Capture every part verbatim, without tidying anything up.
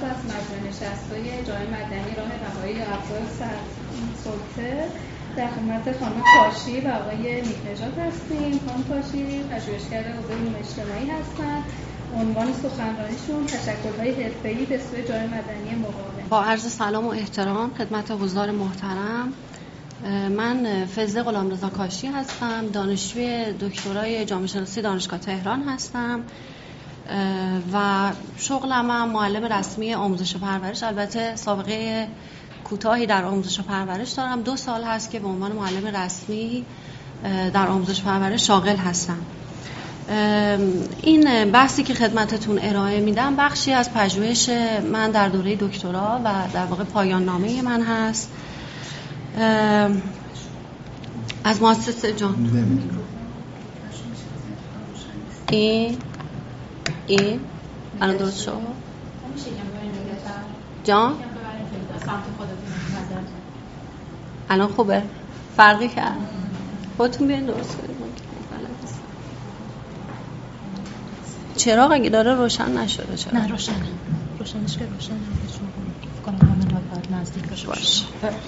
از مجمع نشست‌های جامعه مدنی راه رهایی یا افزای سلطه در خدمت خانم کاشی و آقای نیکنژاد هستیم. خانم کاشی پژوهشگر حوزه علوم اجتماعی هستند. عنوان سخنرانیشون تشکل‌های حرفه‌ای به سوی جامعه مدنی مقاوم. با عرض سلام و احترام خدمت حضار محترم، من فضله غلامرضا کاشی هستم، دانشجوی دکترای جامعه شناسی دانشگاه تهران هستم و شغلم هم معلم رسمی آموزش و پرورش. البته سابقه کوتاهی در آموزش و پرورش دارم، دو سال هست که به عنوان معلم رسمی در آموزش و پرورش شاغل هستم. این بحثی که خدمتتون ارائه میدم بخشی از پژوهش من در دوره دکترا و در واقع پایان نامه من هست از مؤسسه جان. این این الان درست شد جان؟ الان خوبه؟ فرقی کرد؟ خودتون بیاین درست کنید. چراغ اگه داره روشن نشده چرا؟ نه روشنه. روشنش که روشنه. کنم همین باید نزدیک باشه.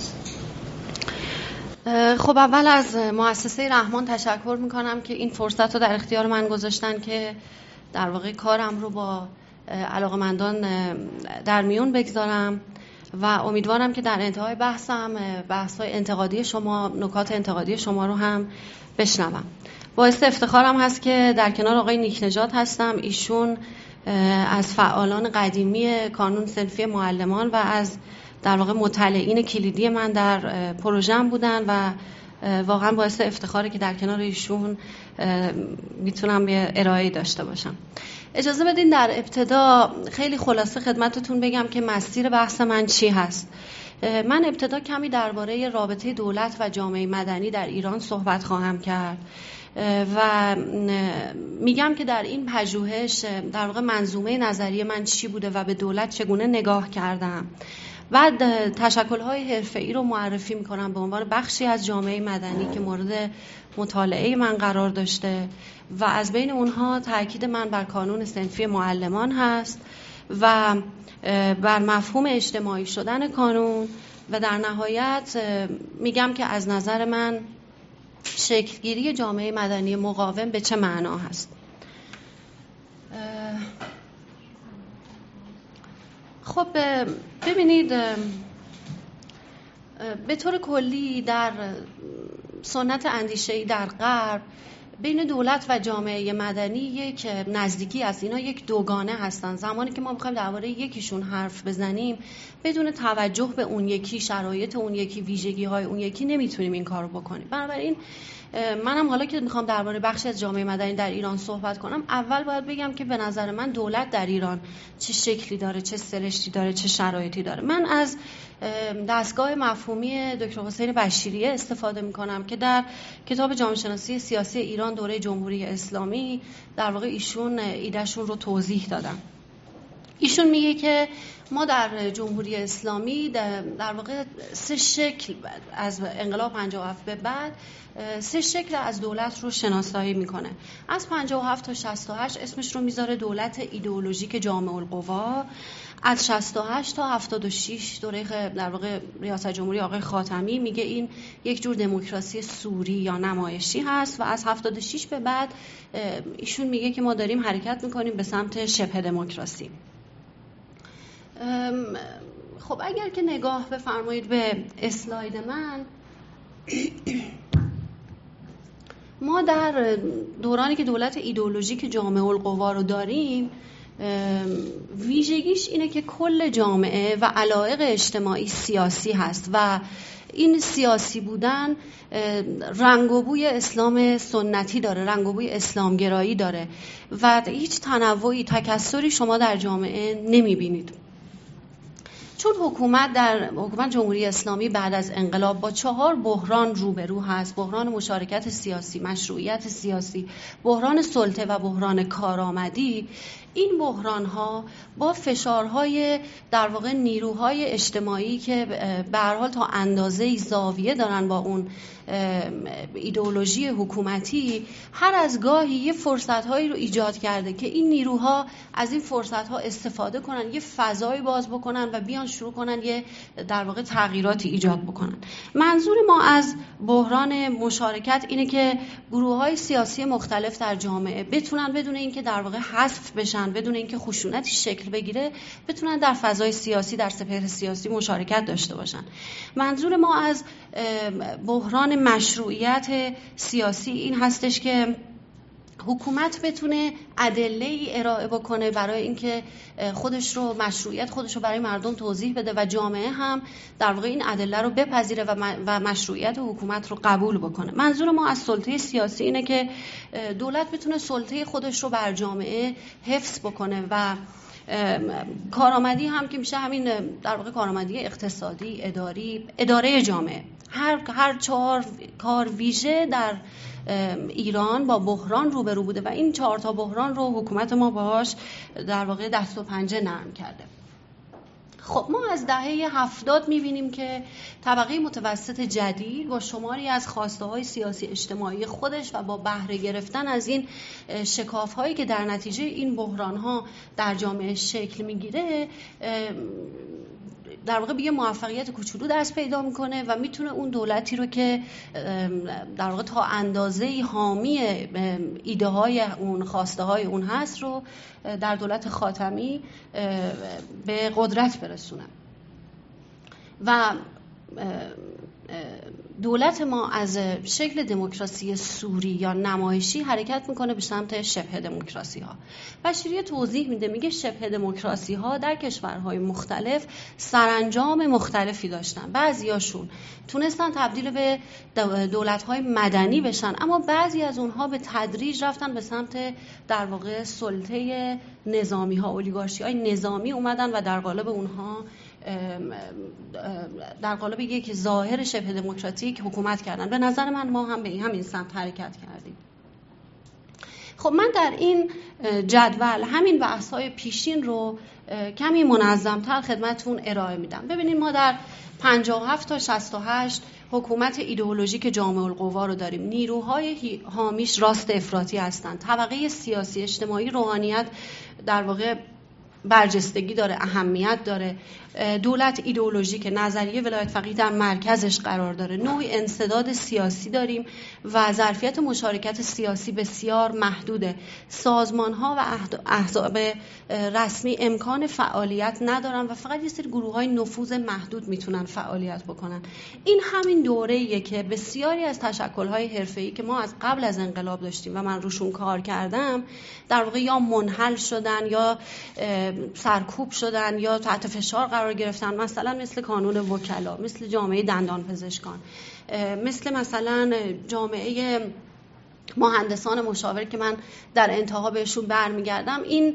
خب اول از مؤسسه رحمان تشکر میکنم که این فرصت رو در اختیار من گذاشتن که در واقع کارم رو با علاقمندان در میون بگذارم و امیدوارم که در انتهای بحثم بحث‌های انتقادی شما، نکات انتقادی شما رو هم بشنوم. باعث افتخارم هست که در کنار آقای نیکنژاد هستم. ایشون از فعالان قدیمی کانون صنفی معلمان و از در واقع مطلعین کلیدی من در پروژه‌ام بودن و واقعا باعث افتخاره که در کنار ایشون میتونم یه ارائه داشته باشم. اجازه بدین در ابتدا خیلی خلاصه خدمتتون بگم که مسیر بحث من چی هست. من ابتدا کمی درباره رابطه دولت و جامعه مدنی در ایران صحبت خواهم کرد و میگم که در این پژوهش در واقع منظومه نظری من چی بوده و به دولت چگونه نگاه کردم. بعد تشکل‌های حرفه‌ای رو معرفی می‌کنم به عنوان بخشی از جامعه مدنی که مورد مطالعه من قرار داشته و از بین اونها تاکید من بر کانون صنفی معلمان هست و بر مفهوم اجتماعی شدن کانون و در نهایت میگم که از نظر من شکلگیری جامعه مدنی مقاوم به چه معنا هست. خب ببینید، به طور کلی در سنت اندیشه‌ای در غرب بین دولت و جامعه مدنی یک نزدیکی از اینا یک دوگانه هستن. زمانی که ما می‌خوایم درباره یکیشون حرف بزنیم بدون توجه به اون یکی، شرایط اون یکی، ویژگی‌های اون یکی نمیتونیم این کارو بکنیم. بنابراین منم حالا که میخوام درباره بخشی از جامعه مدنی در ایران صحبت کنم، اول باید بگم که به نظر من دولت در ایران چه شکلی داره، چه سرشتی داره، چه شرایطی داره. من از دستگاه مفهومی دکتر حسین بشیریه استفاده میکنم که در کتاب جامعه شناسی سیاسی ایران دوره جمهوری اسلامی در واقع ایشون ایدهشون رو توضیح دادن. ایشون میگه که ما در جمهوری اسلامی در واقع سه شکل از انقلاب پنجاه و هفت به بعد سه شکل از دولت رو شناسایی میکنه. از پنجاه و هفت تا شصت و هشت اسمش رو میذاره دولت ایدئولوژیک جامع القوا. از شصت و هشت تا هفتاد و شش دوره در واقع ریاست جمهوری آقای خاتمی میگه این یک جور دموکراسی سوری یا نمایشی هست و از هفتاد و شش به بعد ایشون میگه که ما داریم حرکت میکنیم به سمت شبه دموکراسی. خب اگر که نگاه بفرمایید به اسلاید من، ما در دورانی که دولت ایدئولوژیک جامع القوا رو داریم ویژگیش اینه که کل جامعه و علایق اجتماعی سیاسی هست و این سیاسی بودن رنگ و بوی اسلام سنتی داره، رنگ و بوی اسلامگرایی داره و هیچ تنوعی، تکثری شما در جامعه نمیبینید. چون حکومت در حکومت جمهوری اسلامی بعد از انقلاب با چهار بحران روبرو هست: بحران مشارکت سیاسی، مشروعیت سیاسی، بحران سلطه و بحران کارآمدی. این بحران‌ها با فشارهای در واقع نیروهای اجتماعی که به هر حال تا اندازه‌ای زاویه دارن با اون ایدئولوژی حکومتی، هر از گاهی یه فرصت‌هایی رو ایجاد کرده که این نیروها از این فرصت‌ها استفاده کنن، یه فضایی باز بکنن و بیان شروع کنن یه در واقع تغییراتی ایجاد بکنن. منظور ما از بحران مشارکت اینه که گروه‌های سیاسی مختلف در جامعه بتونن بدون اینکه در واقع حذف بشن، بدون اینکه خشونتی شکل بگیره، بتونن در فضای سیاسی، در سپهر سیاسی مشارکت داشته باشن. منظور ما از بحران مشروعیت سیاسی این هستش که حکومت بتونه ادله‌ای ارائه بکنه برای اینکه خودش رو مشروعیت خودش رو برای مردم توضیح بده و جامعه هم در واقع این ادله رو بپذیره و مشروعیت حکومت رو قبول بکنه. منظور ما از سلطه سیاسی اینه که دولت بتونه سلطه خودش رو بر جامعه حفظ بکنه و کارآمدی هم که میشه همین در واقع کارآمدی اقتصادی، اداری، اداره جامعه. هر هر چهار کار ویژه در ایران با بحران روبرو بوده و این چهار تا بحران رو حکومت ما باهاش در واقع دست و پنجه نرم کرده. خب ما از دهه هفتاد میبینیم که طبقه متوسط جدید با شماری از خواسته‌های سیاسی اجتماعی خودش و با بهره گرفتن از این شکاف‌هایی که در نتیجه این بحران‌ها در جامعه شکل میگیره، در واقع به یه موفقیت کوچولو دست پیدا میکنه و میتونه اون دولتی رو که در واقع تا اندازه‌ای حامی ایده های اون، خواسته های اون هست رو در دولت خاتمی به قدرت برسونه. و دولت ما از شکل دموکراسی سوری یا نمایشی حرکت میکنه به سمت شبه دموکراسی ها. بشیری توضیح میده، میگه شبه دموکراسی ها در کشورهای مختلف سرانجام مختلفی داشتن. بعضیاشون تونستن تبدیل به دولت‌های مدنی بشن، اما بعضی از اونها به تدریج رفتن به سمت در واقع سلطه نظامی ها، اولیگارشی های نظامی اومدن و در قالب اونها در قالب یک ظاهر شبه دموکراتیک حکومت کردن. به نظر من ما هم به همین سمت حرکت کردیم. خب من در این جدول همین بحث‌های پیشین رو کمی منظم‌تر خدمتتون ارائه میدم. ببینید ما در پنجاه و هفت تا شصت و هشت حکومت ایدئولوژیک جامع القوا رو داریم. نیروهای حامیش راست افراطی هستند. طبقه سیاسی اجتماعی روحانیت در واقع برجستگی داره، اهمیت داره. دولت ایدئولوژی که نظریه ولایت فقیه در مرکزش قرار داره. نوعی انسداد سیاسی داریم و ظرفیت مشارکت سیاسی بسیار محدوده. سازمان‌ها و احزاب رسمی امکان فعالیت ندارن و فقط یه سری گروه‌های نفوذ محدود میتونن فعالیت بکنن. این همین دوره‌ایه که بسیاری از تشکل‌های حرفه‌ای که ما از قبل از انقلاب داشتیم و من روشون کار کردم در واقع یا منحل شدن یا سرکوب شدن یا تحت فشار قرار گرفتن، مثلا مثل کانون وکلا، مثل جامعه دندان پزشکان، مثل مثلا جامعه مهندسان مشاور که من در انتها بهشون برمیگردم. این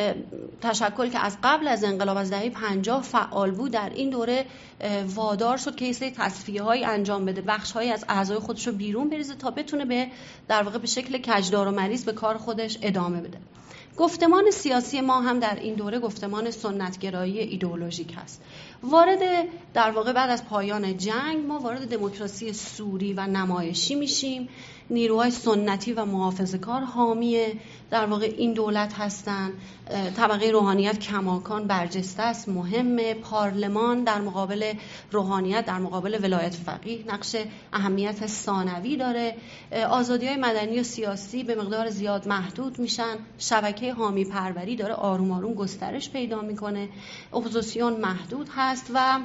تشکل که از قبل از انقلاب از دهه پنجاه فعال بود در این دوره وادار شد که یه سری تصفیه‌هایی انجام بده، بخش‌هایی از اعضای خودش رو بیرون بریزه تا بتونه به در واقع به شکل کجدار و مریض به کار خودش ادامه بده. گفتمان سیاسی ما هم در این دوره گفتمان سنتگرایی ایدئولوژیک هست. وارد در واقع بعد از پایان جنگ ما وارد دموکراسی سوری و نمایشی میشیم. نیروهای سنتی و محافظه‌کار حامی در واقع این دولت هستند. طبقه روحانیت کماکان برجسته است، مهمه. پارلمان در مقابل روحانیت، در مقابل ولایت فقیه نقش اهمیت ثانوی داره. آزادی‌های مدنی و سیاسی به مقدار زیاد محدود میشن. شبکه حامی پروری داره آروم آروم گسترش پیدا میکنه. اپوزیسیون محدود هست و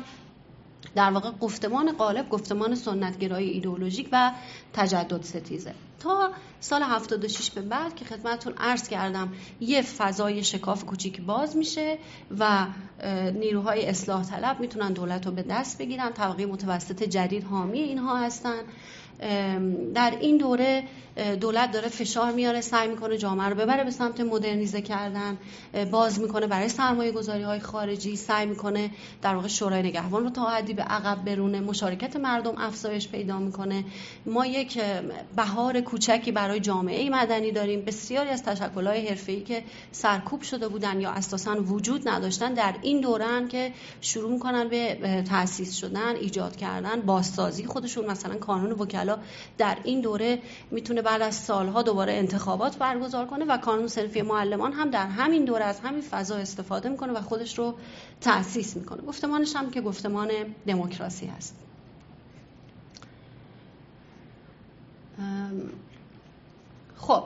در واقع گفتمان غالب گفتمان سنتگرایی ایدئولوژیک و تجدد ستیزه. تا سال هفتاد و شش به بعد که خدمتتون عرض کردم یه فضای شکاف کوچیک باز میشه و نیروهای اصلاح طلب میتونن دولت رو به دست بگیرن. طبقه متوسط جدید حامی اینها هستن. در این دوره دولت داره فشار میاره، سعی میکنه جامعه رو ببره به سمت مدرنیزه کردن، باز میکنه برای سرمایه گذاری های خارجی، سعی میکنه در واقع شورای نگهبان رو تا حدی به عقب برونه، مشارکت مردم افزایش پیدا میکنه. ما یک بهار کوچکی برای جامعه مدنی داریم. بسیاری از تشکل‌های حرفه‌ای که سرکوب شده بودن یا اساساً وجود نداشتن در این دوران که شروع میکنن به تأسیس شدن، ایجاد کردن، بازسازی خودشون. مثلا کانون وکلا در این دوره میتونه بعد از سالها دوباره انتخابات برگزار کنه و کانون صنفی معلمان هم در همین دوره از همین فضا استفاده میکنه و خودش رو تأسیس میکنه. گفتمانش هم که گفتمان دموکراسی هست. خب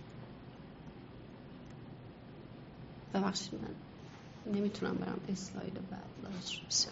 ببخشید من نمیتونم برم اسلاید بعد بسیار.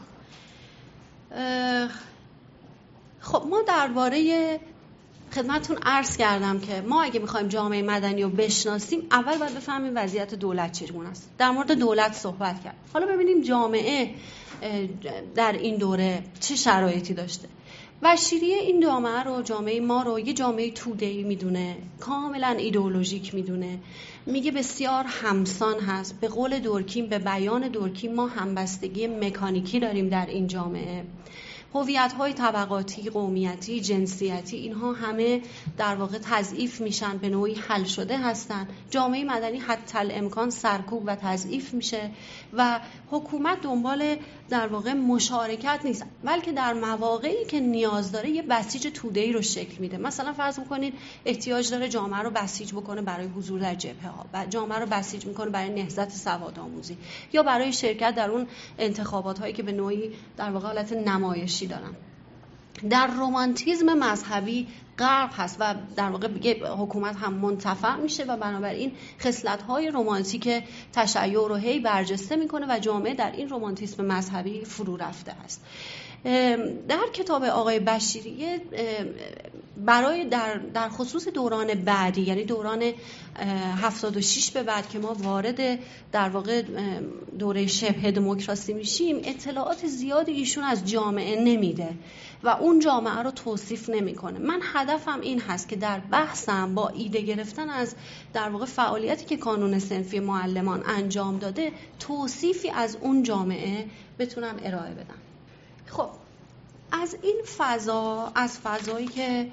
خب ما درباره خدمتتون عرض کردم که ما اگه میخوایم جامعه مدنی رو بشناسیم اول باید بفهمیم وضعیت دولت چگونه است. در مورد دولت صحبت کرد. حالا ببینیم جامعه در این دوره چه شرایطی داشته. بشیری این جامعه رو، جامعه ما رو یه جامعه توده‌ای میدونه، کاملا ایدئولوژیک میدونه، میگه بسیار همسان هست. به قول دورکیم، به بیان دورکیم، ما همبستگی مکانیکی داریم در این جامعه. هویت‌های طبقاتی، قومیتی، جنسیتی، اینها همه در واقع تضعیف میشن، به نوعی حل شده هستن. جامعه مدنی حتی الامکان سرکوب و تضعیف میشه و حکومت دنبال در واقع مشارکت نیست، بلکه در مواقعی که نیاز داره یه بسیج توده‌ای رو شکل میده. مثلا فرض بکنید احتیاج داره جامعه رو بسیج بکنه برای حضور در جبهه‌ها، و جامعه رو بسیج میکنه برای نهضت سوادآموزی یا برای شرکت در اون انتخابات‌هایی که به نوعی در واقع حالت نمایشی دارن. در رمانتیسم مذهبی غرق هست و در واقع حکومت هم منتفع میشه و بنابراین خصلت‌های رمانتیک تشیع رو هی برجسته میکنه و جامعه در این رمانتیسم مذهبی فرو رفته است. در کتاب آقای بشیری برای در در خصوص دوران بعدی، یعنی دوران هفتاد و شش به بعد که ما وارد در واقع دوره شبه دموکراسی میشیم، اطلاعات زیادی ایشون از جامعه نمیده و اون جامعه رو توصیف نمیکنه. من هدفم این هست که در بحثم با ایده گرفتن از در واقع فعالیتی که کانون صنفی معلمان انجام داده، توصیفی از اون جامعه بتونم ارائه بدم. خب از این فضا، از فضایی که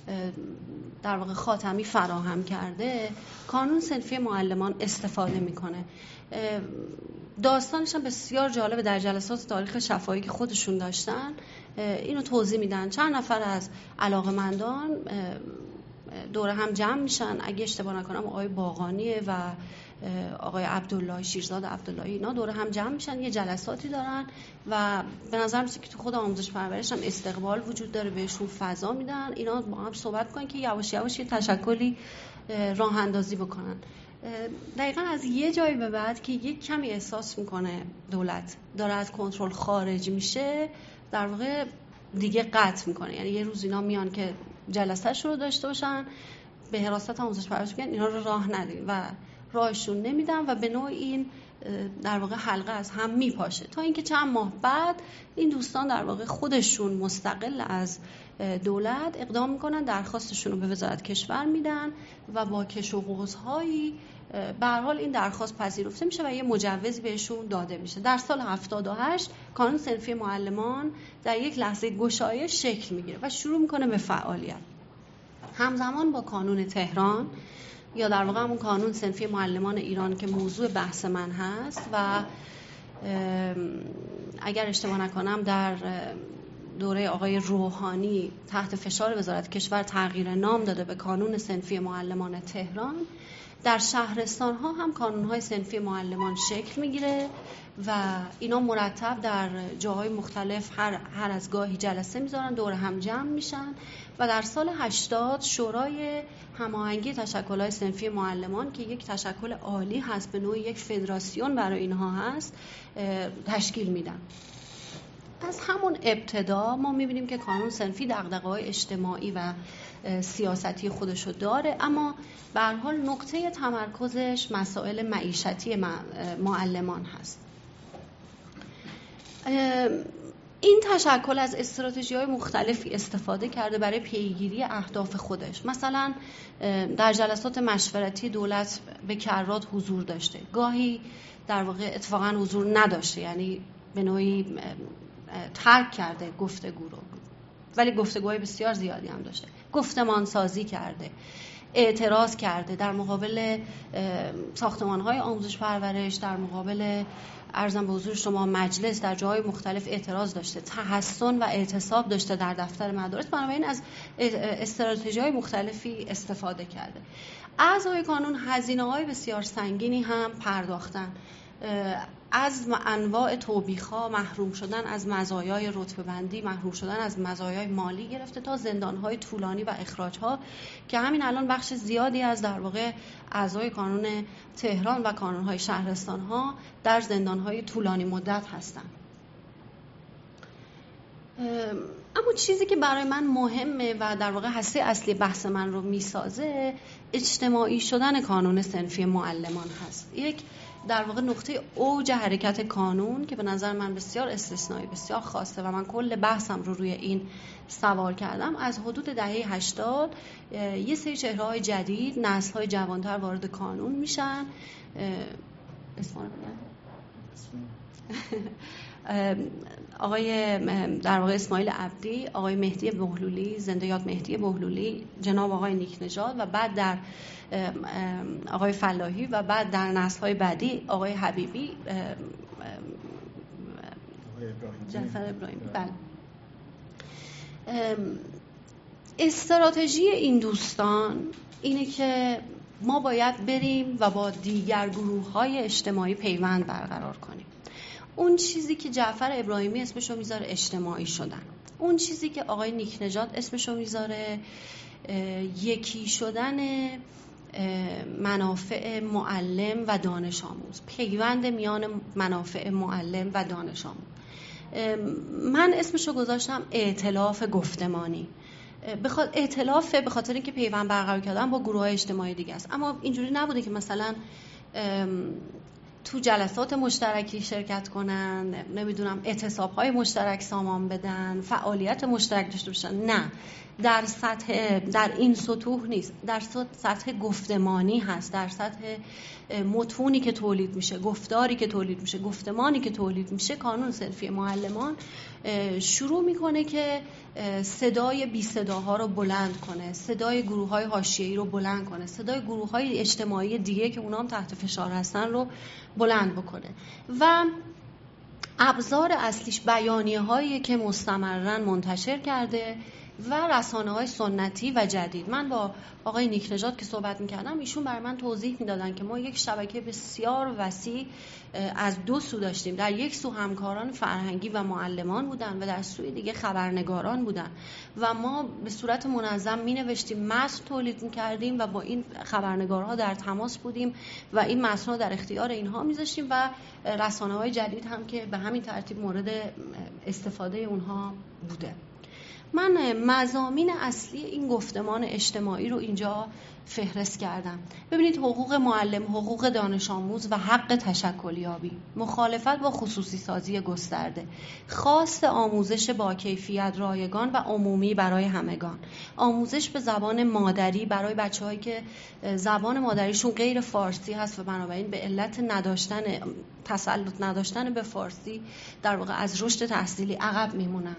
در واقع خاتمی فراهم کرده، کانون صنفی معلمان استفاده میکنه. داستانش هم بسیار جالبه. در جلسات تاریخ شفاهی که خودشون داشتن اینو توضیح میدن. چند نفر از علاقه‌مندان دوره هم جمع میشن، اگه اشتباه نکنم آقای باقانیه و آقای عبدالله، شیرزاد عبدالله، اینا دوره هم جمع میشن، یه جلساتی دارن و به نظر میاد که تو خود آموزش پرورش هم استقبال وجود داره، بهشون فضا میدن، اینا با هم صحبت کنن که یواش یواش یه تشکلی راه اندازی بکنن. دقیقاً از یه جایی به بعد که یک کمی احساس میکنه دولت داره از کنترل خارج میشه، در واقع دیگه قطع میکنه. یعنی یه روز اینا میان که جلسه‌ش رو داشته باشن، به حراست آموزش پرورش میگن اینا رو راه ندید و راهشون نمیدن و به نوع این در واقع حلقه از هم میپاشه، تا اینکه چند ماه بعد این دوستان در واقع خودشون مستقل از دولت اقدام میکنن، درخواستشون رو به وزارت کشور میدن و با کش و قوس‌هایی به هر حال این درخواست پذیرفته میشه و یه مجوزی بهشون داده میشه. در سال هفتاد و هشت کانون صنفی معلمان در یک لحظه گشایش شکل میگیره و شروع میکنه به فعالیت. همزمان با کانون تهران یا در واقع همون کانون صنفی معلمان ایران که موضوع بحث من هست و اگر اشتباه نکنم در دوره آقای روحانی تحت فشار وزارت کشور تغییر نام داده به کانون صنفی معلمان تهران، در شهرستان ها هم کانون های صنفی معلمان شکل میگیره و اینا مرتب در جاهای مختلف هر, هر از گاهی جلسه میذارن، دور هم جمع میشن و در سال هشتاد شورای هماهنگی تشکل‌های صنفی معلمان که یک تشکل عالی هست، به نوعی یک فدراسیون برای اینها هست، تشکیل میدن. از همون ابتدا ما میبینیم که کانون صنفی دغدغه‌های اجتماعی و سیاستی خودشو داره، اما به هر حال نقطه تمرکزش مسائل معیشتی معلمان هست. این تشکل از استراتژی‌های مختلفی استفاده کرده برای پیگیری اهداف خودش. مثلا در جلسات مشورتی دولت به کرات حضور داشته، گاهی در واقع اتفاقا حضور نداشته، یعنی به نوعی ترک کرده گفتگو رو، ولی گفتگوهای بسیار زیادی هم داشته. گفتمان سازی کرده، اعتراض کرده در مقابل ساختمان‌های آموزش پرورش، در مقابل عرضم به حضور شما مجلس، در جاهای مختلف اعتراض داشته، تحسن و اعتصاب داشته در دفتر مدارس. بنابراین از استراتژی‌های مختلفی استفاده کرده. اعضای کانون هزینه‌های بسیار سنگینی هم پرداختن، از انواع توبیخ‌ها، محروم شدن از مزایای رتبه‌بندی، محروم شدن از مزایای مالی گرفته تا زندان‌های طولانی و اخراج‌ها که همین الان بخش زیادی از در واقع اعضای کانون تهران و کانون‌های شهرستان‌ها در زندان‌های طولانی مدت هستند. اما چیزی که برای من مهمه و در واقع هسته اصلی بحث من رو میسازه، اجتماعی شدن کانون صنفی معلمان هست. یک در واقع نقطه اوج حرکت کانون که به نظر من بسیار استثنایی، بسیار خاصه و من کل بحثم رو روی این سوار کردم. از حدود دهه هشتاد یه سری چهره‌های جدید، نسل‌های جوانتر وارد کانون میشن. اسم رو بگم؟ آقای در واقع اسماعیل عبدی، آقای مهدی بهلولی، زنده یاد مهدی بهلولی، جناب آقای نیک نژاد و بعد در آقای فلاحی و بعد در نسل‌های بعدی آقای حبیبی، جعفر ابراهیمی. بله. استراتژی این دوستان اینه که ما باید بریم و با دیگر گروه‌های اجتماعی پیوند برقرار کنیم. اون چیزی که جعفر ابراهیمی اسمشو میذاره اجتماعی شدن، اون چیزی که آقای نیک نژاد اسمشو میذاره یکی شدن منافع معلم و دانش آموز، پیوند میان منافع معلم و دانش آموز. من اسمشو گذاشتم ائتلاف گفتمانی. بخاطر ائتلاف به خاطر اینکه پیوند برقرار کردن با گروه‌های اجتماعی دیگه است. اما اینجوری نبوده که مثلا تو جلسات مشترکی شرکت کنن، نمیدونم اعتصاب‌های مشترک سامان بدن، فعالیت مشترک داشته باشن. نه، در سطح در این سطوح نیست، در سطح گفتمانی هست، در سطح متونی که تولید میشه، گفتاری که تولید میشه، گفتمانی که تولید میشه. کانون صنفی معلمان شروع میکنه که صدای بی صداها رو بلند کنه، صدای گروه‌های حاشیه‌ای رو بلند کنه، صدای گروه‌های اجتماعی دیگه که اونها هم تحت فشار هستن رو بلند بکنه. و ابزار اصلیش بیانیه‌هایی که مستمرن منتشر کرده و رسانه‌های سنتی و جدید. من با آقای نیک نژاد که صحبت می‌کردم، ایشون برای من توضیح می‌دادن که ما یک شبکه بسیار وسیع از دو سو داشتیم. در یک سو همکاران فرهنگی و معلمان بودن و در سوی دیگه خبرنگاران بودن و ما به صورت منظم می‌نوشتیم، متن تولید می‌کردیم و با این خبرنگارها در تماس بودیم و این متن‌ها در اختیار اینها می‌ذاشتیم و رسانه‌های جدید هم که به همین ترتیب مورد استفاده اونها بوده. من مضامین اصلی این گفتمان اجتماعی رو اینجا فهرست کردم. ببینید، حقوق معلم، حقوق دانش آموز و حق تشکلیابی، مخالفت با خصوصی سازی گسترده، خواست آموزش با کیفیت، رایگان و عمومی برای همگان، آموزش به زبان مادری برای بچه‌هایی که زبان مادریشون غیر فارسی هست و بنابراین به علت نداشتن تسلط نداشتن به فارسی در واقع از رشد تحصیلی عقب میمونن.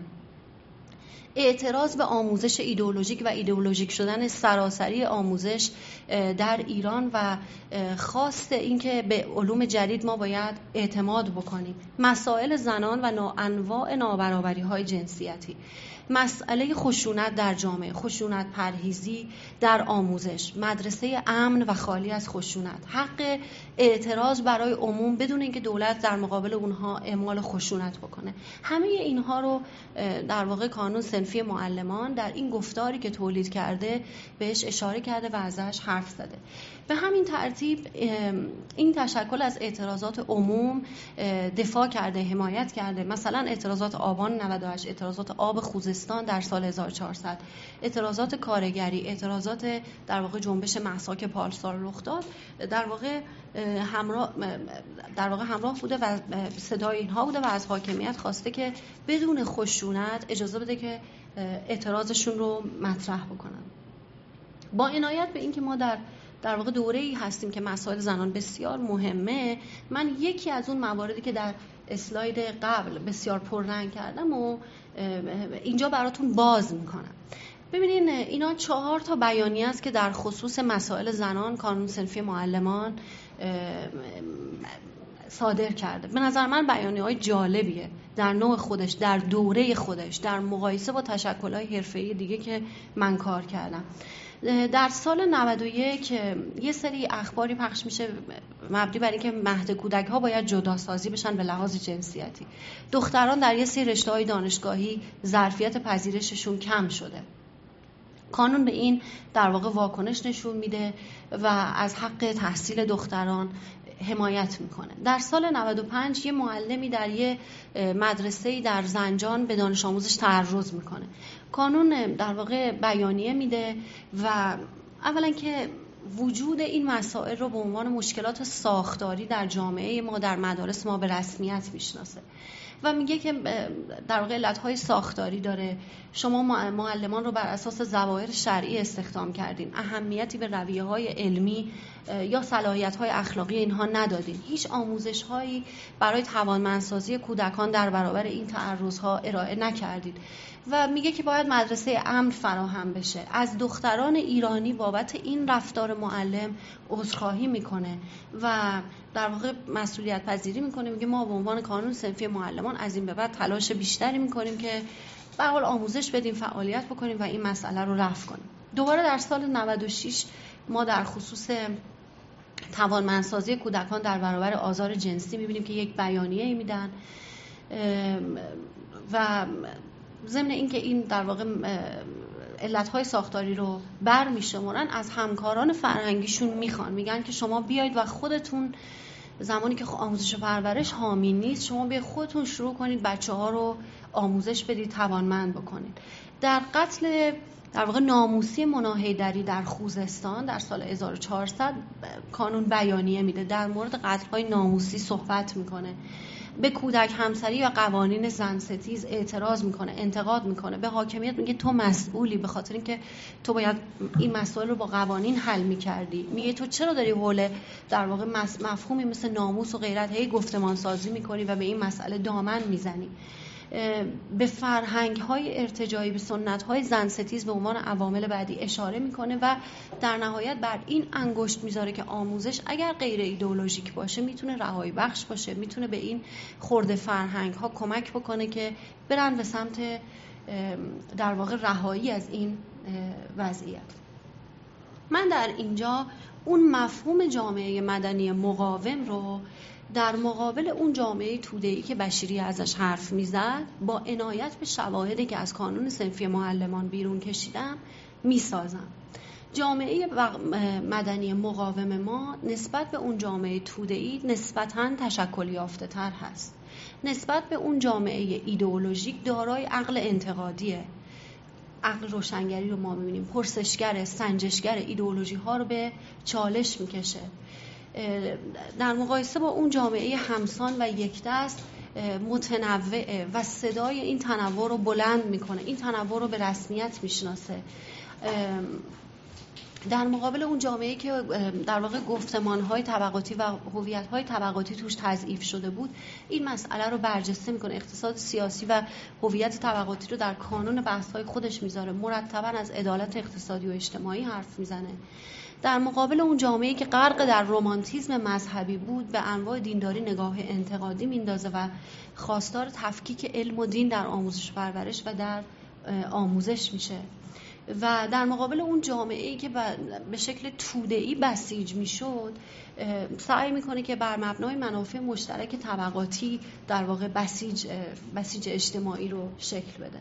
اعتراض به آموزش ایدئولوژیک و ایدئولوژیک شدن سراسری آموزش در ایران و خواست اینکه به علوم جدید ما باید اعتماد بکنیم. مسائل زنان و انواع نابرابری‌های جنسیتی، مسئله خشونت در جامعه، خشونت پرهیزی در آموزش، مدرسه امن و خالی از خشونت، حق اعتراض برای عموم بدون اینکه دولت در مقابل اونها اعمال خشونت بکنه. همه اینها رو در واقع کانون صنفی معلمان در این گفتاری که تولید کرده بهش اشاره کرده و ازش حرف زده. به همین ترتیب این تشکل از اعتراضات عموم دفاع کرده، حمایت کرده. مثلا اعتراضات آبان نود و هشت، اعتراضات آب خوزستان خوزستان در سال هزار و چهارصد، اعتراضات کارگری، اعتراضات در واقع جنبش مهسا که پارسال رخ داد، در واقع همراه در واقع همراه بوده و صدای اینها بوده و از حاکمیت خواسته که بدون خشونت اجازه بده که اعتراضشون رو مطرح بکنن. با عنایت به اینکه ما در در واقع دوره‌ای هستیم که مسائل زنان بسیار مهمه، من یکی از اون مواردی که در اسلاید قبل بسیار پررنگ کردم و اینجا براتون باز میکنم. ببینین اینا چهار تا بیانیه است که در خصوص مسائل زنان کانون صنفی معلمان صادر کرده. به نظر من بیانیه‌های جالبیه در نوع خودش، در دوره خودش، در مقایسه با تشکل‌های حرفه‌ای دیگه که من کار کردم. در سال نود و یک یه سری اخباری پخش میشه مبنی بر اینکه مهد کودک‌ها باید جداسازی بشن به لحاظ جنسیتی. دختران در یه سری رشته‌های دانشگاهی ظرفیت پذیرششون کم شده. کانون به این در واقع واکنش نشون میده و از حق تحصیل دختران حمایت میکنه. در سال نود و پنج یه معلمی در یه مدرسه‌ای در زنجان به دانش آموزش تعرض میکنه. کانون در واقع بیانیه میده و اولا که وجود این مسائل رو به عنوان مشکلات ساختاری در جامعه ما، در مدارس ما به رسمیت میشناسه و میگه که در واقع علتهای ساختاری داره. شما معلمان رو بر اساس ظواهر شرعی استخدام کردین، اهمیتی به رویه‌های علمی یا صلاحیت‌های اخلاقی اینها ندادین، هیچ آموزش‌هایی برای توانمندسازی کودکان در برابر این تعرض‌ها ارائه نکردید و میگه که باید مدرسه امن فراهم بشه. از دختران ایرانی بابت این رفتار معلم عذرخواهی میکنه و در واقع مسئولیت پذیری میکنه. میگه ما به عنوان کانون صنفی معلمان از این به بعد تلاش بیشتری میکنیم که به حال آموزش بدیم، فعالیت بکنیم و این مسئله رو رفع کنیم. دوباره در سال نود و شش ما در خصوص توانمندسازی کودکان در برابر آزار جنسی میبینیم که یک بیانیه میدن و ضمن اینکه این در واقع علتهای ساختاری رو بر میشمارن، از همکاران فرهنگیشون میخوان، میگن که شما بیایید و خودتون زمانی که آموزش و پرورش حامی نیست، شما بیایید خودتون شروع کنید بچه ها رو آموزش بدید، توانمند بکنید. در قتل در واقع ناموسی مناحیدری در خوزستان در سال هزار و چهارصد کانون بیانیه میده، در مورد قتل‌های ناموسی صحبت میکنه، به کودک همسری و قوانین زن ستیز اعتراض میکنه، انتقاد میکنه، به حاکمیت میگه تو مسئولی، به خاطر اینکه تو باید این مسائل رو با قوانین حل میکردی. میگه تو چرا داری حول در واقع مفهومی مثل ناموس و غیرت هی گفتمان سازی میکنی و به این مسئله دامن میزنی. به فرهنگ‌های ارتجاعی، به سنت‌های زن ستیز به عنوان عوامل بعدی اشاره میکنه و در نهایت بر این انگشت میذاره که آموزش اگر غیر ایدئولوژیک باشه میتونه رهایی بخش باشه، میتونه به این خرده فرهنگ‌ها کمک بکنه که برن به سمت در واقع رهایی از این وضعیت. من در اینجا اون مفهوم جامعه مدنی مقاوم رو در مقابل اون جامعه توده‌ای که بشیری ازش حرف میزد، با عنایت به شواهدی که از کانون صنفی معلمان بیرون کشیدم میسازم. جامعه مدنی مقاوم ما نسبت به اون جامعه توده‌ای نسبتاً تشکل یافته تر هست. نسبت به اون جامعه ایدئولوژیک دارای عقل انتقادیه. عقل روشنگری رو ما می‌بینیم، پرسشگر، سنجشگر، ایدئولوژی ها رو به چالش میکشه. در مقایسه با اون جامعه همسان و یکدست متنوعه و صدای این تنوع رو بلند میکنه، این تنوع رو به رسمیت میشناسه. در مقابل اون جامعه‌ای که در واقع گفتمان‌های طبقاتی و هویت‌های طبقاتی توش تضعیف شده بود، این مسئله رو برجسته میکنه، اقتصاد سیاسی و هویت طبقاتی رو در کانون بحث‌های خودش میذاره، مرتباً از عدالت اقتصادی و اجتماعی حرف میزنه. در مقابل اون جامعه‌ای که غرق در رمانتیسم مذهبی بود، به انواع دینداری نگاه انتقادی میندازه و خواستار تفکیک علم و دین در آموزش و پرورش و در آموزش میشه. و در مقابل اون جامعه‌ای که به شکل توده‌ای بسیج میشد، سعی میکنه که بر مبنای منافع مشترک طبقاتی در واقع بسیج بسیج اجتماعی رو شکل بده.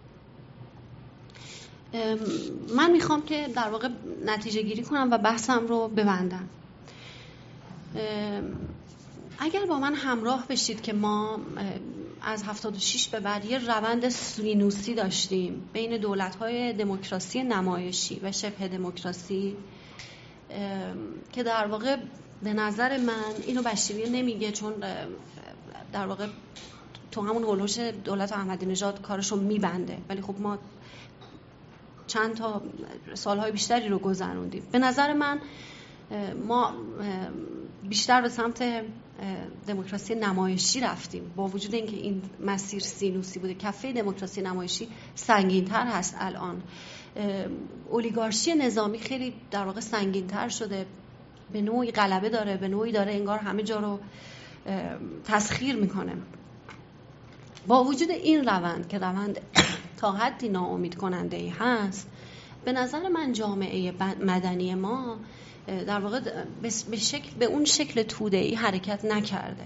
من میخوام که در واقع نتیجه گیری کنم و بحثم رو ببندم. اگر با من همراه بشید که ما از هفتاد و شش به بعد یه روند سینوسی داشتیم بین دولت‌های دموکراسی نمایشی و شبه دموکراسی که در واقع به نظر من اینو بشیری نمیگه، چون در واقع تو همون هولوش دولت احمدی نژاد کارشو میبنده، ولی خب ما چند تا سالهای بیشتری رو گذروندیم. به نظر من ما بیشتر به سمت دموکراسی نمایشی رفتیم، با وجود اینکه این مسیر سینوسی بوده. کفه دموکراسی نمایشی سنگین‌تر هست الان. اولیگارشی نظامی خیلی در واقع سنگین‌تر شده، به نوعی غلبه داره، به نوعی داره انگار همه جا رو تسخیر میکنه. با وجود این روند که روند تا حدی ناامید کننده ای هست، به نظر من جامعه مدنی ما در واقع به شکل به اون شکل توده‌ای حرکت نکرده.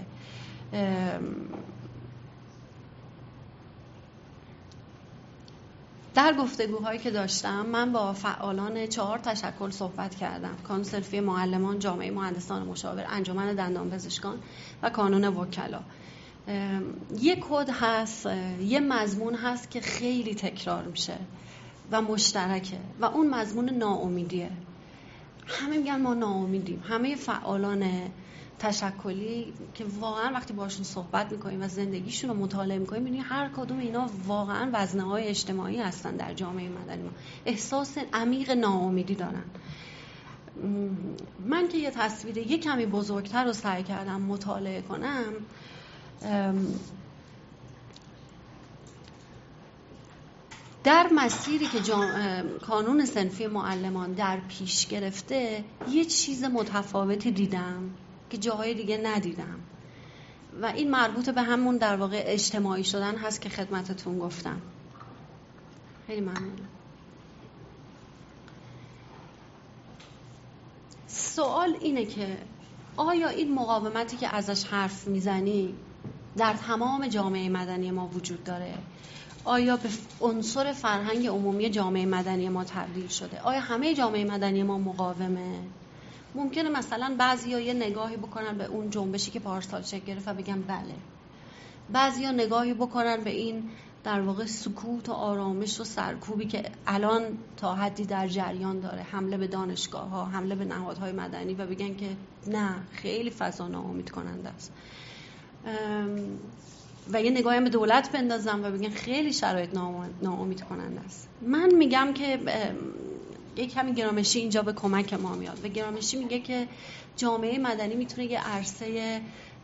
در گفتگوهایی که داشتم من با فعالان چهار تشکل صحبت کردم: کانون صنفی معلمان، جامعه مهندسان مشاور، انجمن دندانپزشکان و کانون وکلا. یه کد هست، یه مضمون هست که خیلی تکرار میشه و مشترکه و اون مضمون ناامیدیه. همه میگن ما ناامیدیم. همه فعالان تشکلی که واقعا وقتی باشون صحبت میکنیم و زندگیشون رو مطالعه میکنیم میبینیم هر کدوم اینا واقعا وزنه‌های اجتماعی هستن در جامعه مدنی ما. احساس عمیق ناامیدی دارن. من که یه تصویر یه کمی بزرگتر رو سعی کردم مطالعه کنم، در مسیری که کانون صنفی معلمان در پیش گرفته یه چیز متفاوتی دیدم که جاهای دیگه ندیدم و این مربوط به همون در واقع اجتماعی شدن هست که خدمتتون گفتم. خیلی ممنونم. سوال اینه که آیا این مقاومتی که ازش حرف میزنی در تمام جامعه مدنی ما وجود داره؟ آیا به عنصر فرهنگ عمومی جامعه مدنی ما تبدیل شده؟ آیا همه جامعه مدنی ما مقاومه؟ ممکنه مثلا بعضیا یه نگاهی بکنن به اون جنبشی که پارسال شکل گرفت و بگن بله. بعضیا نگاهی بکنن به این در واقع سکوت و آرامش و سرکوبی که الان تا حدی در جریان داره، حمله به دانشگاه‌ها، حمله به نهادهای مدنی، و بگن که نه، خیلی فضا ناامید کننده است. و یه نگاهی به دولت بندازم و بگن خیلی شرایط ناامید کننده است. من میگم که یک کمی گرامشی اینجا به کمک ما میاد و گرامشی میگه که جامعه مدنی میتونه یه عرصه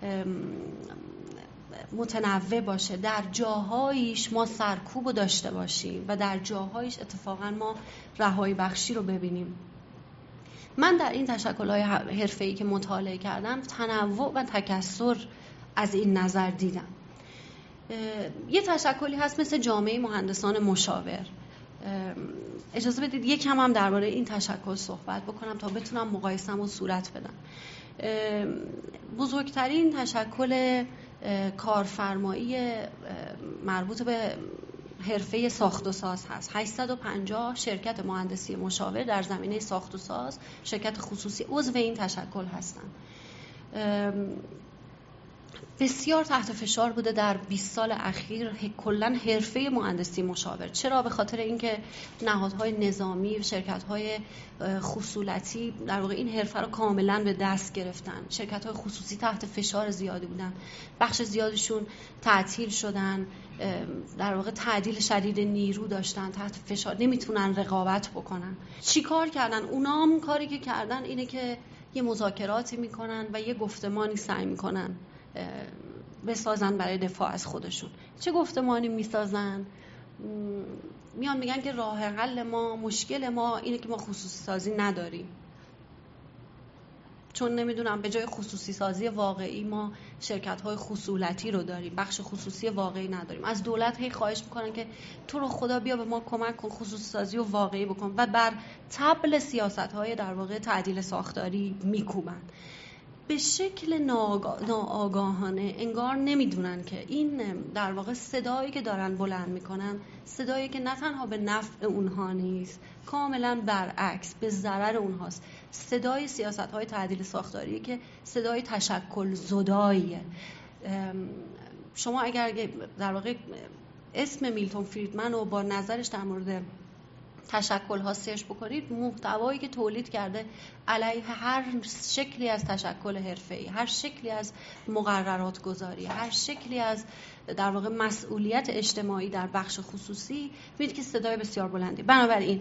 متنوع باشه. در جاهایش ما سرکوب رو داشته باشیم و در جاهایش اتفاقا ما رهایی بخشی رو ببینیم. من در این تشکل‌های حرفه‌ای که مطالعه کردم تنوع و تکثر از این نظر دیدم. یه تشکلی هست مثل جامعه مهندسان مشاور. اجازه بدید یک کم هم درباره این تشکل صحبت بکنم تا بتونم مقایسه‌مو صورت بدم. بزرگترین تشکل کارفرمایی مربوط به حرفه ساخت و ساز هست. هشتصد و پنجاه شرکت مهندسی مشاور در زمینه ساخت و ساز، شرکت خصوصی، عضو این تشکل هستند. بسیار تحت فشار بوده در بیست سال اخیر کلاً حرفه مهندسی مشاور. چرا؟ به خاطر اینکه نهادهای نظامی و شرکت‌های خصولتی در واقع این حرفه رو کاملاً به دست گرفتن. شرکت‌های خصوصی تحت فشار زیادی بودن، بخش زیادشون تعطیل شدن، در واقع تعدیل شدید نیرو داشتن، تحت فشار، نمیتونن رقابت بکنن. چی کار کردن؟ اونا هم کاری که کردن اینه که یه مذاکراتی میکنن و یه گفتمانی سعی میکنن بسازن برای دفاع از خودشون. چه گفتمانی میسازن؟ میان میگن که راه حل ما، مشکل ما اینه که ما خصوصی سازی نداریم، چون نمیدونم به جای خصوصی سازی واقعی ما شرکت های خصولتی رو داریم، بخش خصوصی واقعی نداریم. از دولت هی خواهش میکنن که تو رو خدا بیا به ما کمک کن، خصوصی سازی رو واقعی بکن، و بر طبل سیاست های در واقع تعدیل ساختاری میکوبن. به شکل ناآگاهانه انگار نمیدونن که این در واقع صدایی که دارن بلند میکنن صدایی که نه تنها به نفع اونها نیست، کاملا برعکس به ضرر اونهاست. صدای سیاست‌های تعدیل ساختاری که صدای تشکل زداییه. شما اگر در واقع اسم میلتون فریدمن رو با نظرش در مورد تشکل ها سرچ بکنید، محتوایی که تولید کرده علیه هر شکلی از تشکل حرفه‌ای، هر شکلی از مقررات گذاری، هر شکلی از در واقع مسئولیت اجتماعی در بخش خصوصی، می‌بینید که صدای بسیار بلندی. بنابراین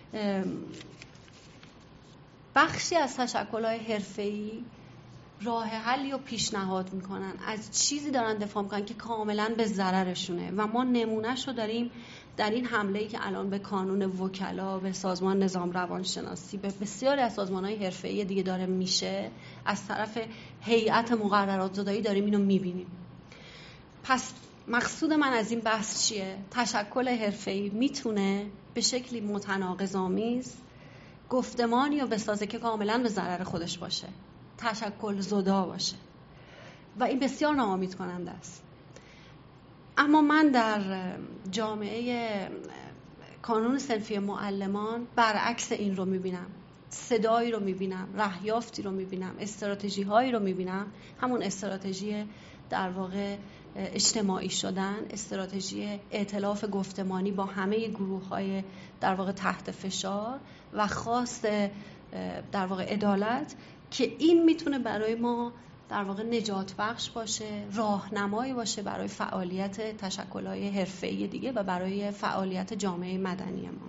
بخشی از تشکل‌های حرفه‌ای راه حلی رو پیشنهاد میکنن، از چیزی دارن دفاع میکنن که کاملا به ضررشونه و ما نمونهش رو داریم در این حمله‌ای که الان به کانون وکلا، به سازمان نظام روانشناسی، به بسیاری از سازمان‌های حرفه‌ای دیگه داره میشه از طرف هیئت مقررات زدایی، داریم اینو میبینیم. پس مقصود من از این بحث چیه؟ تشکل حرفه‌ای میتونه به شکلی متناقض‌آمیز گفتمانی رو بسازه که کاملا به ضرر خودش باشه، تشکل زدا باشه و این بسیار ناامید کننده است. اما من در جامعه کانون صنفی معلمان برعکس این رو میبینم، صدایی رو میبینم، رهیافتی رو میبینم، استراتژی هایی رو میبینم، همون استراتژی در واقع اجتماعی شدن، استراتژی ائتلاف گفتمانی با همه گروه های در واقع تحت فشار و خواست در واقع عدالت، که این میتونه برای ما در واقع نجات بخش باشه، راهنمایی باشه برای فعالیت تشکل‌های حرفه‌ای دیگه و برای فعالیت جامعه مدنی ما.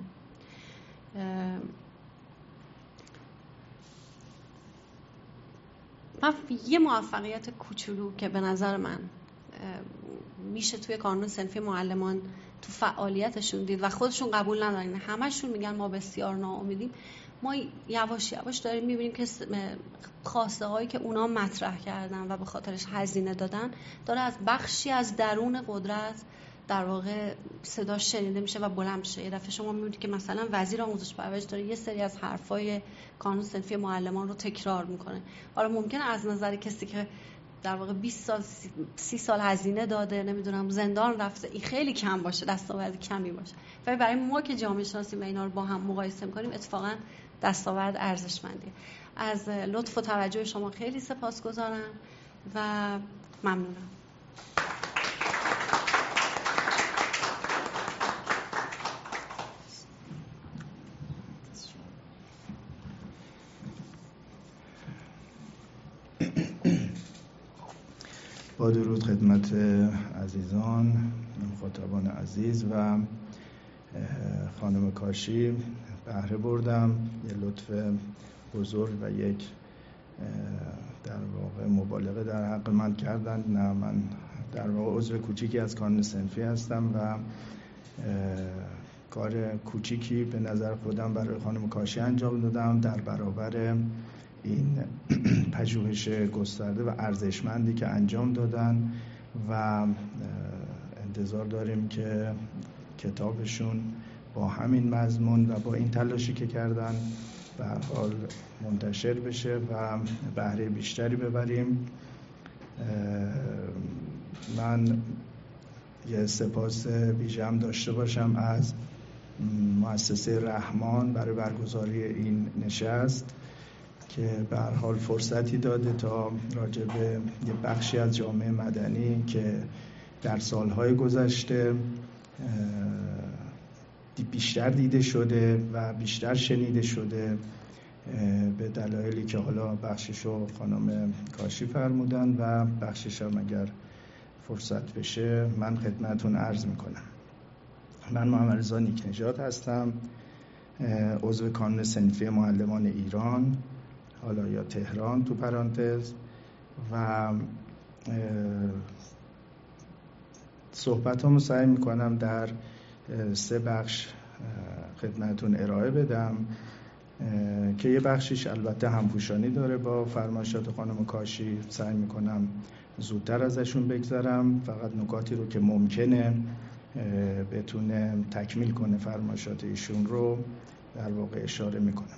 من یه موفقیت کوچولو که به نظر من میشه توی کانون صنفی معلمان تو فعالیتشون دید و خودشون قبول ندارن، همشون میگن ما بسیار ناامیدیم، ما یواش یواش داریم میبینیم که خواسته هایی که اونا مطرح کردن و به خاطرش هزینه دادن داره از بخشی از درون قدرت در واقع صداش شنیده میشه و بلند میشه. یه دفعه شما میبینید که مثلا وزیر آموزش پرورش داره یه سری از حرفای کانون صنفی معلمان رو تکرار میکنه. حالا ممکنه از نظر کسی که در واقع بیست سال سی سال هزینه داده، نمیدونم زندان رفته، این خیلی کم باشه، دستاورد کمی باشه، ولی برای ما که جامعه شناسی و اینا رو با هم مقایسه می‌کنیم اتفاقا دستاورد ارزشمندیه. از لطف و توجه شما خیلی سپاسگزارم و ممنونم. با درود خدمت عزیزان، مخاطبان عزیز و خانم کاشی، بهره بردم. یه لطف بزرگ و یک در واقع مبالغه در حق من کردن. نه، من در واقع عضو کوچیکی از کانون صنفی هستم و کار کوچیکی به نظر خودم برای خانم کاشی انجام دادم در برابر این پژوهش گسترده و ارزشمندی که انجام دادن و انتظار داریم که کتابشون با همین مضمون و با این تلاشی که کردن به هر حال منتشر بشه و بهره بیشتری ببریم. من یه سپاس ویژه هم داشته باشم از مؤسسه رحمان برای برگزاری این نشست که به هر حال فرصتی داده تا راجع به یه بخشی از جامعه مدنی که در سالهای گذشته بیشتر دیده شده و بیشتر شنیده شده به دلایلی که حالا بخششو خانم کاشی فرمودن و بخشش هم اگر فرصت بشه من خدمتون عرض میکنم. من محمد رضا نیکنژاد هستم، عضو کانون صنفی معلمان ایران، حالا یا تهران تو پرانتز، و صحبتامو سعی میکنم در سه بخش خدمتون ارائه بدم که یه بخشیش البته همپوشانی داره با فرمایشات خانم کاشی. سعی میکنم زودتر ازشون بگذرم، فقط نکاتی رو که ممکنه بتونه تکمیل کنه فرمایشات ایشون رو در واقع اشاره میکنم.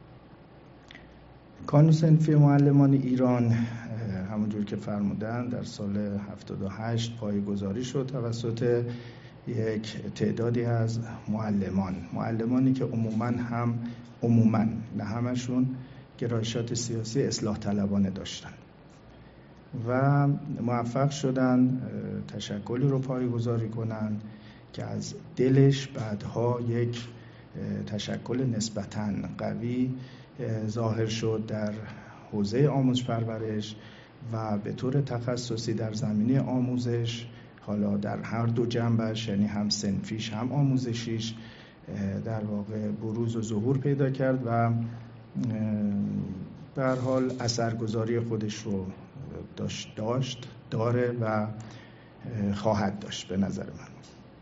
کانون صنفی معلمان ایران همونجور که فرمودن در سال هفتاد و هشت پایه‌گذاری شد توسط یک تعدادی از معلمان معلمانی که عموماً هم عموماً نه همشون گرایشات سیاسی اصلاح طلبانه داشتن و موفق شدن تشکلی رو پایه‌گذاری کنن که از دلش بعدها یک تشکل نسبتاً قوی ظاهر شد در حوزه آموزش پرورش و به طور تخصصی در زمینه آموزش، حالا در هر دو جنبش، یعنی هم صنفیش هم آموزشیش، در واقع بروز و ظهور پیدا کرد و به هر حال اثرگذاری خودش رو داشت داشت داره و خواهد داشت به نظر من.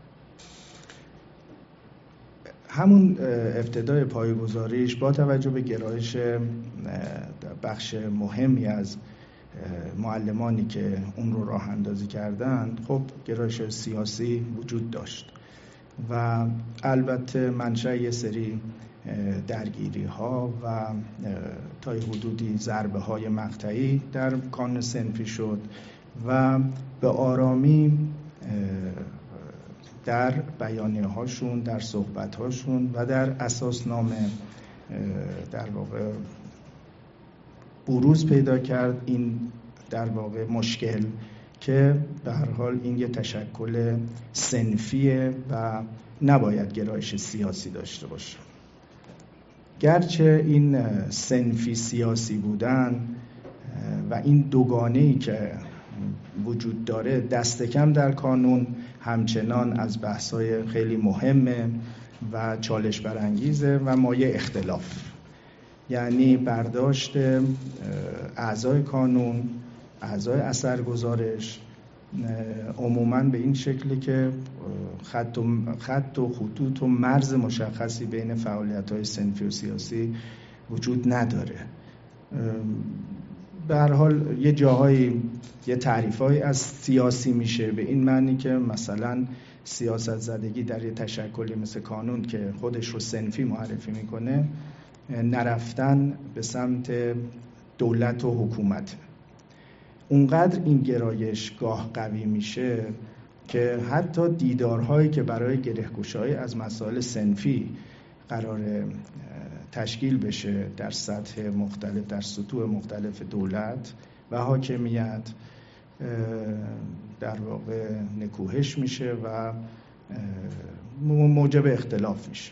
همون ابتدای پایه‌گذاریش با توجه به گرایش بخش مهمی از معلمانی که اون رو راه اندازی کردند، خب گرایش سیاسی وجود داشت و البته منشأ یه سری درگیری ها و تا حدودی ضربه های مقطعی در کانون صنفی شد و به آرامی در بیانیه هاشون، در صحبت هاشون و در اساسنامه در واقع بروز پیدا کرد این در واقع مشکل که به هر حال این یه تشکل صنفیه و نباید گرایش سیاسی داشته باشه. گرچه این صنفی سیاسی بودن و این دوگانه‌ای که وجود داره دست کم در کانون همچنان از بحث‌های خیلی مهمه و چالش برانگیزه و مایه اختلاف، یعنی برداشت اعضای کانون، اعضای اثرگذارش عموماً به این شکلی که خط و, خط و خطوط و مرز مشخصی بین فعالیت‌های صنفی و سیاسی وجود نداره. به هر حال یه جاهایی یه تعریفایی از سیاسی میشه به این معنی که مثلا سیاست زدگی در یه تشکلی مثل کانون که خودش رو صنفی معرفی میکنه نرفتن به سمت دولت و حکومت. اونقدر این گرایش گاه قوی میشه که حتی دیدارهایی که برای گره‌گشایی از مسائل صنفی قرار تشکیل بشه در سطح مختلف، در سطوح مختلف دولت و حاکمیت، در واقع نکوهش میشه و موجب اختلاف میشه.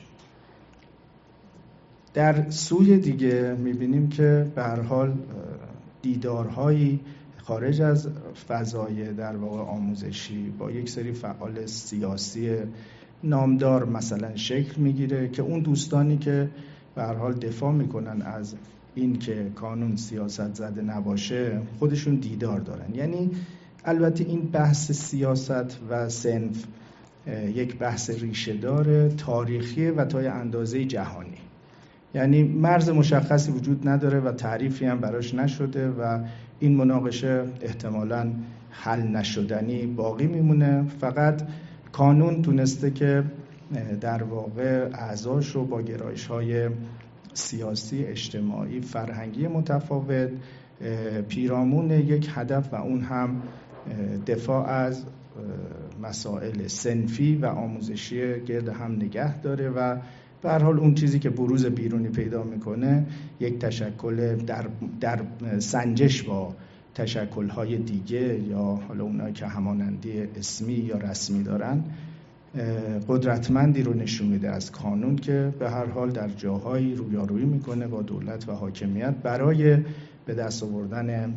در سوی دیگه میبینیم که به هر حال دیدارهایی خارج از فضای در واقع آموزشی با یک سری فعال سیاسی نامدار مثلا شکل میگیره که اون دوستانی که به هر حال دفاع میکنن از این که کانون سیاست زده نباشه خودشون دیدار دارن. یعنی البته این بحث سیاست و صنف یک بحث ریشه داره، تاریخی و تا اندازه جهانی، یعنی مرز مشخصی وجود نداره و تعریفی هم براش نشده و این مناقشه احتمالاً حل نشدنی باقی میمونه. فقط کانون تونسته که در واقع اعضاش رو با گرایش‌های سیاسی، اجتماعی، فرهنگی متفاوت پیرامون یک هدف و اون هم دفاع از مسائل صنفی و آموزشی گرد هم نگه داره و به هر حال اون چیزی که بروز بیرونی پیدا میکنه یک تشکل در, در سنجش با تشکل‌های دیگه یا حالا اونایی که همانندی اسمی یا رسمی دارن قدرتمندی رو نشون میده از کانون که به هر حال در جاهایی رویارویی میکنه با دولت و حاکمیت برای به دست آوردن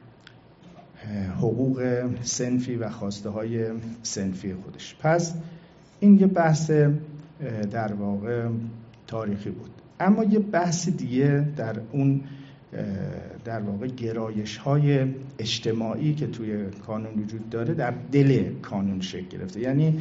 حقوق صنفی و خواسته های صنفی خودش. پس این یه بحث در واقع تاریخی بود. اما یه بحث دیگه در اون در واقع گرایش های اجتماعی که توی کانون وجود داره در دل کانون شکل گرفته. یعنی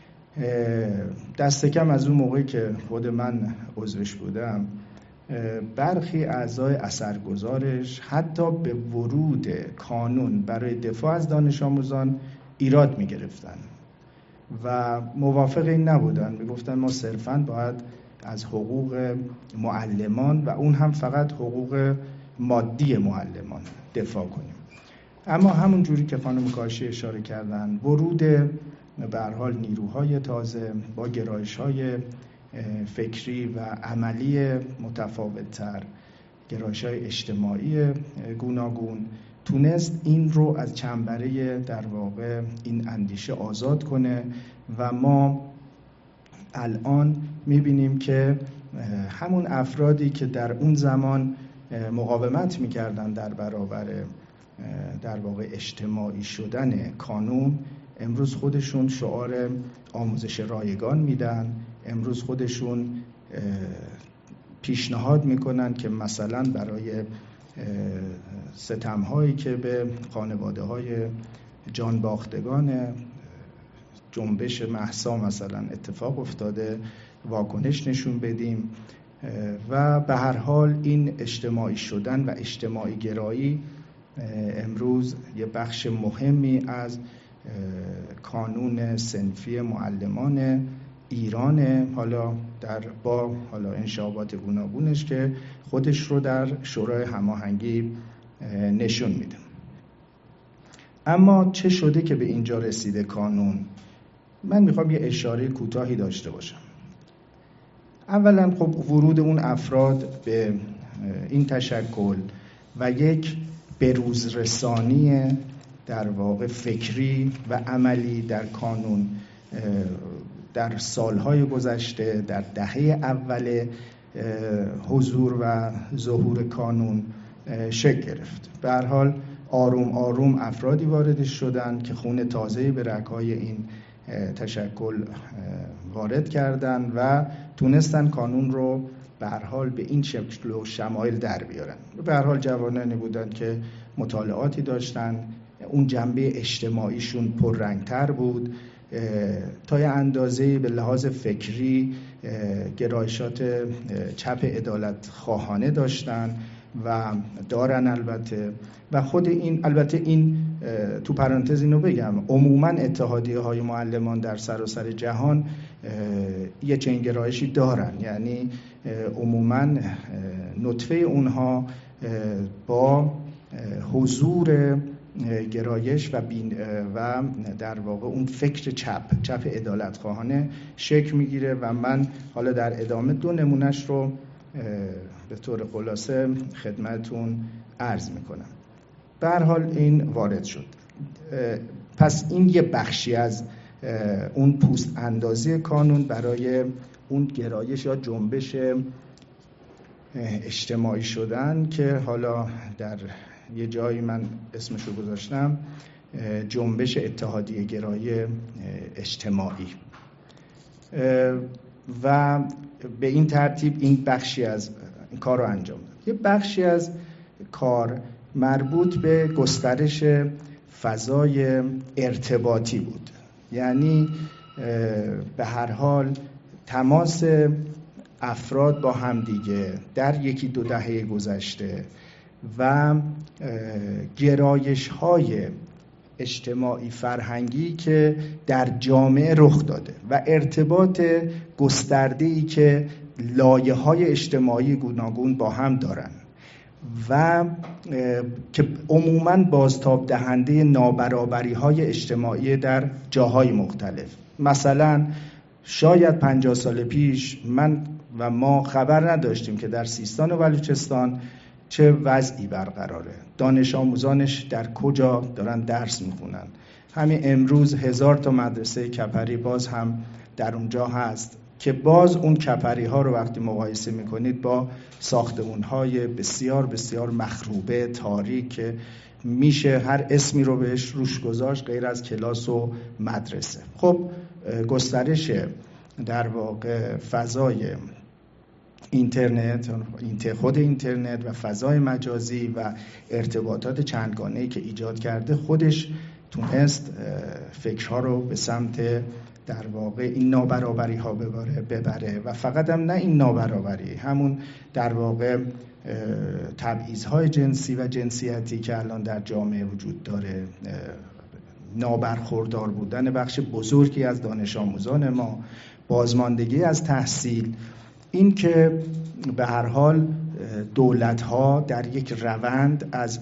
دست کم از اون موقعی که خود من عضوش بودم برخی اعضای اثرگذارش حتی به ورود کانون برای دفاع از دانش آموزان ایراد می گرفتن و موافق این نبودن. می گفتن ما صرفاً باید از حقوق معلمان و اون هم فقط حقوق مادی معلمان دفاع کنیم. اما همون جوری که خانم کاشی اشاره کردن ورود به هر حال نیروهای تازه با گرایش‌های فکری و عملی متفاوت‌تر، گرایش‌های اجتماعی گوناگون تونست این رو از چنبره در واقع این اندیشه آزاد کنه و ما الان میبینیم که همون افرادی که در اون زمان مقاومت میکردن در برابر در واقع اجتماعی شدن کانون، امروز خودشون شعار آموزش رایگان میدن، امروز خودشون پیشنهاد میکنن که مثلا برای ستم‌هایی که به خانواده‌های جانباختگان جنبش مهسا مثلا اتفاق افتاده واکنش نشون بدیم و به هر حال این اجتماعی شدن و اجتماعی گرایی امروز یه بخش مهمی از کانون صنفی معلمان ایران، حالا در با حالا انشابات گوناگونش که خودش رو در شورای هماهنگی نشون میده. اما چه شده که به اینجا رسیده کانون؟ من میخوام یه اشاره کوتاهی داشته باشم. اولا خب ورود اون افراد به این تشکل و یک بروزرسانی در واقع فکری و عملی در کانون در سالهای گذشته، در دهه اول حضور و ظهور کانون شکل گرفت. به هر حال آروم آروم افرادی وارد شدند که خون تازه‌ای به رگ‌های این تشکل وارد کردند و تونستن کانون رو به هر حال به این شکل و شمایل در بیارن. به هر حال جوانانی بودن که مطالعاتی داشتن، اون جنبه اجتماعیشون پررنگتر بود، تا یه اندازه‌ای به لحاظ فکری گرایشات چپ عدالت خواهانه داشتن و دارن البته. و خود این البته این تو پرانتز اینو بگم، عموما اتحادیه های معلمان در سراسر جهان یه چنین گرایشی دارن، یعنی عموما نطفه اونها با حضور گرایش و بین و در واقع اون فکر چپ چپ عدالت خواهانه شکل میگیره و من حالا در ادامه دو نمونهش رو به طور خلاصه خدمتون عرض میکنم. به هر حال این وارد شد. پس این یه بخشی از اون پوست اندازی کانون برای اون گرایش یا جنبش اجتماعی شدن که حالا در یه جایی من اسمشو گذاشتم جنبش اتحادیه گرایی اجتماعی، و به این ترتیب این بخشی از این کار رو انجام داد. یه بخشی از کار مربوط به گسترش فضای ارتباطی بود، یعنی به هر حال تماس افراد با همدیگه در یکی دو دهه گذشته و گرایش های اجتماعی فرهنگی که در جامعه رخ داده و ارتباط گسترده‌ای که لایه‌های اجتماعی گوناگون با هم دارن و که عموماً بازتاب دهنده نابرابری‌های اجتماعی در جاهای مختلف. مثلا شاید پنجاه سال پیش من و ما خبر نداشتیم که در سیستان و بلوچستان چه وضعی برقراره، دانش آموزانش در کجا دارن درس میخونن. همین امروز هزار تا مدرسه کپری باز هم در اونجا هست که باز اون کپری ها رو وقتی مقایسه میکنید با ساختمون های بسیار بسیار مخروبه تاریک میشه هر اسمی رو بهش روش گذاشت غیر از کلاس و مدرسه. خب گسترش در واقع فضای اینترنت، خود اینترنت و فضای مجازی و ارتباطات چندگانه‌ای که ایجاد کرده خودش تونست فکرها رو به سمت در واقع این نابرابری ها ببره, ببره و فقط هم نه این نابرابری، همون در واقع تبعیض‌های جنسی و جنسیتی که الان در جامعه وجود داره، نابرخوردار بودن بخش بزرگی از دانش آموزان ما، بازماندگی از تحصیل، این که به هر حال دولت‌ها در یک روند از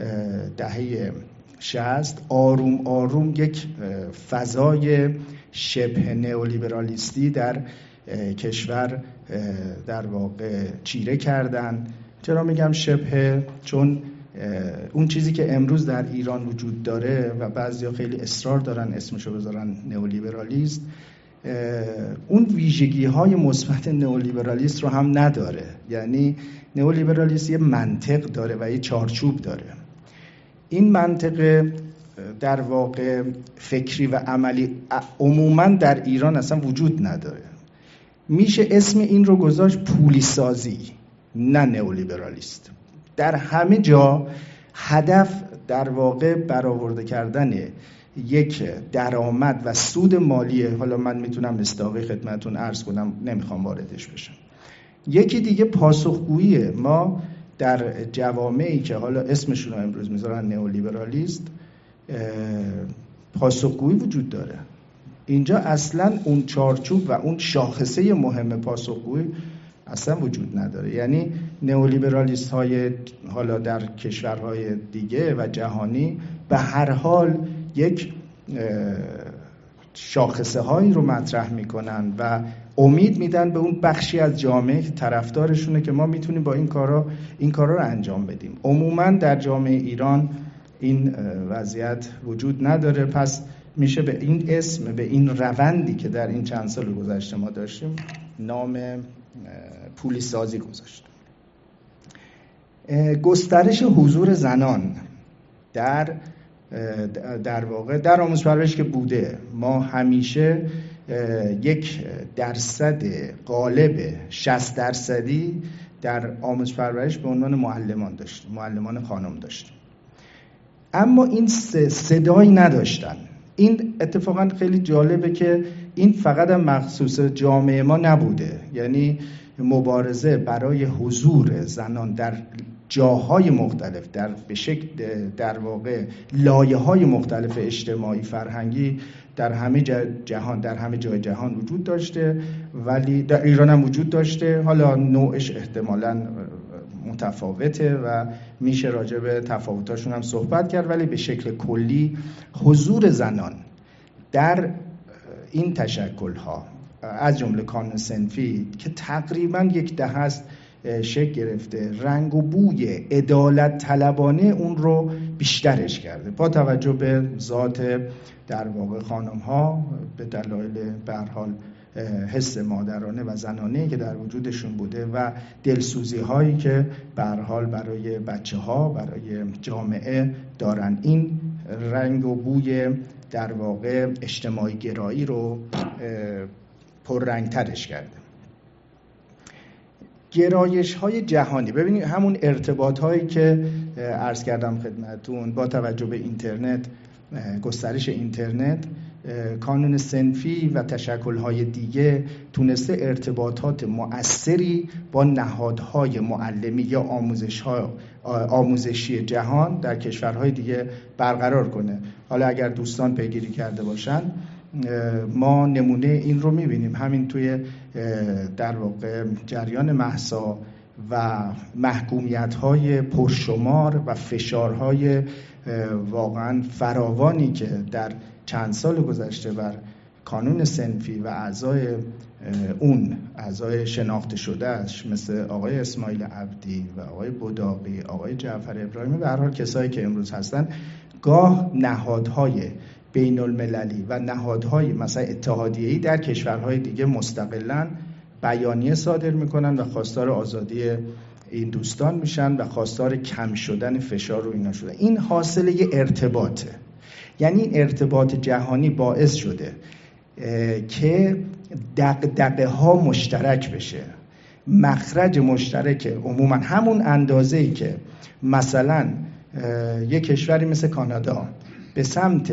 دهه شصت آروم آروم یک فضای شبه نئولیبرالیستی در کشور در واقع چیره کردن. چرا میگم شبه؟ چون اون چیزی که امروز در ایران وجود داره و بعضیا خیلی اصرار دارن اسمشو بذارن نئولیبرالیسم، اون ویژگی های مثبت نئولیبرالیسم رو هم نداره. یعنی نئولیبرالیسم یه منطق داره و یه چارچوب داره. این منطق در واقع فکری و عملی عموما در ایران اصلا وجود نداره. میشه اسم این رو گذاشت پولی سازی، نه نئولیبرالیست. در همه جا هدف در واقع برآورده کردن یک درآمد و سود مالیه. حالا من میتونم مصداقی خدمتتون عرض کنم، نمیخوام واردش بشم. یکی دیگه پاسخگوییه. ما در جوامعی که حالا اسمشون رو امروز میذارن نئولیبرالیست، پاسخگویی وجود داره. اینجا اصلا اون چارچوب و اون شاخصه مهم پاسخگویی اصلا وجود نداره. یعنی نئولیبرالیست های حالا در کشورهای دیگه و جهانی به هر حال یک شاخصه هایی رو مطرح میکنن و امید میدن به اون بخشی از جامعه که طرفدارشونه که ما میتونیم با این کارا این کارا رو انجام بدیم. عموما در جامعه ایران این وضعیت وجود نداره. پس میشه به این اسم، به این روندی که در این چند سال گذشته ما داشتیم، نام پولی سازی گذاشت. گسترش حضور زنان در در واقع در آموزش پرورش که بوده، ما همیشه یک درصد غالب شصت درصدی در آموزش پرورش به عنوان معلمان داشتیم، معلمان خانم داشتیم. اما این صدایی نداشتن. این اتفاقا خیلی جالبه که این فقط هم مخصوص جامعه ما نبوده. یعنی مبارزه برای حضور زنان در جاهای مختلف، در به شکل در واقع لایه‌های مختلف اجتماعی فرهنگی در همه جهان در همه جای جهان وجود داشته، ولی در ایران هم وجود داشته. حالا نوعش احتمالاً متفاوته و میشه راجع به تفاوتاشون هم صحبت کرد، ولی به شکل کلی حضور زنان در این تشکل‌ها از جمله کانون صنفی که تقریباً یک دهه است شکل گرفته، رنگ و بوی عدالت طلبانه اون رو بیشترش کرده با توجه به ذات در واقع خانم‌ها، به دلایل به هر حال حس مادرانه و زنانه که در وجودشون بوده و دلسوزی هایی که به هر حال برای بچه‌ها، برای جامعه دارن. این رنگ و بوی در واقع اجتماعی گرایی رو پررنگ‌ترش کرده. گرایش های جهانی، ببینید همون ارتباط هایی که عرض کردم خدمتتون با توجه به اینترنت، گسترش اینترنت، کانون صنفی و تشکل‌های دیگه تونسته ارتباطات مؤثری با نهادهای معلمی یا آموزش‌ها آموزشی جهان در کشورهای دیگه برقرار کنه. حالا اگر دوستان پیگیری کرده باشن، ما نمونه این رو می‌بینیم همین توی در واقع جریان مهسا و محکومیت‌های پرشمار و فشارهای واقعاً فراوانی که در چند سال گذشته بر کانون صنفی و اعضای اون اعضای شناخته شدهش مثل آقای اسماعیل عبدی و آقای بداقی، آقای جعفر ابراهیمی، به هر حال کسایی که امروز هستن، گاه نهادهای بین المللی و نهادهای مثلا اتحادیه‌ای در کشورهای دیگه مستقلاً بیانیه صادر میکنن و خواستار آزادی این دوستان میشن و خواستار کم شدن فشار رو اینا شدن. این حاصل یه ارتباطه. یعنی این ارتباط جهانی باعث شده که دغدغه ها مشترک بشه، مخرج مشترک عموما همون اندازه‌ای که مثلا یک کشوری مثل کانادا به سمت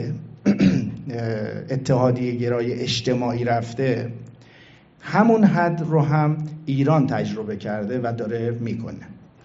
اتحادیه گرای اجتماعی رفته، همون حد رو هم ایران تجربه کرده و داره میکنه.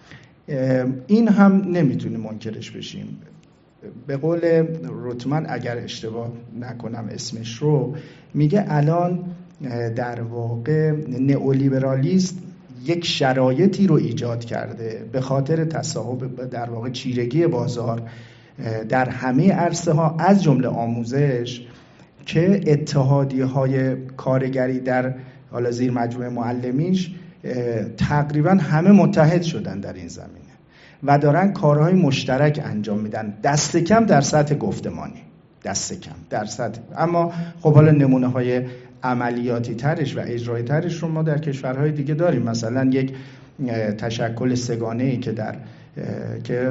این هم نمیتونیم منکرش بشیم. به قول روتمن، اگر اشتباه نکنم اسمش رو، میگه الان در واقع نئولیبرالیسم یک شرایطی رو ایجاد کرده به خاطر تصاحب در واقع چیرگی بازار در همه عرصه ها از جمله آموزش، که اتحادیه های کارگری در حالا زیر مجموعه معلمیش تقریبا همه متحد شدن در این زمینه و دارن کارهای مشترک انجام میدن، دست کم در سطح گفتمانی، دست کم در سطح. اما خب حالا نمونه های عملیاتی ترش و اجرایی ترش رو ما در کشورهای دیگه داریم. مثلا یک تشکل سگانه‌ای که در که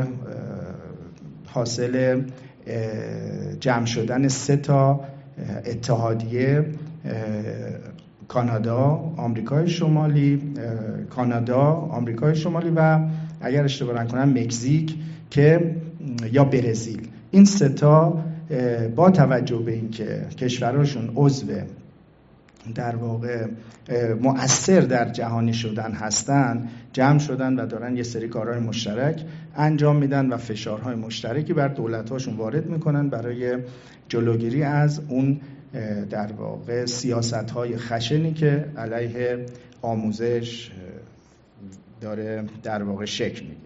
حاصل جمع شدن سه تا اتحادیه، کانادا، آمریکای شمالی، کانادا، آمریکای شمالی و اگر اشتباه نکنم مکزیک که یا برزیل، این سه تا با توجه به اینکه کشوراشون عضو در واقع مؤثر در جهانی شدن هستن، جمع شدن و دارن یه سری کارهای مشترک انجام میدن و فشارهای مشترکی بر دولت‌هاشون وارد میکنن برای جلوگیری از اون در واقع سیاست‌های خشنی که علیه آموزش داره در واقع شکل میگیره.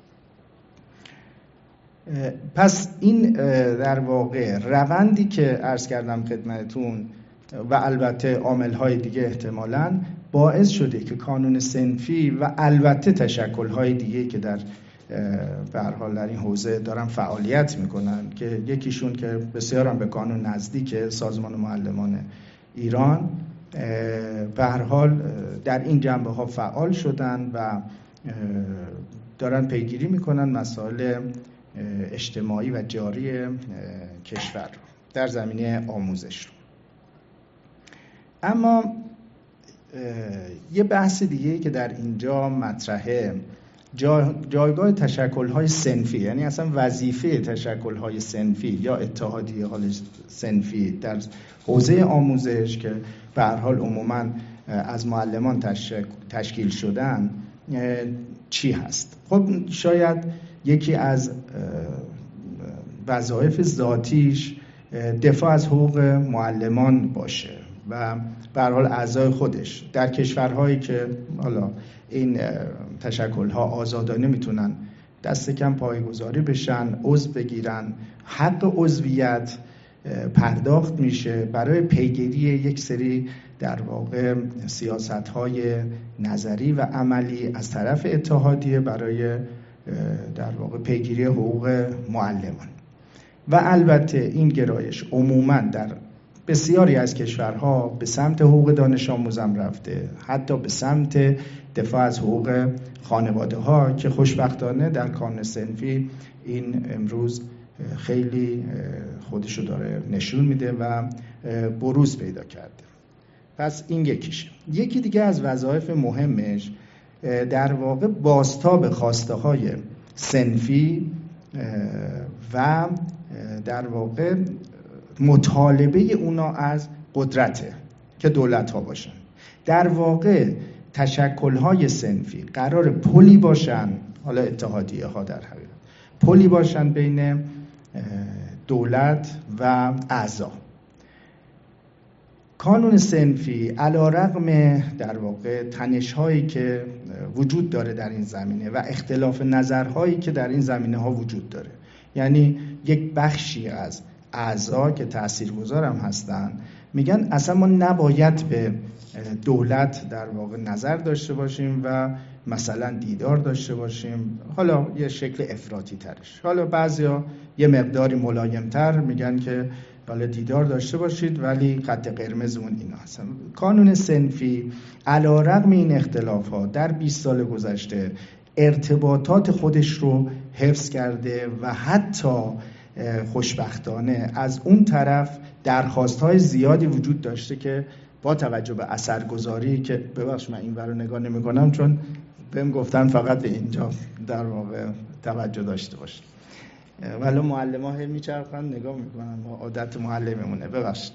پس این در واقع روندی که عرض کردم خدمتتون و البته عامل‌های دیگه احتمالاً باعث شده که کانون صنفی و البته تشکل‌های دیگه که در به هر حال در این حوزه دارن فعالیت میکنن که یکیشون که بسیار هم به کانون نزدیک، سازمان معلمان ایران، به هر حال در این جنبه ها فعال شدن و دارن پیگیری میکنن مسائل اجتماعی و جاری کشور در زمینه آموزش رو. اما یه بحث دیگه‌ای که در اینجا مطرحه، جا جایگاه تشکل‌های صنفی، یعنی اصلا وظیفه تشکل‌های صنفی یا اتحادیه‌های صنفی در حوزه آموزش که به هر حال عموماً از معلمان تشکیل شدن چی هست؟ خب شاید یکی از وظایف ذاتیش دفاع از حقوق معلمان باشه و به هر حال اعضای خودش در کشورهایی که حالا این تشکل‌ها آزادانه میتونن دست کم پایه‌گذاری بشن، عضو بگیرن، حق عضویت پرداخت میشه برای پیگیری یک سری در واقع سیاست‌های نظری و عملی از طرف اتحادیه برای در واقع پیگیری حقوق معلمان. و البته این گرایش عموماً در بسیاری از کشورها به سمت حقوق دانش آموزم رفته، حتی به سمت دفاع از حقوق خانواده ها که خوشبختانه در کانون صنفی این امروز خیلی خودشو داره نشون میده و بروز پیدا کرده. پس این یکیشه. یکی دیگه از وظایف مهمش در واقع بازتاب خواسته های صنفی و در واقع مطالبه اونا از قدرته که دولت ها باشن. در واقع تشکل های صنفی قرار پلی باشن، حالا اتحادیه ها در حقیقت پلی باشن بین دولت و اعضا. کانون صنفی علی‌رغم در واقع تنش هایی که وجود داره در این زمینه و اختلاف نظرهایی که در این زمینه ها وجود داره، یعنی یک بخشی از اعضا که تاثیرگذار هم هستن میگن اصلا ما نباید به دولت در واقع نظر داشته باشیم و مثلا دیدار داشته باشیم، حالا یه شکل افراطی ترش. حالا بعضیا یه مقداری ملایمتر میگن که حالا دیدار داشته باشید ولی خط قرمزمون اینا هستن. کانون صنفی علی‌رغم این اختلافات در بیست سال گذشته ارتباطات خودش رو حفظ کرده و حتی خوشبختانه از اون طرف درخواست‌های زیادی وجود داشته که با توجه به اثرگذاری که ببخش من این ور رو نگاه نمی‌کنم چون بهم گفتن فقط به اینجا در واقع توجه داشته باشید، ولی معلم‌ها هم میچرخن نگاه میکنن، عادت معلممونه ببخشید.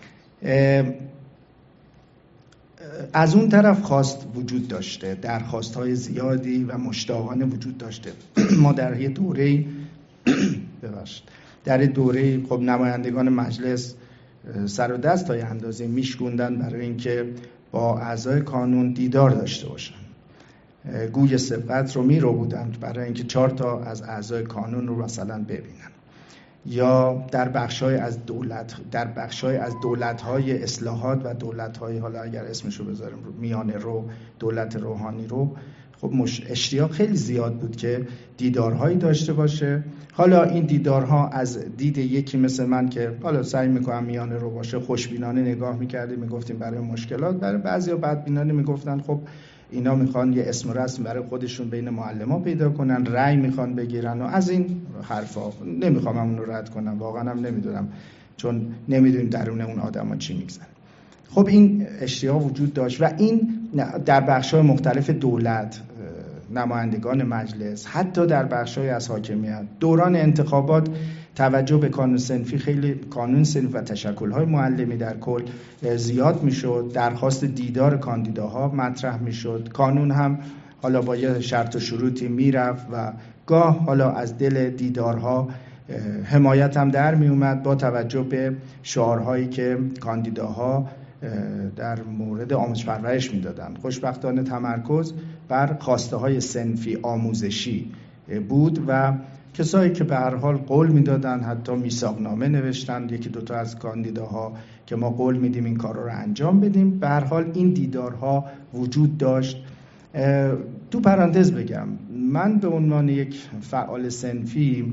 از اون طرف خواست وجود داشته، درخواست‌های زیادی و مشتاقانه وجود داشته. ما در یه دوره‌ای ببخشید در دوره خب نمایندگان مجلس سر و دست تا یه اندازه میشکوندن برای اینکه با اعضای کانون دیدار داشته باشن، گوی سبقت رو میرو بودند برای اینکه چهار تا از اعضای کانون رو مثلا ببینن، یا در بخشای از دولت در بخشای از دولت‌های اصلاحات و دولت‌های حالا اگر اسمشو بذاریم میانه رو، دولت روحانی رو، خب اشتیاق خیلی زیاد بود که دیدارهایی داشته باشه. حالا این دیدارها از دید یکی مثل من که حالا سعی میکنم میانه رو باشه خوشبینانه نگاه میکردیم، میگفتیم برای مشکلات، برای بعضیا بدبینانه میگفتن خب اینا میخوان یه اسم و رسم برای خودشون بین معلما پیدا کنن، رأی میخوان بگیرن و از این حرفا. نمیخوام اون رو رد کنم، واقعا هم نمیدونم، چون نمیدونیم درون اون آدما چی میگذره. خب این اشتیاق وجود داشت و این در بخش‌های مختلف دولت، نمایندگان مجلس، حتی در بخش‌های از حاکمیت، دوران انتخابات توجه به قانون صنفی خیلی قانون صنفی و تشکل‌های معلمی در کل زیاد میشد. درخواست دیدار کاندیداها مطرح میشد. قانون هم حالا با یه شرط و شروطی میرفت و گاه حالا از دل دیدارها حمایت هم در می اومد با توجه به شعارهایی که کاندیداها در مورد آموزش پرورش میدادن. خوشبختانه تمرکز بر خواسته های صنفی آموزشی بود و کسایی که به هر حال قول میدادن، حتی میثاقنامه نوشتن یکی دوتا از کاندیداها که ما قول میدیم این کارا رو انجام بدیم. به هر حال این دیدارها وجود داشت. تو پرانتز بگم من به عنوان یک فعال صنفی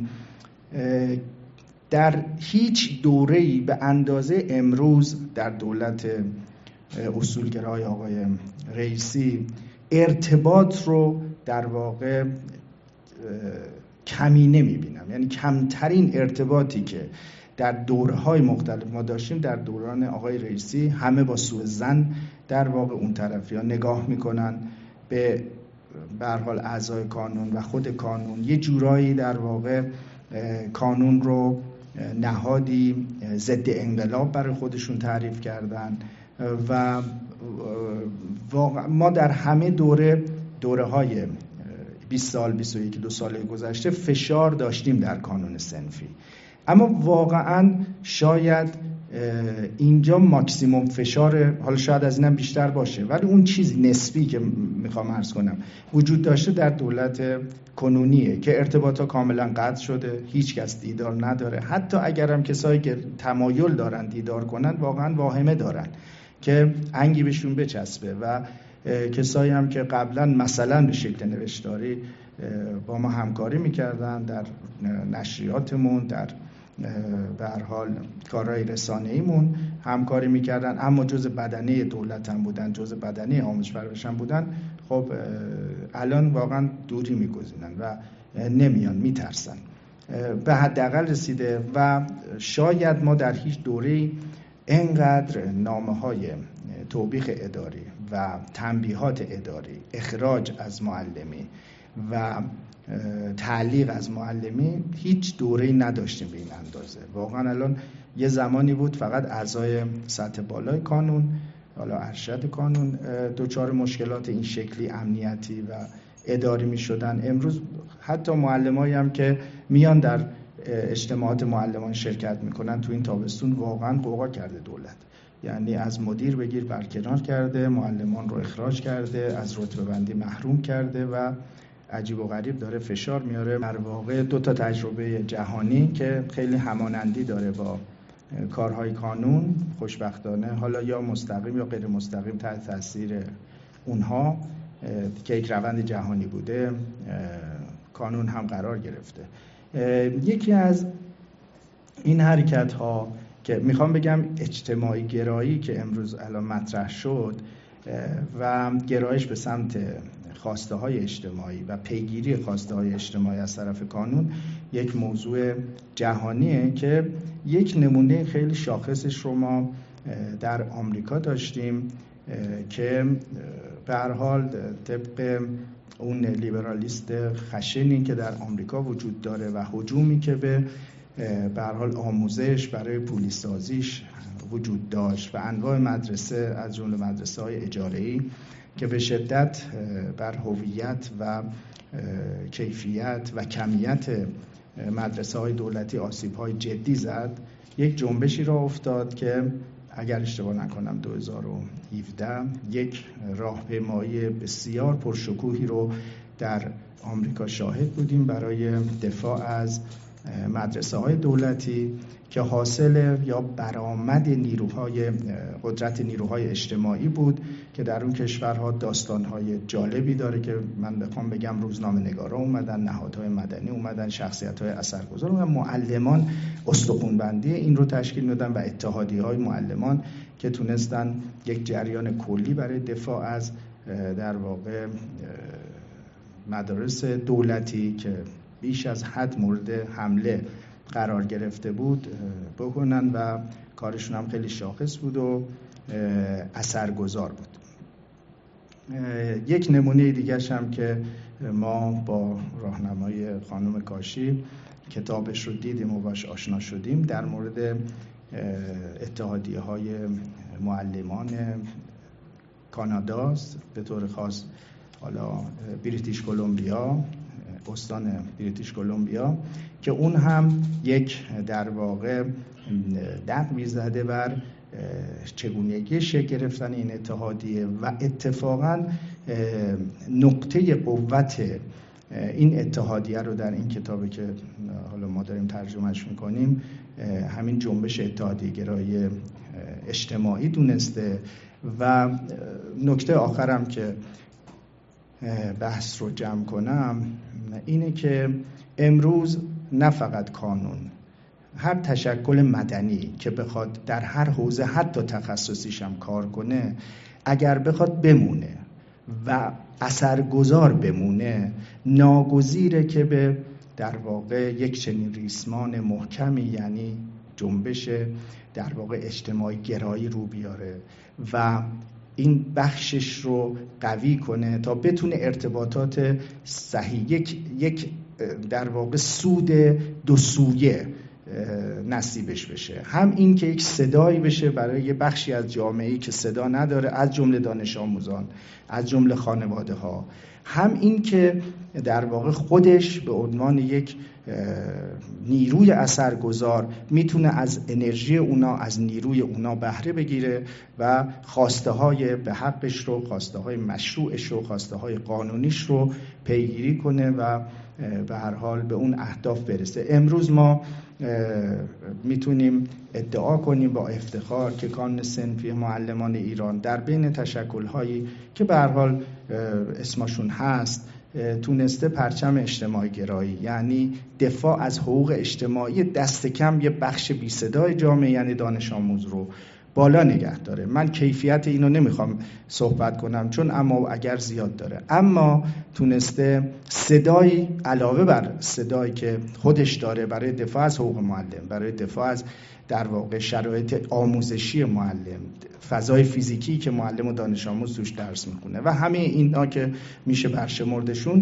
در هیچ دوره‌ای به اندازه امروز در دولت اصولگرای آقای رئیسی ارتباط رو در واقع کمی نمی‌بینم. یعنی کمترین ارتباطی که در دوره‌های مختلف ما داشتیم در دوران آقای رئیسی، همه با سوء ظن در واقع اون طرفی‌ها نگاه می‌کنن به به هر حال اعضای کانون و خود کانون، یه جورایی در واقع کانون رو نهادی ضد انقلاب برای خودشون تعریف کردن و ما در همه دوره دوره های بیست سال بیست و یک دو سال گذشته فشار داشتیم در کانون صنفی، اما واقعا شاید اینجا ماکسیموم فشار، حالا شاید از اینم بیشتر باشه، ولی اون چیزی نسبی که میخوام عرض کنم وجود داشته در دولت کنونیه که ارتباطا کاملا قطع شده، هیچ کس دیدار نداره. حتی اگرم کسایی که تمایل دارن دیدار کنن واقعا واهمه دارن که انگی بهشون بچسبه و کسایی هم که قبلا مثلا به شکل نوشتاری با ما همکاری میکردن در نشریاتمون، در به هر حال کارهای رسانه‌ایمون همکاری میکردن، اما جزء بدنه دولت هم بودن، جزء بدنه آموزش پرورش هم بودن، خب الان واقعا دوری میگزینن و نمیان، میترسن. به حداقل رسیده و شاید ما در هیچ دوره‌ای اینقدر نامه‌های توبیخ اداری و تنبیهات اداری، اخراج از معلمی و تعلیق از معلمی هیچ دوره‌ای نداشتیم به این اندازه. واقعا الان یه زمانی بود فقط اعضای سطح بالای کانون، حالا ارشد کانون، دوچار مشکلات این شکلی امنیتی و اداری می شدن. امروز حتی معلمایی هم که میان در اجتماعات معلمان شرکت میکنن تو این تابستون واقعا قوقا کرده دولت، یعنی از مدیر بگیر برکنار کرده، معلمان رو اخراج کرده، از رتبه بندی محروم کرده و عجیب و غریب داره فشار میاره. در واقع دو تا تجربه جهانی که خیلی همانندی داره با کارهای کانون، خوشبختانه حالا یا مستقیم یا غیر مستقیم تحت تاثیر اونها که یک روند جهانی بوده کانون هم قرار گرفته. یکی از این حرکت ها که میخوام بگم اجتماعی گرایی که امروز الان مطرح شد و گرایش به سمت خواسته های اجتماعی و پیگیری خواسته های اجتماعی از طرف کانون یک موضوع جهانیه که یک نمونه خیلی شاخصش رو ما در آمریکا داشتیم که به هر حال طبق اون لیبرالیست خشنی که در آمریکا وجود داره و هجومی که به به هر حال آموزش برای پولیسازیش وجود داشت و انواع مدرسه از جمله مدرسه‌های اجاره‌ای که به شدت بر هویت و کیفیت و کمیت مدرسه‌های دولتی آسیب‌های جدی زد، یک جنبشی را افتاد که اگر اشتباه نکنم دو هزار و هفده یک راهپیمایی بسیار پرشکوهی رو در آمریکا شاهد بودیم برای دفاع از مدرسه‌های دولتی که حاصل یا برآمد نیروهای قدرت نیروهای اجتماعی بود که در اون کشورها داستانهای جالبی داره که من بخوام بگم روزنامه‌نگارا اومدن، نهادهای مدنی اومدن، شخصیت‌های اثرگذار اومدن، معلمان استخوان‌بندی این رو تشکیل میدن و اتحادیه‌های معلمان که تونستن یک جریان کلی برای دفاع از در واقع مدارس دولتی که بیش از حد مورد حمله قرار گرفته بود بکنن و کارشون هم خیلی شاخص بود و اثرگذار بود. یک نمونه دیگرش هم که ما با راهنمای خانم کاشی کتابش رو دیدیم و باش آشنا شدیم در مورد اتحادیه های معلمان کاناداست، به طور خاص حالا بریتیش کلمبیا، استان بریتیش کلمبیا، که اون هم یک در واقع دقی زده بر چگونگی شکل گرفتن این اتحادیه و اتفاقا نقطه قوت این اتحادیه رو در این کتابی که حالا ما داریم ترجمهش میکنیم همین جنبش اتحادیه گرایی اجتماعی دونسته. و نکته آخرم که بحث رو جمع کنم اینه که امروز نه فقط قانون، هر تشکل مدنی که بخواد در هر حوزه حتی تخصصیش هم کار کنه، اگر بخواد بمونه و اثرگذار بمونه، ناگزیره که به در واقع یک چنین ریسمان محکمی، یعنی جنبش در واقع اجتماعی گرایی رو بیاره و این بخشش رو قوی کنه تا بتونه ارتباطات صحیح یک یک در واقع سود دو سویه نصیبش بشه. هم این که یک صدایی بشه برای یه بخشی از جامعه‌ای که صدا نداره، از جمله دانش آموزان، از جمله خانواده ها. هم این که در واقع خودش به عنوان یک نیروی اثرگذار میتونه از انرژی اونا، از نیروی اونا بهره بگیره و خواسته های به حقش رو، خواسته های مشروعش رو، خواسته های قانونیش رو پیگیری کنه و به هر حال به اون اهداف برسه. امروز ما میتونیم ادعا کنیم با افتخار که کانون صنفی معلمان ایران در بین تشکل‌هایی که به هر حال اسمشون هست تونسته پرچم اجتماعی گرایی، یعنی دفاع از حقوق اجتماعی دست کم یه بخش بی صدای جامعه یعنی دانش آموز رو بالا نگه داره. من کیفیت اینو نمیخوام صحبت کنم چون اما اگر زیاد داره، اما تونسته صدایی علاوه بر صدایی که خودش داره برای دفاع از حقوق معلم، برای دفاع از در واقع شرایط آموزشی معلم، فضای فیزیکی که معلم و دانش آموز توش درس میخونه و همه اینا که میشه برشمردشون،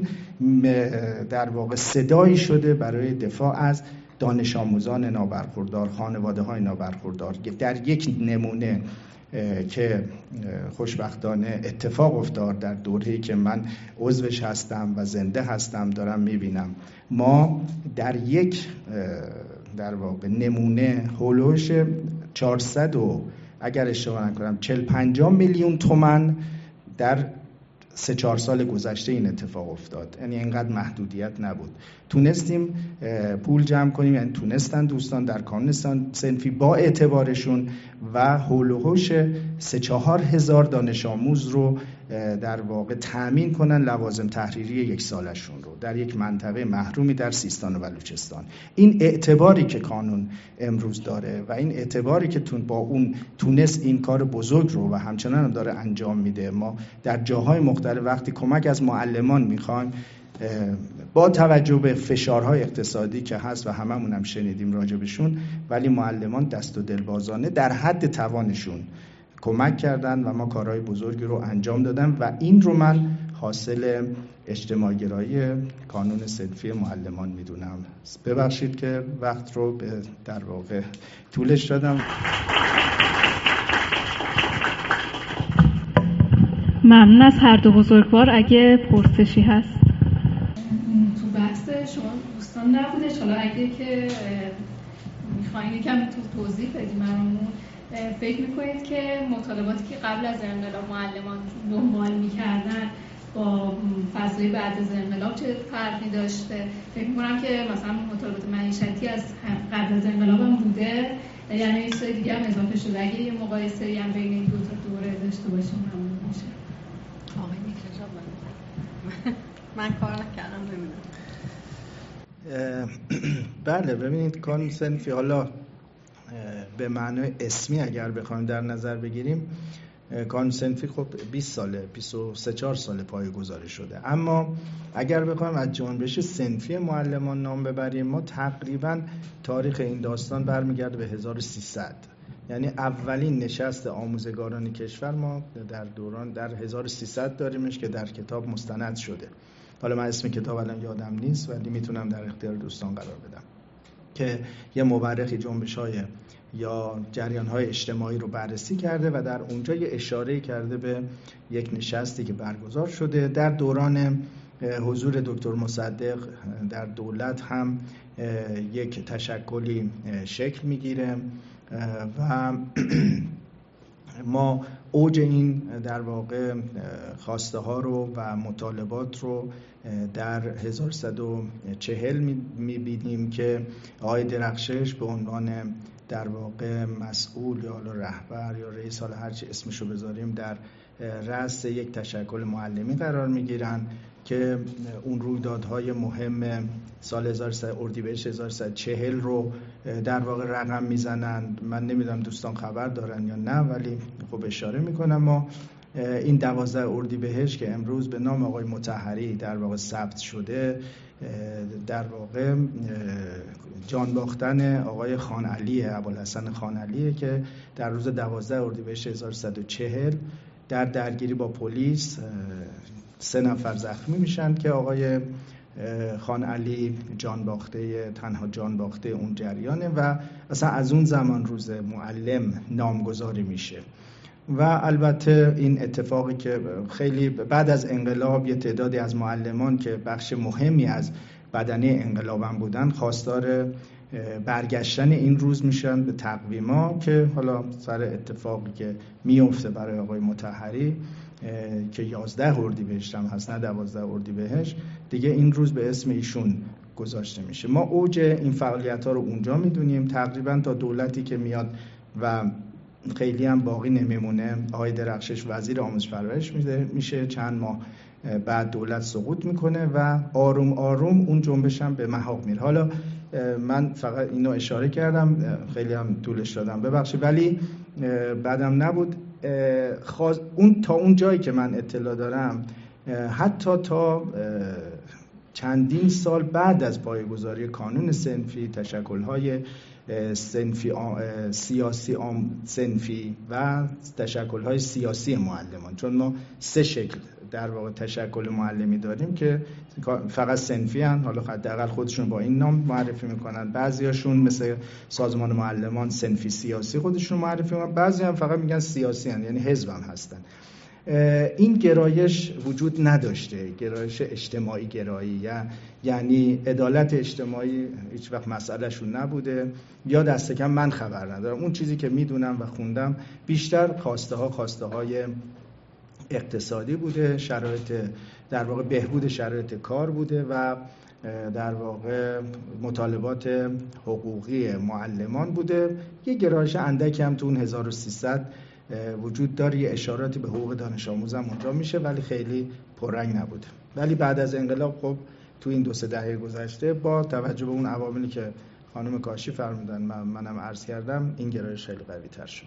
در واقع صدایی شده برای دفاع از دانش آموزان نابرخوردار، خانواده های نابرخوردار. در یک نمونه که خوشبختانه اتفاق افتاد در دوره‌ای که من عضوش هستم و زنده هستم دارم میبینم، ما در یک در واقع نمونه هولوش چهارصد و اگر اشتباه نکنم چهل پنجاه میلیون تومان در سه چهار سال گذشته این اتفاق افتاد. یعنی اینقدر محدودیت نبود، تونستیم پول جمع کنیم، یعنی تونستن دوستان در کانون صنفی با اعتبارشون و حول و حوش سه چهار هزار دانش آموز رو در واقع تأمین کنن لوازم تحریری یک سالشون رو در یک منطقه محرومی در سیستان و بلوچستان. این اعتباری که کانون امروز داره و این اعتباری که تون با اون تونست این کار بزرگ رو و همچنان هم داره انجام میده. ما در جاهای مختلف وقتی کمک از معلمان میخوایم، با توجه به فشارهای اقتصادی که هست و هممون هم شنیدیم راجبشون، ولی معلمان دست و دلبازانه در حد توانشون کمک کردن و ما کارهای بزرگی رو انجام دادن و این رو من حاصل اجتماع گرایی کانون صنفی معلمان میدونم. ببخشید که وقت رو به در واقع طولش دادم. ممنون از هر دو بزرگوار. اگه پرسشی هست تو بحث شما دوستان نبودش، حالا اگه که میخواین یکم تو توضیح بدیم برامون، فکر میکنید که مطالباتی که قبل از انقلاب معلمان دنبال میکردن با فضای بعد از انقلاب چه فرقی داشته. فکر می‌کنم که مثلا مطالبات معیشتی از قبل از انقلاب هم بوده، یعنی یه چیز دیگه هم اضافه شده. اگه یه مقایسه‌ای هم بین این دو تا دوره داشته باشیم ممنون میشه. آقای میکرجا من کار نکردم ببینم. بله ببینید کانون صنفی حالا به معنای اسمی اگر بخوایم در نظر بگیریم، کانون صنفی خب بیست ساله بیست و سه چهار سال پایه‌گذاری شده، اما اگر بخوایم از جنبش صنفی معلمان نام ببریم ما تقریبا تاریخ این داستان برمیگرده به هزار و سیصد، یعنی اولین نشست آموزگاران کشور ما در دوران در هزار و سیصد داریمش که در کتاب مستند شده. حالا من اسم کتاب الان یادم نیست ولی میتونم در اختیار دوستان قرار بدم که یه مورخی جنبش‌های یا جریان‌های اجتماعی رو بررسی کرده و در اونجا یه اشاره‌ای کرده به یک نشستی که برگزار شده در دوران حضور دکتر مصدق در دولت هم یک تشکلی شکل میگیره و ما اوج این در واقع خواسته ها رو و مطالبات رو در هزار و سیصد و چهل میبینیم که آقای درخشش به عنوان در واقع مسئول یا رهبر یا رئیس، حالا هر چی اسمشو بذاریم، در رأس یک تشکل معلمی قرار میگیرن که اون رویدادهای مهم سال هزار و سیصد اردیبهشت هزار و سیصد و چهل رو در واقع رقم میزنن. من نمیدونم دوستان خبر دارن یا نه ولی خب اشاره میکنم ما این دوازده اردیبهشت که امروز به نام آقای مطهری در واقع ثبت شده در واقع جان باختن آقای خان علی ابوالحسن خان علیه که در روز دوازده اردیبهشت هزار و سیصد و چهل در درگیری با پلیس سه نفر زخمی میشن که آقای خان علی جان باخته، تنها جان باخته اون جریانه و اصلا از اون زمان روز معلم نامگذاری میشه. و البته این اتفاقی که خیلی بعد از انقلاب یه تعدادی از معلمان که بخش مهمی از بدنه انقلابم بودن خواستار برگشتن این روز میشن به تقویما که حالا سر اتفاقی که میفته برای آقای مطهری که یازده اردیبهشت هم هست نه دوازده اردیبهشت دیگه این روز به اسم ایشون گذاشته میشه. ما اوج این فعالیت ها رو اونجا میدونیم تقریبا تا دولتی که میاد و خیلی هم باقی نمیمونه. آقای درخشش وزیر آموزش پرورش میشه، چند ماه بعد دولت سقوط میکنه و آروم آروم اون جنبش هم به محاق میره. حالا من فقط اینو اشاره کردم، خیلی هم طولش دادم ببخشید، ولی بعدم نبود. خواست اون تا اون جایی که من اطلاع دارم حتی تا چندین سال بعد از پایه‌گذاری کانون صنفی تشکل‌های صنفی سیاسی صنفی و تشکل‌های سیاسی معلمان، چون ما سه شکل در واقع تشکل معلمی داریم که فقط صنفی هستند، حالا حداقل خودشون با این نام معرفی میکنن، بعضیاشون مثل سازمان معلمان صنفی سیاسی خودشون معرفی میکنن، بعضی هم فقط میگن سیاسی هستند یعنی حزب هم هستن. این گرایش وجود نداشته، گرایش اجتماعی گرایی یعنی عدالت اجتماعی هیچ وقت مسئلهشون نبوده یا دست کم من خبر ندارم. اون چیزی که میدونم و خوندم بیشتر خواسته ها خواسته های اقتصادی بوده، شرایط در واقع بهبود شرایط کار بوده و در واقع مطالبات حقوقی معلمان بوده. یه گرایش اندکی هم تو اون هزار و سیصد وجود داره، یه اشاراتی به حقوق دانش آموز هم اونجا میشه ولی خیلی پررنگ نبوده. ولی بعد از انقلاب خب تو این دو سه دهه گذشته با توجه به اون عواملی که خانم کاشی فرمودن من منم عرض کردم این گرایش خیلی قوی تر شده.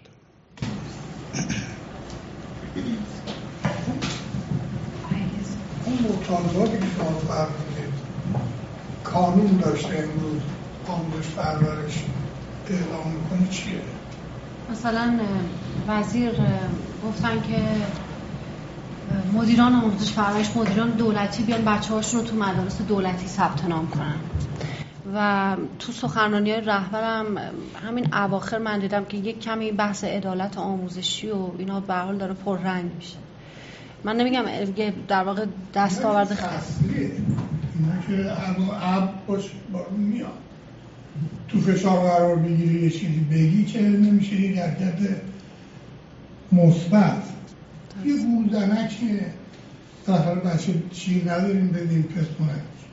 اون مطالباتی که شما فرمودید کانون داشته امروز آموزش پرورش اعلام میکنه چیه؟ مثلا وزیر گفتن که مدیران آموزش پرورش مدیران دولتی بیان بچه‌هاشون رو تو مدارس دولتی ثبت نام کنن و تو سخنرانی‌های رهبرم همین اواخر من دیدم که یک کمی بحث عدالت آموزشی و اینا به هر حال داره پررنگ میشه. من نمیگم در واقع دستاورد خیلی اینا که اب باش بارون میاد تو فشار قرار بگیری یه چیزی بگی که نمیشه یک حرکت مثبت. یه گوزنک بالاخره بچه شیر نداریم بدیم پستونه.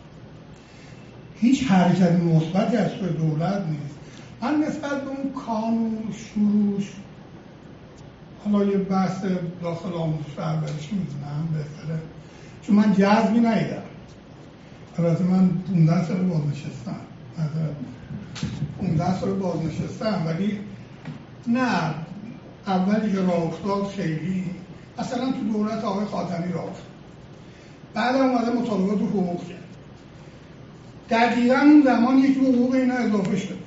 هیچ حرکت مثبتی از سوی دولت نیست. من نسبت به اون کانون شروش، حالا یه بحث داخل آموزش پرورشی میدونم بهتره، چون من جذبی ندیدم. البته من پونزده سال بازنشستم، پونزده سال بازنشستم، ولی نه اولی که راه افتاد خیلی مثلا تو دولت آقای خاتمی راه افتاد، بعد اومده مطالبات حقوق کرد، دقیقا اون زمان یکی به حقوق اینا اضافه شده.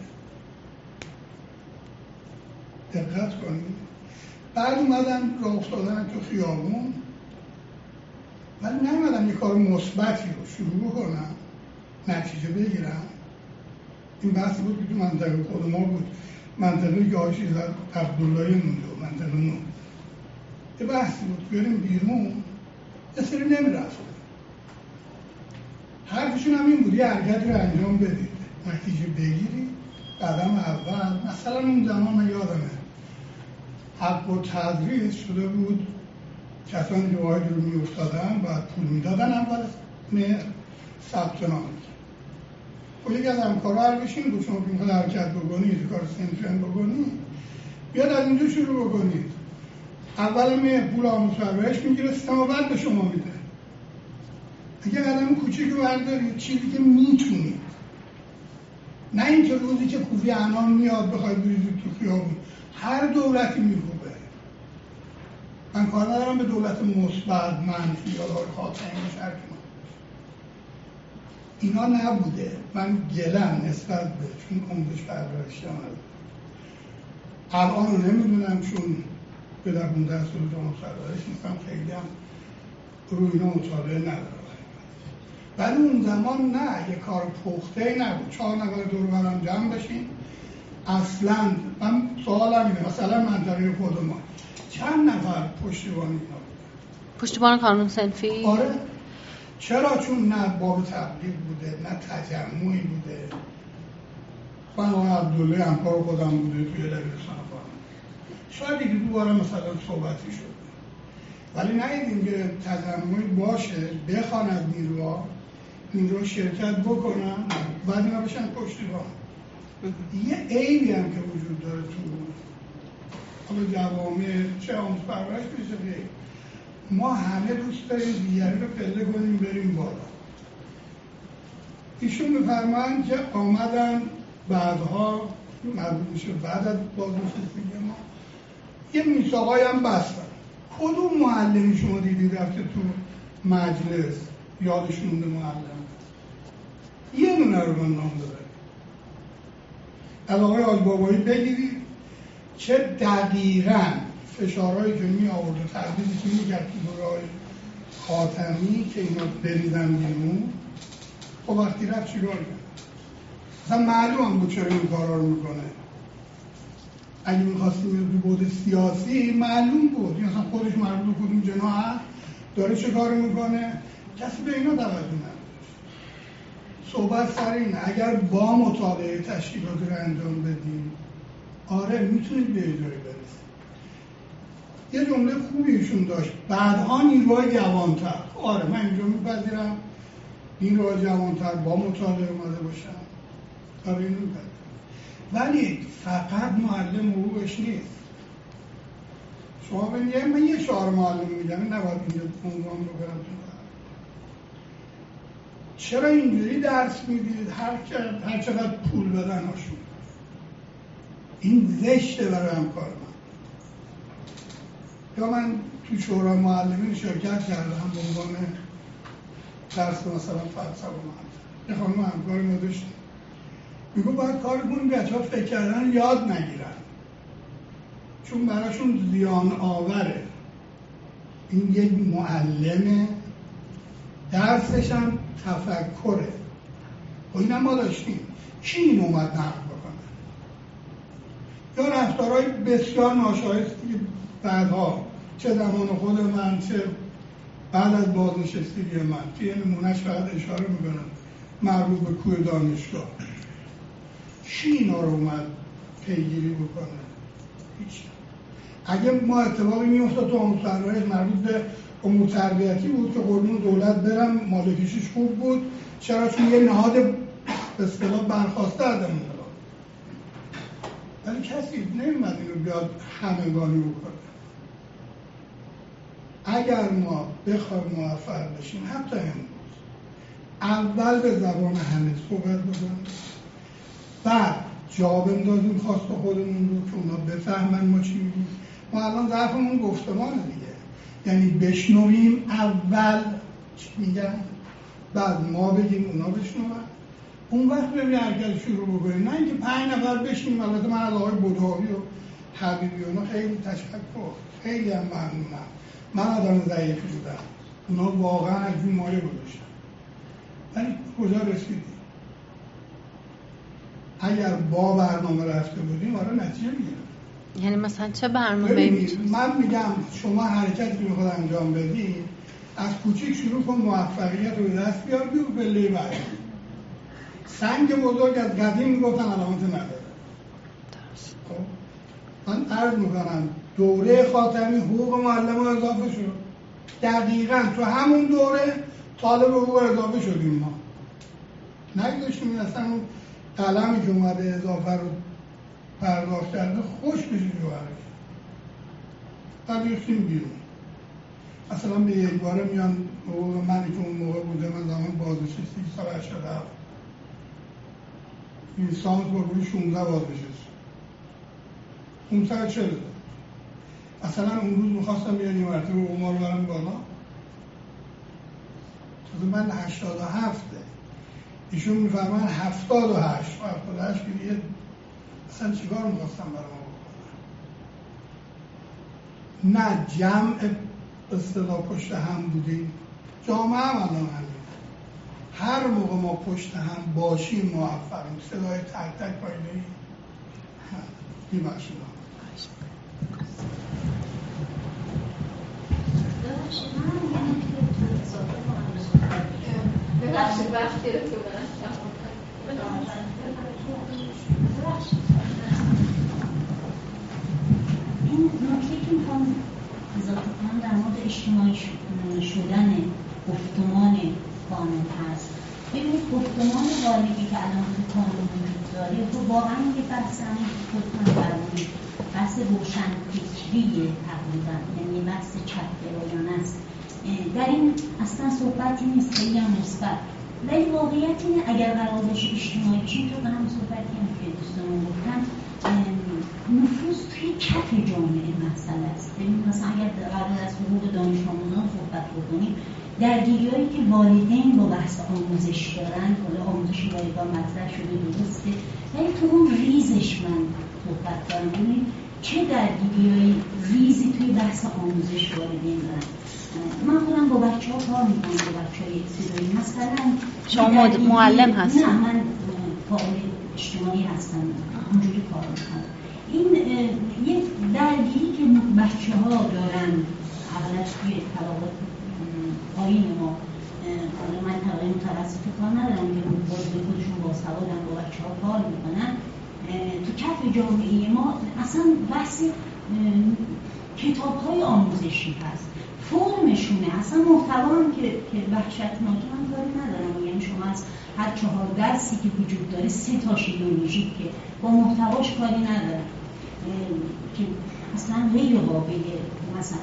دقت کنید. بعد اومدن راه افتادن تو خیابون، ولی نیومدن یه کار مثبتی رو شروع کنن، نتیجه بگیرن. این بحثی بود که تو منطقه خود ما بود، منطقه که آقای عبداللهی مونده و منطقه نو، یه بحثی بود بریم بیرون، یه سری نمیرفت. حرفشون هم این بود یه حرکتی رو انجام بدید، نتیجه بگیرید. قدم اول مثلا اون زمان من یادمه حق و تدریس شده بود، کسانی که واحد رو می افتادن باید پول میدادن اول نه ثبت نام میکرد. خب یکی از همکارا هر بشین بود شما که میخواد حرکت بکنید، کار سنترن بکنید، بیاد از اینجا شروع بکنید. اول می پول آموزش پرورش میگیره سیستم و بعد به شما میده. اگه قدم کوچیک رو بردارید، چیزی که میتونید، نه اینکه روزی که کوفی عنان میاد بخواید بریزید تو خیابون. هر دولتی میگوبه. من کار ندارم به دولت مثبت منفی یا راه خاتمی شرک کنم، اینا نبوده. من گلم نسبت به چون آموزش پرورشی ندارم. الان رو نمیدونم چون به در بونده سال جامعه پرورش نیستم، خیلی هم روی اینا مطالعه ندارم. ولی اون زمان نه، یه کار پخته نبود. چهار نفر دور برم جمع بشین. اصلا من سوالم اینه، مثلا منطقه خود ما چند نفر پشتیبانی اینا بودن؟ پشتیبان قانون صنفی؟ آره. چرا؟ چون نه باب تبلیغ بوده، نه تجمعی بوده. من آقای عبدالله همکار خودم بوده توی لبستان فارم، شاید دیگه دوباره مثلا صحبتی شد، ولی ندیدیم که تجمعی باشه بخوان از نیروها نیروها شرکت بکنن بعد اینا بشن پشتیبان. یه عیبی هم که وجود داره تو حالا جوامع چه آموزش پرورش میشه غیر، ما همه دوست داریم دیگری رو پله کنیم بریم بالا. ایشون میفرمایند که آمدن بعدها مربوط میشه بعد از بازنشستگی ما یه میثاقایی هم بستن. کدوم معلمی شما دیدید رفته تو مجلس یادش مونده معلم؟ یه دونه رو من نام ببرید. از آقای آجبابایی بگیرید چه دقیقاً فشارهایی که می آورد و تحلیلی که می کرد تو دوره‌های خاتمی که اینا بریدن بیرون. خب وقتی رفت چیکار کرد؟ اصلا معلوم هم بود چرا این کارا رو میکنه. اگه میخواستیم تو بود سیاسی معلوم بود، این اصلا خودش مربوط به کدوم جناح هست داره چه کار میکنه، کسی به اینا توجه نداشت. صحبت سر اینه اگر با مطالعه تشکیلاتی رو انجام بدیم آره میتونید به یه جایی برسید. یه جمله خوبی ایشون داشت، بعدها نیروهای جوانتر. آره من اینجا میپذیرم نیروهای جوانتر با مطالعه اومده باشن، آره اینو میپذیرم، ولی فقط معلم حقوقش نیست. شما ببینید من یه شعار معلم میگم، نباید اینجا عنوان رو برم تو. چرا اینجوری درس میدید هر هر چقدر پول بدن هاشون؟ این زشته برای همکار من. یا من تو شورای معلمین شرکت کردم به عنوان درس مثلا فلسفه و منطق. یه خانم همکار ما داشتیم میگو باید کار کنیم بچه‌ها فکر کردن یاد نگیرن چون براشون زیان آوره. این یک معلمه، درسش هم تفکره. و این هم ما داشتیم. کی این اومد نقد بکنه؟ یا رفتارهای بسیار ناشایستی که بعدها چه زمان خود من چه بعد از بازنشستگی من که یه نمونهش فقط اشاره میکنم مربوط به کوه دانشگاه، کی اینا رو اومد پیگیری بکنه؟ هیچ. اگه ما اتفاقی میافتاد تو اون صنایع مربوط به امور تربیتی بود که قربون دولت برم مالکیشش خوب بود، چرا؟ چون یه نهاد به اصطلاح برخواسته از انقلاب، ولی کسی نمی‌اومد اینو بیاد همگانی بکنه. اگر ما بخوایم موفق بشیم حتی امروز اول به زبان همه صحبت بکنیم، بعد جا بندازیم خواست خودمون رو که اونا بفهمن ما چی میگیم. ما الان ضعفمون گفتمانه دیگه، یعنی بشنویم اول چی میگن، بعد ما بگیم اونا بشنون، اون وقت ببینیم حرکت شروع بکنیم. نه اینکه پنج نفر بشنیم. البته من از آقای بداوی و حبیبی اونا خیلی تشکر، خیلی هم ممنونم. من آدم ضعیفی بودم، اونا واقعا از این مایه گذاشتن، ولی کجا رسیدیم؟ اگر با برنامه رفته بودیم آره نتیجه میگیرم. یعنی مثلا چه برنامه‌ای می‌چینید؟ من میگم شما حرکتی که میخواد انجام بدید از کوچیک شروع کن، موفقیت رو دست بیار، بیو پله بعدی. سنگ بزرگ از قدیم میگفتن علامت نداره. خب من عرض میکنم دوره خاتمی حقوق معلم ها اضافه شد، دقیقاً تو همون دوره طالب حقوق اضافه شدیم. ما نگذاشتیم این اصلا اون قلمی که اومده اضافه رو پرداخت کرده خوش بشه جوهرش، بعد ریختیم بیرون. اصلا به یک باره میان حقوق منی که اون موقع بوده، من زمان بازنشسته سال هشتاد و هفت لیسانس با روی شانزده بازنشست پانصد و چهل. اصلا اون روز میخواستم یه مرتبه حقوق ما رو برم بالا، تازه من هشتاد و هفته ایشون میفرمان هفتاد و هشت هفتاد و هشت که یه اصلا چیکار میخواستم برای ما بکنم؟ نه جمع اصطلاح پشت هم بودیم، جامعه هم الان همین. هر موقع ما پشت هم باشیم موفقیم. صدای تک تک پایدهی میبخشید ببخشید وقتی رو که این نکته که میخوام اضافه کنم در مورد اجتماعی شدن گفتمان قانون هست. ببینید گفتمان غالبی که الان تو قانون وجود داره تو واقعا یه بحث هم خودتون فرمودید، بحث روشن فکریه تقریبا، یعنی بحث چپ گرایانه است. در این اصلا صحبتی نیست، خیلی هم مثبت، ولی واقعیت اینه اگر قرار باشه اجتماعی بشیم، تو هم صحبتی هم که دوستان گفتن نفوذ توی کف جامعه مسئله است. ببینید مثلا اگر قرار از حقوق دانش آموزان صحبت بکنیم، درگیری‌هایی که والدین با بحث آموزش دارن، حالا آموزش رایگان مطرح شده درسته، ولی تو اون ریزش من صحبت دارم. ببینید چه درگیری‌های ریزی توی بحث آموزش والدین دارن. من خودم با بچه‌ها کار می‌کنم، با بچه‌های ابتدایی. مثلا شما معلم هستید؟ نه، من فعال اجتماعی هستم، اونجوری کار می‌کنم. این یک درگیری که بچه‌ها دارن اغلب توی طبقات پایین ما، حالا من طبقه متوسطی کار ندارم که باز به خودشون باسوادن، با بچه‌ها کار می‌کنن، تو کف جامعه ما اصلا بحث کتاب‌های آموزشی هست، فرمشونه، اصلا محتوا هم که که وحشتناکه، من کاری ندارم. یعنی شما از هر چهار درسی که وجود داره سه تاش ایدئولوژیک که با محتواش کاری ندارم، که اصلا غیر قابله. مثلا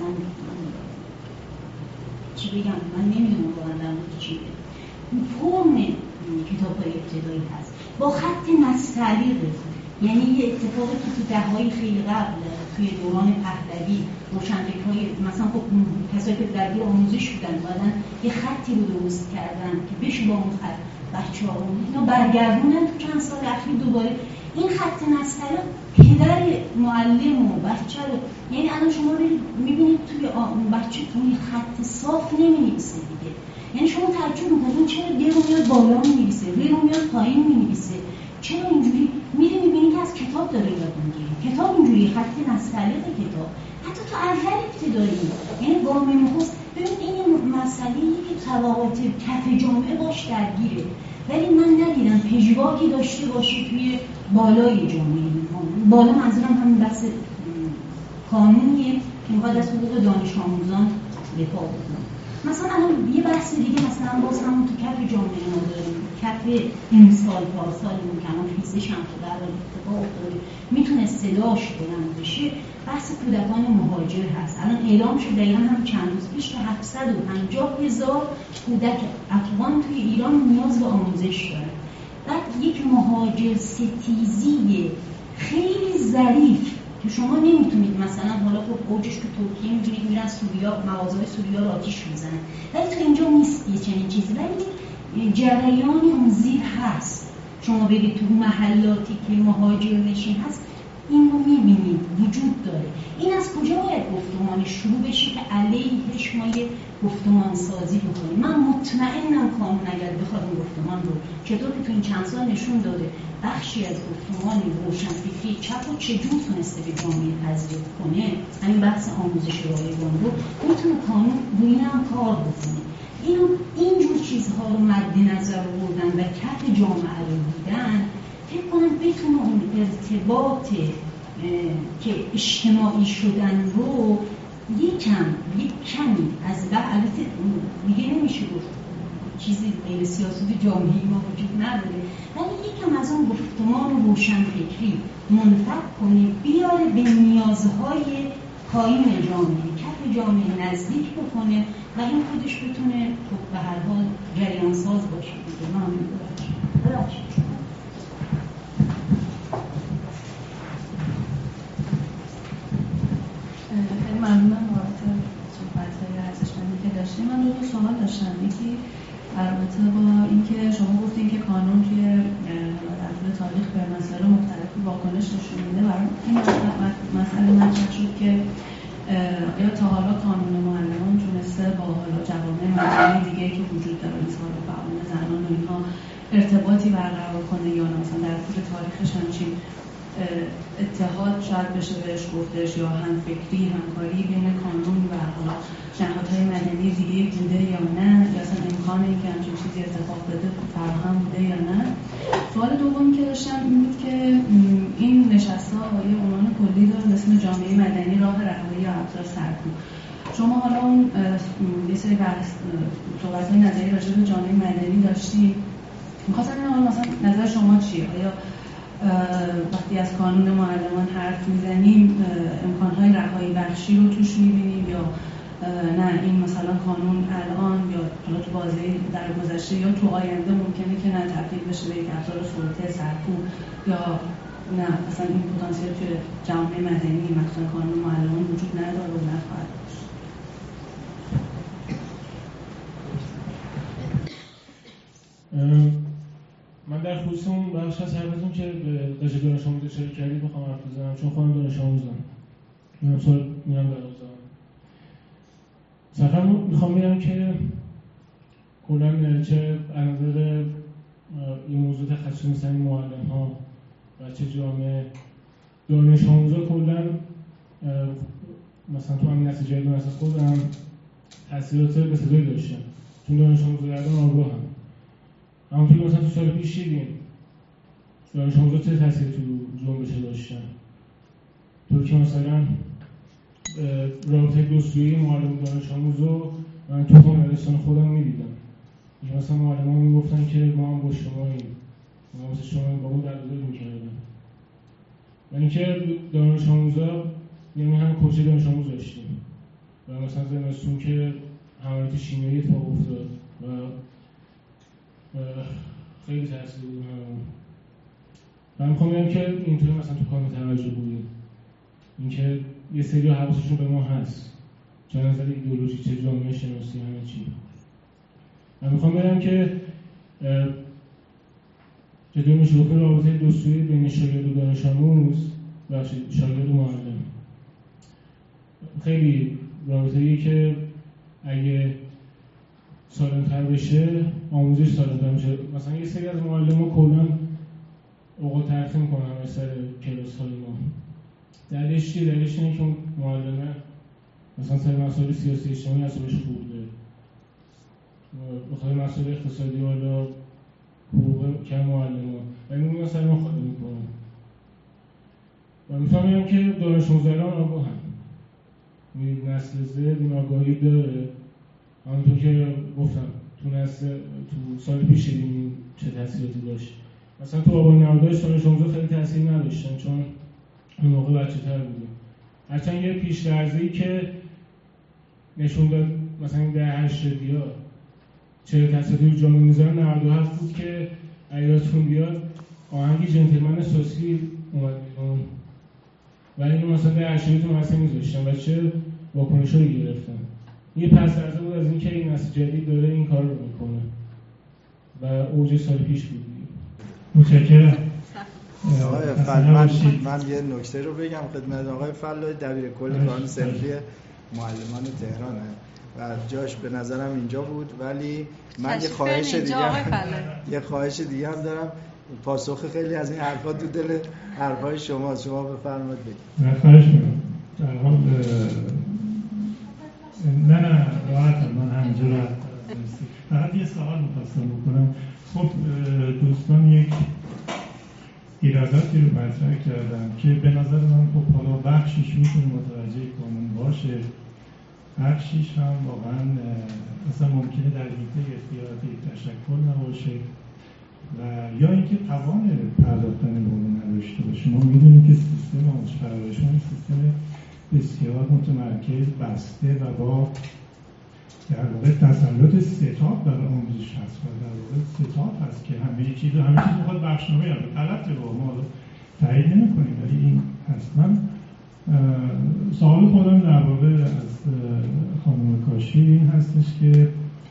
چی بگم، من نمیدونم واقعا در مورد چی بگم. فرم کتاب‌های ابتدایی هست با خط نستعلیقه. یعنی یه اتفاقی که تو دهه‌های خیلی قبل توی دوران پهلوی روشنفکرهای مثلا خب کسایی که درگیر آموزش بودن بعدن یه خطی رو درست کردن که بشه با اون خط بچه‌ها رو اینا برگردوندن تو چند سال اخیر دوباره این خط نستعلیق پدر معلم و بچه رو، یعنی الان شما می‌بینید توی بچه توی خط صاف نمی‌نویسه دیگه. یعنی شما تعجب می‌کنید چرا یه رو میاد بالا می‌نویسه، یه رو میاد پایین می‌نویسه، چرا اینجوری میری می‌بینی که از کتاب داره یاد می‌گیره. کتاب اینجوری خط نستعلیق کتاب حتی تو اول ابتدایی، یعنی گام نخست. ببینید این مسئله‌ای که طبقات کف جامعه باش درگیره، ولی من ندیدم پژواکی داشته باشه توی بالای جامعه. بالا منظورم همین بحث قانونیه که میخواد از حقوق دانش آموزان دفاع بکنه. مثلا الان یه بحث دیگه مثلا باز همون تو کف جامعه ما داریم، کف امسال پارسالمون که الان ریزش هم که در اتفاق افتاده میتونه صداش بلند بشه، بحث کودکان مهاجر هست. الان اعلام شد دقیقا هم چند روز پیش که هفتصد و پنجاه هزار کودک افغان توی ایران نیاز به آموزش داره. بعد یک مهاجر ستیزی خیلی ظریف که شما نمیتونید مثلا حالا خب اوجش تو ترکیه می‌بینید میرن سوریا، مغازه‌های سوریا رو آتیش میزنن، ولی تو اینجا نیست یه چنین چیزی، ولی جریان اون زیر هست. شما برید تو محلاتی که مهاجر نشین هست این رو میبینید وجود داره. این از کجا باید گفتمان شروع بشه که علیهش ما یه گفتمان سازی بکنیم؟ من مطمئنم قانون اگر بخواد این گفتمان رو چطور که تو این چند سال نشون داده بخشی از گفتمان روشنفکری چپ و چجور تونسته به جامعه تزریق کنه، همین بحث آموزش رایگان رو میتونه قانون روی این هم کار بکنه. اینو اینجور چیزها رو مد نظر آوردن و کف جامعه رو دیدن، فکر کنم بتونه اون ارتباط که اجتماعی شدن رو یکم یک کمی از بعد دیگه نمیشه گفت چیزی غیر سیاست جامعی ما وجود نداره، ولی یکم از اون گفتمان روشنفکری منفک کنه، بیاره به نیازهای پایین جامعه، کف جامعه نزدیک بکنه و این خودش بتونه به هر حال جریان ساز باشه دیگه. ممنون ببخشید. خیلی ممنونم بابت صحبت‌های ارزشمندی که داشتیم. من دو تا سوال داشتم. یکی البته با اینکه شما گفتین که قانون توی در طول تاریخ به مسائل مختلفی واکنش نشون میده، برام این مسئله مطرح شد که آیا تا حالا قانون معلمان تونسته با حالا جوامع مدنی دیگه که وجود داره مثلا فعالان زنان و اینها ارتباطی برقرار کنه یا نه؟ مثلا در طول تاریخش همچین اتحاد شاید بشه بهش گفتش یا همفکری، همکاری بین قانون و حالا نهادهای مدنی دیگه بوده یا نه، یا اصلا امکانه که همچین چیزی اتفاق بده فراهم بوده یا نه. سوال دومی که داشتم این بود که این نشست‌ها یه عنوان کلی داره به اسم جامعه مدنی راه رهایی یا ابزار سرکوب. شما حالا اون یه سری بحث صحبت‌های نظری راجع به جامعه مدنی داشتی، می‌خواستم ببینم مثلا نظر شما چیه؟ آیا وقتی از قانون معلمان حرف میزنیم امکانهای رهایی بخشی رو توش میبینیم یا نه این مثلا قانون الان یا حالا تو بازه در گذشته یا تو آینده ممکنه که نه تبدیل بشه به یک ابزار سلطه سرکوب یا نه مثلا این پتانسیل توی جامعه مدنی مثلا قانون معلمان وجود نداره و نخواهد داشت؟ من در خصوص اون بخش از حرفتون که به قشر دانش آموز اشاره کردید بخوام حرف بزنم، چون خودم دانش آموزم، من سال میرم دوازدهم. صرفا میخوام بگم که کلا چه از نظر این موضوع تخصصی مثل این معلم ها و چه جامعه دانش آموزا کلا مثلا تو همین نسل جدید مثلا خودم تاثیرات بسیاری داشتن، چون دانش آموزا گردن آگاه هم همونطور که مثلا تو سال پیش دیدیم دانش آموزا چه تأثیری تو جنبش داشتن، طور که مثلا رابطه دوستویی معلم و دانش آموز رو من تو مدرسان خودم می‌دیدم. مثلا معلم‌ها میگفتن که ما هم با شماییم، ما مثل شما با اون درگذاری می‌کردن. و اینکه دانش آموزا یعنی هم کوچه دانش آموز داشتیم و مثلا زمستون که حملات شیمیایی اتفاق افتاد و خیلی تاثیر بود. من میخوام بگم که اینطوری مثلا تو کانون توجه بودیم اینکه یه سری حواسشون به ما هست، چه نظر ایدئولوژی چه جامعه شناسی همه چی. من میخوام بگم که چطور میشه گفت رابطه دوستویی بین شاگرد و دانش آموز و شاگرد و معلم خیلی رابطه‌ایه که اگه سالم‌تر بشه آموزش سالم‌تر میشه. مثلا یه سری از معلم‌ها کلاً اوقات تلخی میکنن از سر کلاس‌های ما. دلیلش چیه؟ دلیلش اینه که اون معلمه مثلا سر مسائل سیاسی اجتماعی اصابش خورده، بخاطر مسائل اقتصادی والا حقوق کم معلم‌ها و این رو سر ما خواهد میکنن. و میتونم بگم که دانش آموزان آگاه هم نسل زد این آگاهی داره. همونطور که گفتم تو نسل تو سال پیش دیدیم چه تأثیراتی داشت. مثلا تو آبان نوداش دانش آموزا خیلی تأثیر نداشتن چون اون موقع بچه‌تر بودیم. هرچند یه پیش‌درزی که نشون داد مثلا این ده هشتادیا چه تأثیراتی رو جامعه میذارن نود و هفت بود که ایاتون بیاد آهنگ جنتلمن سوسی اومد بیرون و اینو مثلا ده هشتادی تو مثلا میذاشتن و چه واکنشایی گرفتن. یه پس‌درزه بود از اینکه این نسل جدید داره این کار رو میکنه و اوج سال پیش بود. متشکرم. آقای فل من, من یه نکته رو بگم خدمت آقای فلای دبیر کل کانون صنفی معلمان تهرانه و جاش به نظرم اینجا بود، ولی من یه خواهش دیگه یه خواهش دیگه هم دارم. پاسخ خیلی از این حرفا تو دل حرفای شما شما بفرمایید بگید. من خواهش می‌کنم. در حال نه نه راحتم من همینجا راحت فقط یه سوال می‌خواستم بکنم. خب دوستان یک ایراداتی رو مطرح کردم که به نظر من خب حالا بخشیش میتونه متوجه قانون باشه، بخشیش هم واقعا اصلا ممکنه در حیطه اختیارات تشکل نباشه و یا اینکه توان پرداختن به اون نداشته باشه. ما میدونیم که سیستم آموزش پرورش سیستم بسیار متمرکز بسته و با در واقع تسلط ستاد بر آموزش هست و در واقع ستاد هست که همه چیز همه چیز میخواد بخشنامه یا غلطه با ما تایید نمی‌کنیم، ولی این هست. من سوال خودم در واقع از خانم کاشی این هستش که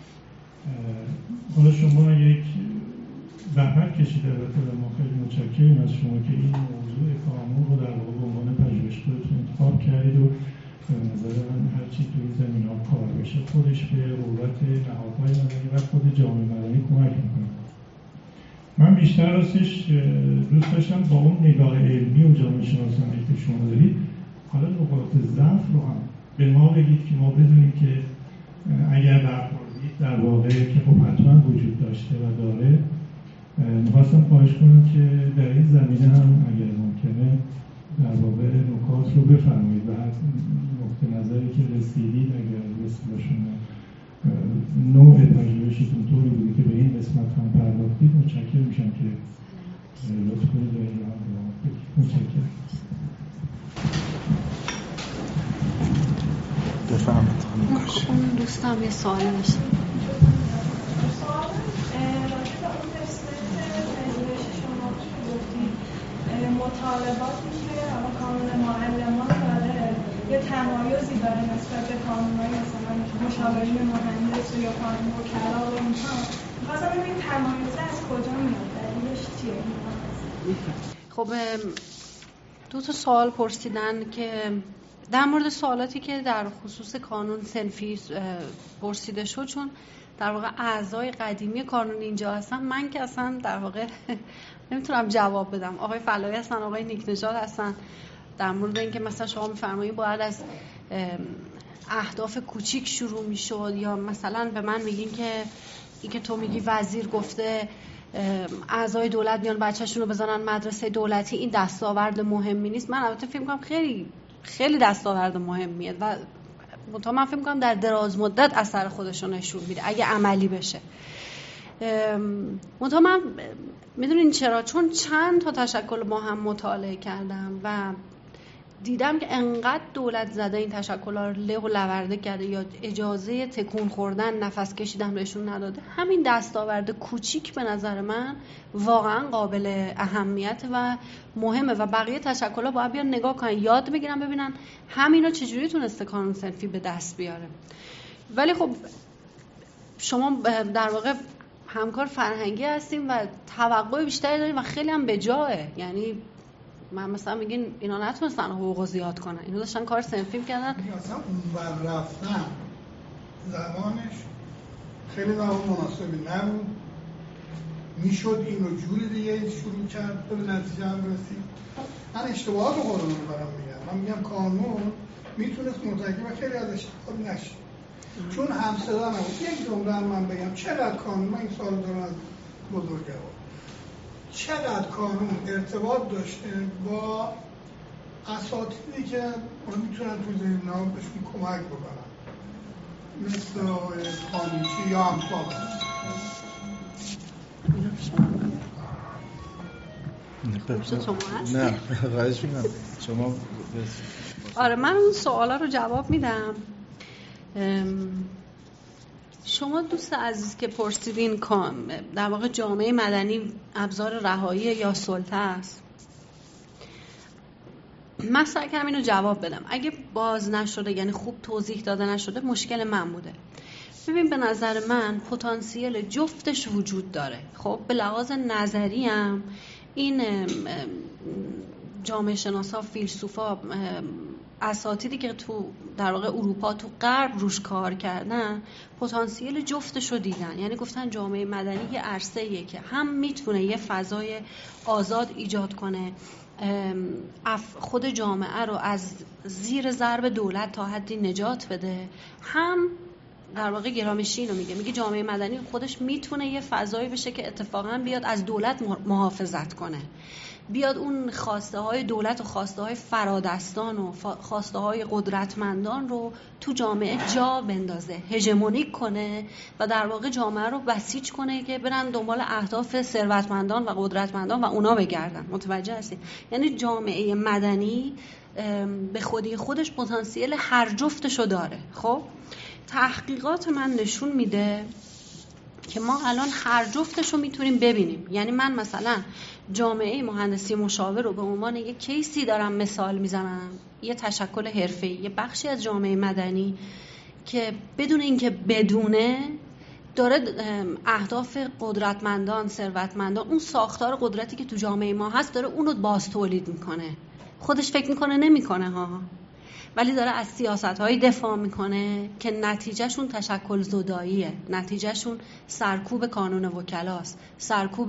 حالا شما یک زحمت کشیده و ما خیلی متشکریم از شما که این موضوع قانون رو در واقع به عنوان پژوهشگاهتون انتخاب کردید و به نظر من هرچی توی زمین ها کار بشه خودش به قوت نهادهای مدنی و خود جامعه مدنی کمک میکنه. من بیشتر راستش دوست داشتم با اون نگاه علمی و جامعه شناسانه که شما دارید حالا نقاط ضعف رو هم به ما بگید که ما بدونیم که اگر برخوردید در واقع که خب حتما وجود داشته و داره. میخواستم خواهش کنم که در این زمینه هم اگر ممکنه در واقع نکات رو بفرمایید و نقطه نظری که رسیدید اگر رسیدشون نوع پژوهشتون طوری بودی که به این قسمت هم پرداختید متشکرم میشم که لطف کنید و این هم متشکرم. بفرمایید. خب دوستم یه سوالی میشه. مطالباتی که قانون معلمان داره یه تمایزی داره نسبت به قانون‌های مثلا مشاورین مهندس یا قانون وکلا و اینها. می‌خواستم ببینم تمایز از کجا میاد؟ دلیلش چیه؟ خب دو تا سوال پرسیدن که در مورد سوالاتی که در خصوص قانون صنفی پرسیده شد، چون در واقع اعضای قدیمی قانون اینجا هستن، من که اصلا در واقع نمیتونم جواب بدم. آقای فلایی هستن، آقای نیک نژاد هستن. در مورد اینکه مثلا شما میفرمایید باید از اهداف کوچیک شروع میشد یا مثلا به من میگین که این که تو میگی وزیر گفته اعضای دولت بیان بچه‌شون رو بزنن مدرسه دولتی، این دستاورد مهمی نیست. من البته فکر می‌کنم خیلی خیلی دستاورد مهمیه و منتها من فکر می‌کنم در دراز مدت اثر خودش رو نشون میده اگه عملی بشه. منتها من میدونین چرا؟ چون چند تا تشکل با هم مطالعه کردم و دیدم که انقدر دولت زده این تشکل‌ها رو له و لورده کرده یا اجازه تکون خوردن نفس کشیدن بهشون نداده. همین دستاورد کوچیک به نظر من واقعا قابل اهمیت و مهمه و بقیه تشکل‌ها باید بیان نگاه کنن، یاد بگیرن، ببینن همینا چجوری تونسته قانون صنفی به دست بیاره. ولی خب شما در واقع همکار فرهنگی هستیم و توقع بیشتری داریم و خیلی هم به جایه. یعنی من مثلا میگین اینا نتونستن حقوق زیاد کنن، اینا داشتن کار صنفی می‌کردن. مثلا اونور رفتن زمانش خیلی زمان مناسبی نبود، میشد این رو جوری دیگه شروع کرد به نتیجه هم رسید. من اشتباهات خودم رو برام میگم. من میگم قانون میتونست مرتکب خیلی از اشتباهات نشه چون همصدا نبود. یک جمله من بگم چقدر قانون، من این سوال دارم از بزرگوار، چقدر قانون ارتباط داشته با اساتیدی که میتونن تو ذهن‌ها بهشون کمک بکنن مثل خانوچی یا امثال. نه خواهش می‌کنم شما. آره من اون سوالا رو جواب میدم. شما دوست عزیز که پرسیدین در واقع جامعه مدنی ابزار رهایی یا سلطه است، من سعی کردم اینو جواب بدم. اگه باز نشده یعنی خوب توضیح داده نشده مشکل من بوده. ببین به نظر من پتانسیل جفتش وجود داره. خب به لحاظ نظری هم این جامعه شناسا، فیلسوفا، اساتیدی که تو در واقع اروپا تو غرب روش کار کردن پتانسیل جفتش رو دیدن. یعنی گفتن جامعه مدنی یه عرصه‌ایه که هم میتونه یه فضای آزاد ایجاد کنه، خود جامعه رو از زیر ضرب دولت تا حدی نجات بده، هم در واقع گرامشی اینو میگه میگه جامعه مدنی خودش میتونه یه فضایی بشه که اتفاقا بیاد از دولت محافظت کنه، بیاد اون خواسته های دولت و خواسته های فرادستان و خواسته های قدرتمندان رو تو جامعه جا بندازه، هژمونیک کنه و در واقع جامعه رو بسیج کنه که برن دنبال اهداف ثروتمندان و قدرتمندان و اونا بگردن. متوجه هستید؟ یعنی جامعه مدنی به خودی خودش پتانسیل هر جفتشو داره. خب تحقیقات من نشون میده که ما الان هر جفتشو میتونیم ببینیم. یعنی من مثلا جامعه مهندسی مشاور رو به عنوان یک کیسی دارم مثال میزنم، یه تشکل حرفه‌ای، یه بخشی از جامعه مدنی که بدون اینکه بدونه داره اهداف قدرتمندان، ثروتمندان، اون ساختار قدرتی که تو جامعه ما هست داره اونو باز تولید میکنه. خودش فکر میکنه نمیکنه ها، ولی داره از سیاست‌های دفاع میکنه که نتیجهشون تشکل زداییه، نتیجهشون سرکوب کانون وکلاست، سرکوب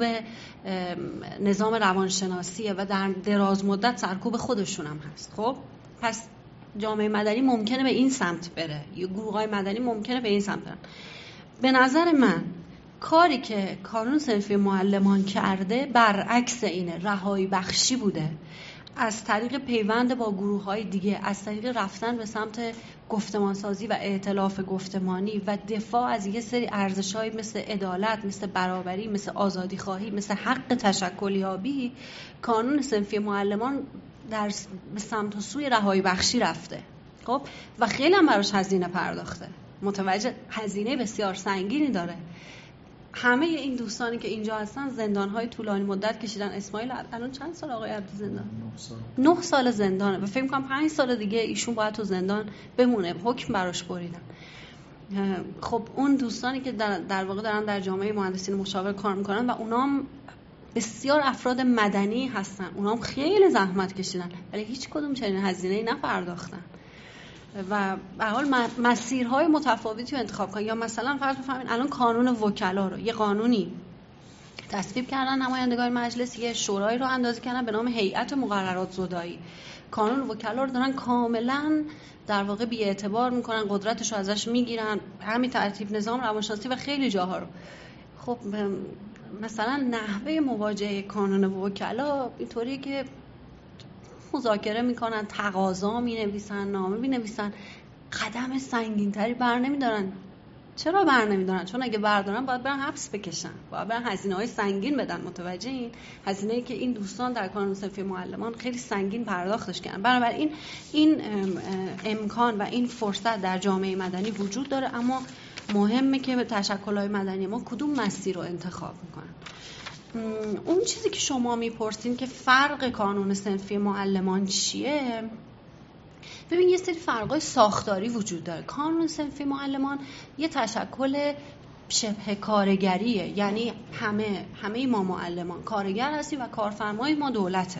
نظام روانشناسیه و در دراز مدت سرکوب خودشون هم هست. خب پس جامعه مدنی ممکنه به این سمت بره، یا گروه‌های مدنی ممکنه به این سمت برن. به نظر من کاری که کانون صنفی معلمان کرده برعکس اینه، رهایی بخشی بوده از طریق پیوند با گروه‌های دیگه، از طریق رفتن به سمت گفتمانسازی و ائتلاف گفتمانی و دفاع از یه سری ارزش‌های مثل عدالت، مثل برابری، مثل آزادی‌خواهی، مثل حق تشکلیابی. کانون صنفی معلمان در به سمت و سوی رهایی بخشی رفته. خب و خیلی هم براش هزینه پرداخته. متوجه هزینه بسیار سنگینی داره. همه این دوستانی که اینجا هستن زندان‌های طولانی مدت کشیدن. اسماعیل الان چند سال آقای عبدی زندان؟ نه سال. نه سال زندانه و فکر می‌کنم پنج سال دیگه ایشون باید تو زندان بمونه. حکم براش بریدن. خب اون دوستانی که در, در واقع دارن در جامعه مهندسین مشاور کار میکنن و اونام بسیار افراد مدنی هستن، اونام خیلی زحمت کشیدن ولی هیچ کدوم چنین هزینه‌ای نپرداختن و به حال مسیرهای متفاوتی رو انتخاب کنن. یا مثلا فرض بفرمایید الان قانون وکلا رو، یه قانونی تصویب کردن نمایندگان مجلس، یه شورایی رو اندازی کردن به نام هیئت مقررات زدایی. قانون وکلا رو دارن کاملا در واقع بی‌اعتبار میکنن، قدرتش رو ازش میگیرن، همین ترتیب نظام روانشناسی و خیلی جاها رو. خب مثلا نحوه مواجهه قانون وکلا اینطوریه که مذاکره میکنن، تقاضا مینویسن، نامه مینویسن، قدم سنگین‌تری بر نمیدارن. چرا بر نمیدارن؟ چون اگه بردارن باید برن حبس بکشن، باید برن هزینه‌های سنگین بدن. متوجه این هزینه‌ای که این دوستان در کانون صنفی معلمان خیلی سنگین پرداختش کردن. بنابراین این امکان و این فرصت در جامعه مدنی وجود داره، اما مهمه که به تشکل‌های مدنی ما کدوم مسیر رو انتخاب میکنن. اون چیزی که شما میپرسین که فرق کانون صنفی معلمان چیه، ببین یه سری فرقای ساختاری وجود داره. کانون صنفی معلمان یه تشکل شبه کارگریه، یعنی همه همه ما معلمان کارگر هستیم و کارفرمای ما دولته.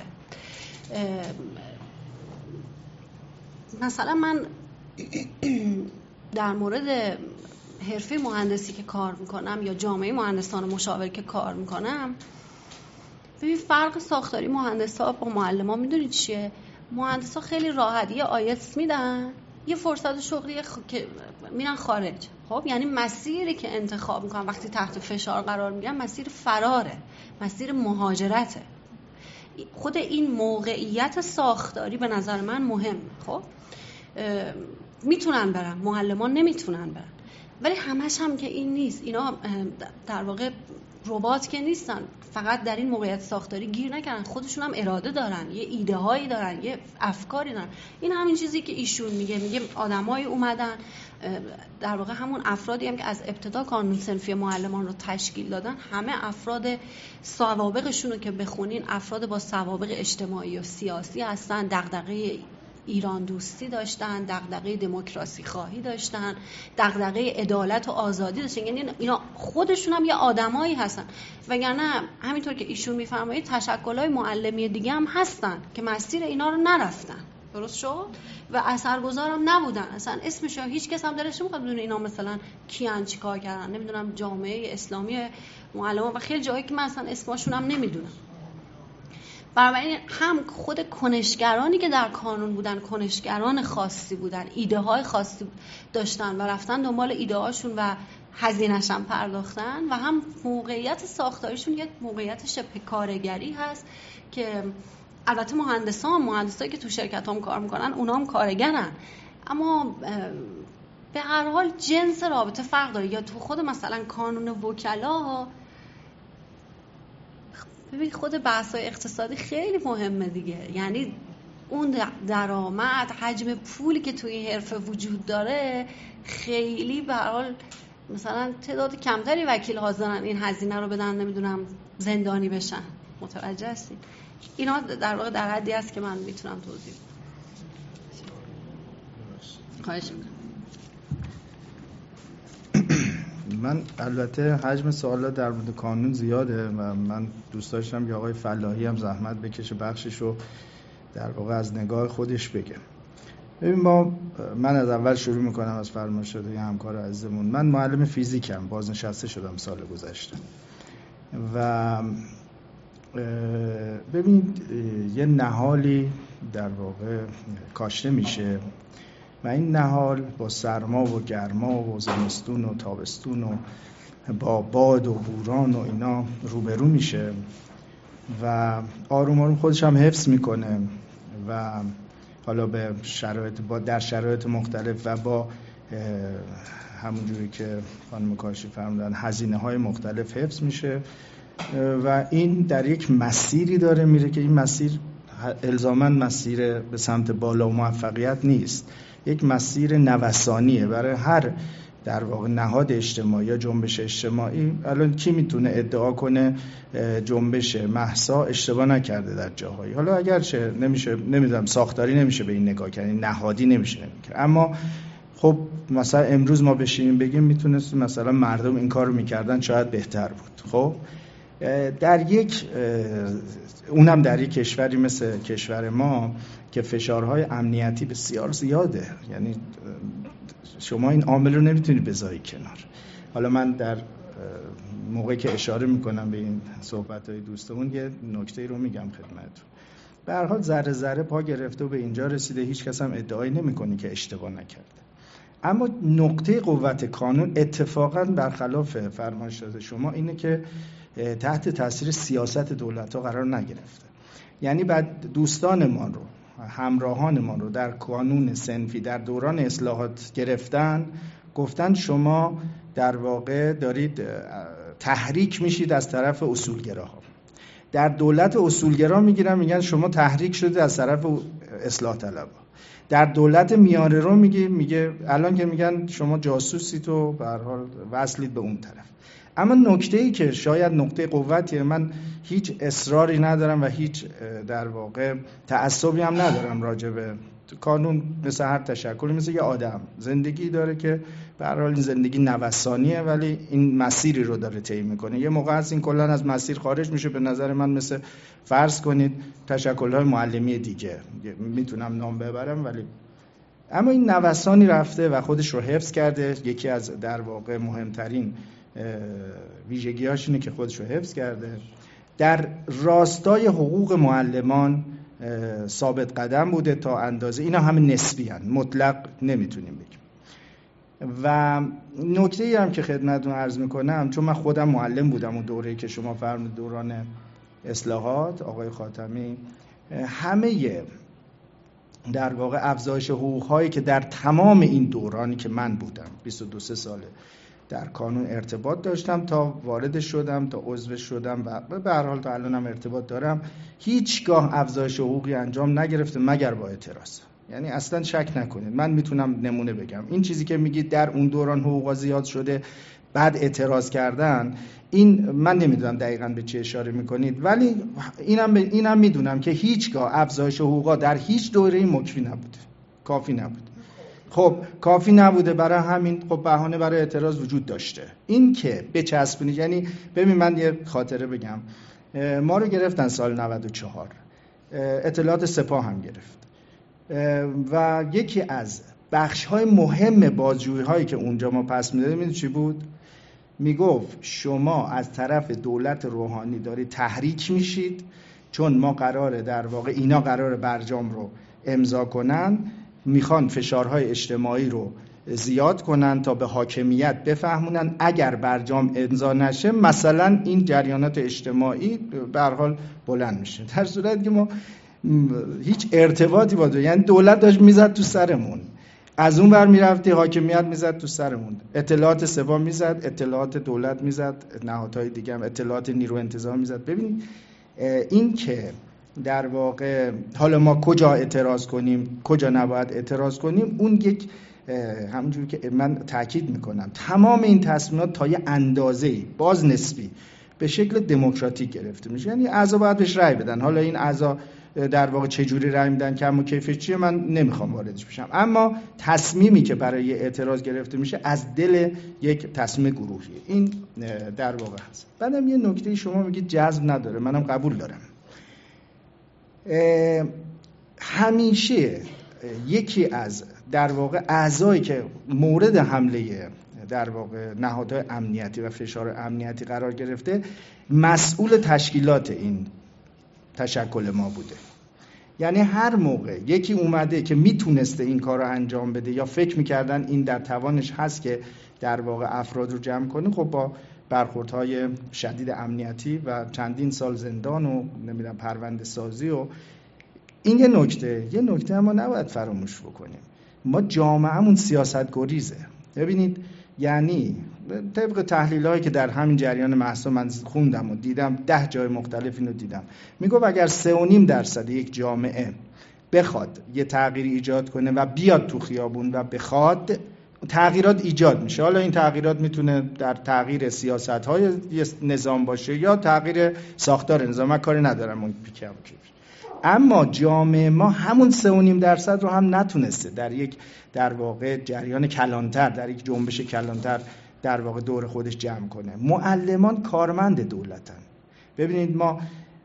مثلا من در مورد حرفه مهندسی که کار میکنم یا جامعه مهندسان مشاور که کار میکنم، ببین فرق ساختاری مهندسا با معلمان میدونید چیه؟ مهندسا خیلی راحت یه آیتس میدن، یه فرصت شغلی خ... که میرن خارج. خب یعنی مسیری که انتخاب میکنن وقتی تحت فشار قرار میگیرن مسیر فراره، مسیر مهاجرته. خود این موقعیت ساختاری به نظر من مهمه. خب میتونن برن، معلمان نمیتونن برن، ولی همش هم که این نیست. اینا در واقع ربات که نیستن، فقط در این موقعیت ساختاری گیر نکردن، خودشون هم اراده دارن، یه ایده هایی دارن، یه افکاری دارن. این همین چیزی که ایشون میگه، میگه آدمایی اومدن، در واقع همون افرادی هم که از ابتدا قانون صنفی معلمان رو تشکیل دادن، همه افراد سوابقشون رو که بخونین افراد با سوابق اجتماعی و سیاسی هستن، دغدغه ایران دوستی داشتن، دغدغه دموکراسی خواهی داشتن، دغدغه عدالت و آزادی داشتن. یعنی اینا خودشون هم یه آدمایی هستن. وگرنه همینطور که ایشون میفرمایید تشکل‌های معلمی دیگه هم هستن که مسیر اینا رو نرفتن، درست شد، و اثرگذارم نبودن. اصلا اسمش هیچ کس هم درش نمیخواد بدونه اینا مثلا کیان چیکار کردن، نمیدونم جامعه اسلامی معلمان و خیلی جایی که من اصلا اسمشون هم نمیدونم. بنابراین هم خود کنشگرانی که در کانون بودن کنشگران خاصی بودن، ایده های خاصی داشتن و رفتن دنبال ایده هاشون و هزینه‌اش هم پرداختن، و هم موقعیت ساختاریشون یک موقعیت شبه کارگری هست که البته مهندسان مهندسایی که تو شرکت هم کار میکنن اونا هم کارگرن، اما به هر حال جنس رابطه فرق داره. یا تو خود مثلا کانون وکلا، ببین خود بحث‌های اقتصادی خیلی مهمه دیگه، یعنی اون درآمد، حجم پولی که توی این حرفه وجود داره خیلی به هر حال مثلا تعداد کمتری وکیل حاضرن این هزینه رو بدن نمیدونم زندانی بشن. متوجه هستین؟ اینا در واقع در حدی است که من میتونم توضیح بدم. خواهش میکنم. من البته حجم سوالات در مورد کانون زیاده و من دوست داشتم که آقای فلاحی هم زحمت بکشه بخشش رو در واقع از نگاه خودش بگه. ببین ما من از اول شروع میکنم از فرمایشات همکار عزیزمون. من معلم فیزیکم، بازنشسته شدم سال گذشته و ببینید یه نهالی در واقع کاشته میشه و این نهال با سرما و گرما و زمستون و تابستون و با باد و بوران و اینا روبرو میشه و آروم آروم خودش هم حفظ میکنه و حالا به شرایط با در شرایط مختلف و با همونجوری که خانم کاشی فرمودن هزینه های مختلف حفظ میشه و این در یک مسیری داره میره که این مسیر الزاماً مسیر به سمت بالا و موفقیت نیست، یک مسیر نوسانیه برای هر در واقع نهاد اجتماعی یا جنبش اجتماعی. الان کی میتونه ادعا کنه جنبش مهسا اشتباه نکرده در جاهایی؟ حالا اگرچه نمیشه، نمیدونم ساختاری نمیشه به این نگاه کرد، نهادی نمیشه نمیشه، اما خب مثلا امروز ما بشینیم بگیم میتونست مثلا مردم این کارو میکردن شاید بهتر بود. خب در یک اونم در یک کشوری مثل کشور ما که فشارهای امنیتی بسیار زیاده، یعنی شما این عامل رو نمیتونی بذاری کنار. حالا من در موقعی که اشاره میکنم به این صحبت‌های دوستمون یه نکته رو میگم خدمتتون. به هر حال ذره ذره پا گرفته و به اینجا رسیده، هیچ کس هم ادعایی نمیکنه که اشتباه نکرده. اما نقطه قوت کانون اتفاقاً برخلاف فرمایشات شما اینه که تحت تاثیر سیاست دولت‌ها قرار نگرفته. یعنی بعد دوستانمان رو، همراهانمان رو در کانون صنفی در دوران اصلاحات گرفتن، گفتن شما در واقع دارید تحریک میشید از طرف اصولگراها. در دولت اصولگرا میگیرن میگن شما تحریک شدید از طرف اصلاح طلبها. در دولت میانه رو میگه میگه الان که میگن شما جاسوسی تو به هر حال وصلید به اون طرف. اما نکته‌ای که شاید نقطه قوتیه، من هیچ اصراری ندارم و هیچ در واقع تعصبی هم ندارم راجع به کانون. مثل هر تشکلی مثل یه آدم زندگی داره که به هر حال این زندگی نوسانیه ولی این مسیری رو داره طی میکنه. یه موقع از این کلا از مسیر خارج میشه. به نظر من مثل فرض کنید تشکل‌های معلمی دیگه، میتونم نام ببرم، ولی اما این نوسانی رفته و خودش رو حفظ کرده. یکی از در واقع مهمترین ویژگی‌هاش اینه که خودش رو حفظ کرده. در راستای حقوق معلمان ثابت قدم بوده تا اندازه، اینا همه نسبی هن، مطلق نمیتونیم بگیم. و نکته‌ای هم که خدمتتون عرض میکنم، چون من خودم معلم بودم اون دوره‌ای که شما فرمودید دوران اصلاحات آقای خاتمی همه در واقع افزایش حقوق‌هایی که در تمام این دورانی که من بودم بیست و دو ساله در کانون ارتباط داشتم تا وارد شدم تا عضو شدم و به هر حال تا الانم ارتباط دارم، هیچگاه افزایش حقوقی انجام نگرفته مگر با اعتراض. یعنی اصلا شک نکنید، من میتونم نمونه بگم. این چیزی که میگید در اون دوران حقوقا زیاد شده بعد اعتراض کردن، این من نمیدونم دقیقاً به چه اشاره میکنید، ولی اینم اینم میدونم که هیچگاه افزایش حقوقا در هیچ دوره‌ای مکفی نبوده، کافی نبوده. خب کافی نبوده، برای همین خب بهانه برای اعتراض وجود داشته. این که بچسبونید، یعنی ببین من یه خاطره بگم، ما رو گرفتن سال نود و چهار، اطلاعات سپاه هم گرفت و یکی از بخش‌های مهم بازجویی‌هایی که اونجا ما پس می‌دادیم می‌دونید چی بود؟ میگفت شما از طرف دولت روحانی دارید تحریک میشید، چون ما قراره در واقع اینا قراره برجام رو امضا کنن، میخوان فشارهای اجتماعی رو زیاد کنن تا به حاکمیت بفهمونن اگر برجام امضا نشه مثلا این جریانات اجتماعی به هر حال بلند میشه، در صورتی که ما هیچ ارتباطی با دو، یعنی دولت داشت میزد تو سرمون، از اون ور میرفتی حاکمیت میزد تو سرمون، اطلاعات سپاه میزد، اطلاعات دولت میزد، نهادهای دیگه هم اطلاعات نیرو انتظامی میزد. ببین این که در واقع حالا ما کجا اعتراض کنیم کجا نباید اعتراض کنیم، اون یک همونجوری که من تاکید میکنم تمام این تصمیمات تا یه اندازه‌ای باز نسبی به شکل دموکراتیک گرفته میشه، یعنی اعضا باید بهش رأی بدن. حالا این اعضا در واقع چه جوری رأی میدن، کم و کیفش چیه، من نمیخوام واردش بشم، اما تصمیمی که برای اعتراض گرفته میشه از دل یک تصمیم گروهی، این در واقع هست. بعدم یه نکته شما میگید جذب نداره، منم قبول دارم. همیشه یکی از در واقع اعضایی که مورد حمله در واقع نهادهای امنیتی و فشار امنیتی قرار گرفته مسئول تشکیلات این تشکل ما بوده. یعنی هر موقع یکی اومده که میتونسته این کار رو انجام بده یا فکر میکردن این در توانش هست که در واقع افراد رو جمع کنه، خب با برخوردهای شدید امنیتی و چندین سال زندان و نمیدونم پرونده سازی و این یه نکته یه نکته ما نباید فراموش بکنیم، ما جامعهمون سیاست گریزه. ببینید یعنی طبق تحلیل‌هایی که در همین جریان محسا من خوندم و دیدم، ده جای مختلف اینو دیدم، میگه اگر سه و نیم درصد یک جامعه بخواد یه تغییری ایجاد کنه و بیاد تو خیابون و بخواد، تغییرات ایجاد میشه. حالا این تغییرات میتونه در تغییر سیاست‌های نظام باشه یا تغییر ساختار نظام، من کاری ندارم اون پیکم کیف. اما جامعه ما همون سه و نیم درصد رو هم نتونسته در یک در واقع جریان کلانتر، در یک جنبش کلانتر در واقع دور خودش جمع کنه. معلمان کارمند دولتن. ببینید ما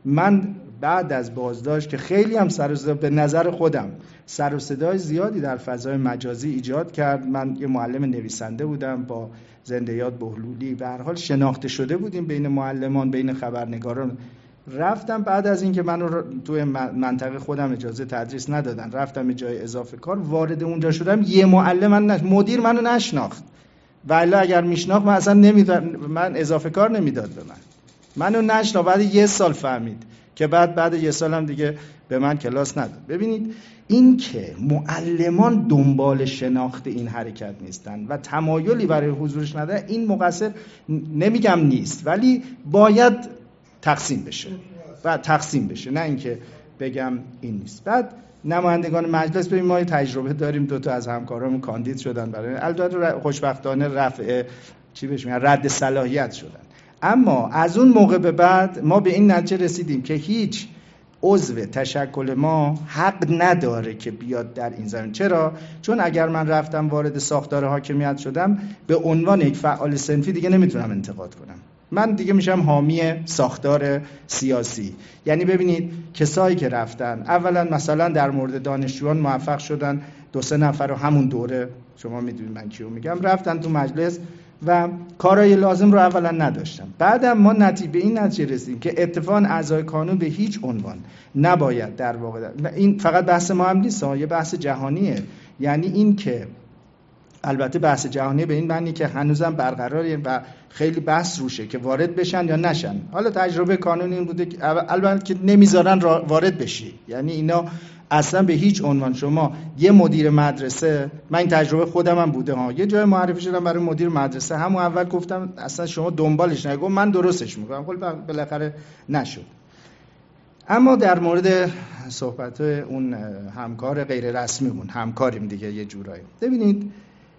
من بعد از بازداشت که خیلی هم سر و صدا به نظر خودم سر و صدای زیادی در فضای مجازی ایجاد کرد، من یه معلم نویسنده بودم با زنده یاد بهلولی، به هر حال شناخته شده بودیم بین معلمان بین خبرنگاران. رفتم بعد از اینکه منو توی منطقه خودم اجازه تدریس ندادن، رفتم جای اضافه کار، وارد اونجا شدم، یه معلم من نش... مدیر منو نشناخت، ولی اگر میشناخت من اصلا نمیدونم، من اضافه کار نمیداد به من، منو نشناخت. بعد یه سال فهمید که بعد بعد یه سال هم دیگه به من کلاس نداد. ببینید این که معلمان دنبال شناخت این حرکت نیستن و تمایلی برای حضورش ندارن، این مقصر نمیگم نیست، ولی باید تقسیم بشه و تقسیم بشه، نه اینکه بگم این نیست. بعد نمایندگان مجلس، ببین ما تجربه داریم، دو تا از همکارامون کاندید شدن برای البته خوشبختانه رفع چی بهش میگن رد صلاحیت شدن، اما از اون موقع به بعد ما به این نتیجه رسیدیم که هیچ عضو تشکل ما حق نداره که بیاد در این زمین. چرا؟ چون اگر من رفتم وارد ساختار حاکمیت شدم، به عنوان یک فعال صنفی دیگه نمیتونم انتقاد کنم، من دیگه میشم حامی ساختار سیاسی. یعنی ببینید کسایی که رفتن اولا مثلا در مورد دانشجویان موفق شدن، دو سه نفر رو همون دوره، شما میدونید من کیو میگم، رفتن تو مجلس و کارهای لازم رو اولا نداشتن. بعدم ما نتیجه به این نتیجه رسیدیم که اتفاقا اعضای کانون به هیچ عنوان نباید در واقع، این فقط بحث ما هم نیست، یه بحث جهانیه، یعنی این که البته بحث جهانی به این معنی که هنوزم برقراره و خیلی بحث روشه که وارد بشن یا نشن. حالا تجربه قانونی این بوده که البته که نمیذارن وارد بشی، یعنی اینا اصلا به هیچ عنوان. شما یه مدیر مدرسه، من این تجربه خودم هم بوده ها، یه جای معرفی شدم برای مدیر مدرسه، همون اول گفتم اصلا شما دنبالش نگو، من درستش میکنم، خب بالاخره نشد. اما در مورد صحبت اون همکار غیر رسمیمون، همکاریم دیگه یه جورایی، ببینید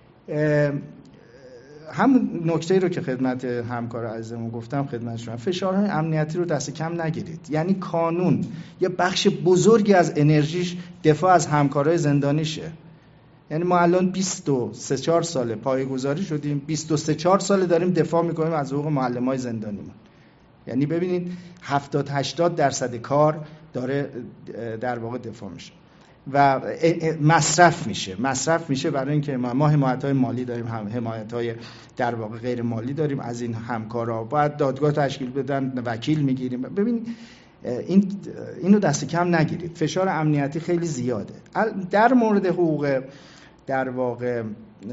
همون نکته رو که خدمت همکار عزیزمون گفتم خدمت شما، فشارهای امنیتی رو دست کم نگیرید. یعنی قانون یه بخش بزرگی از انرژیش دفاع از همکارای زندانیشه. یعنی ما الان بیست و سه چهار ساله پایه‌گذاری شدیم، بیست و سه چهار ساله داریم دفاع میکنیم از حقوق معلمای زندانیمون. یعنی ببینید هفتاد هشتاد درصد کار داره در واقع دفاع میشه و مصرف میشه مصرف میشه برای اینکه ما حمایت‌های مالی داریم، هم حمایت‌های در واقع غیر مالی داریم از این همکارا، باید دادگاه تشکیل بدن، وکیل میگیریم. ببین این اینو دست کم نگیرید، فشار امنیتی خیلی زیاده. در مورد حقوق در واقع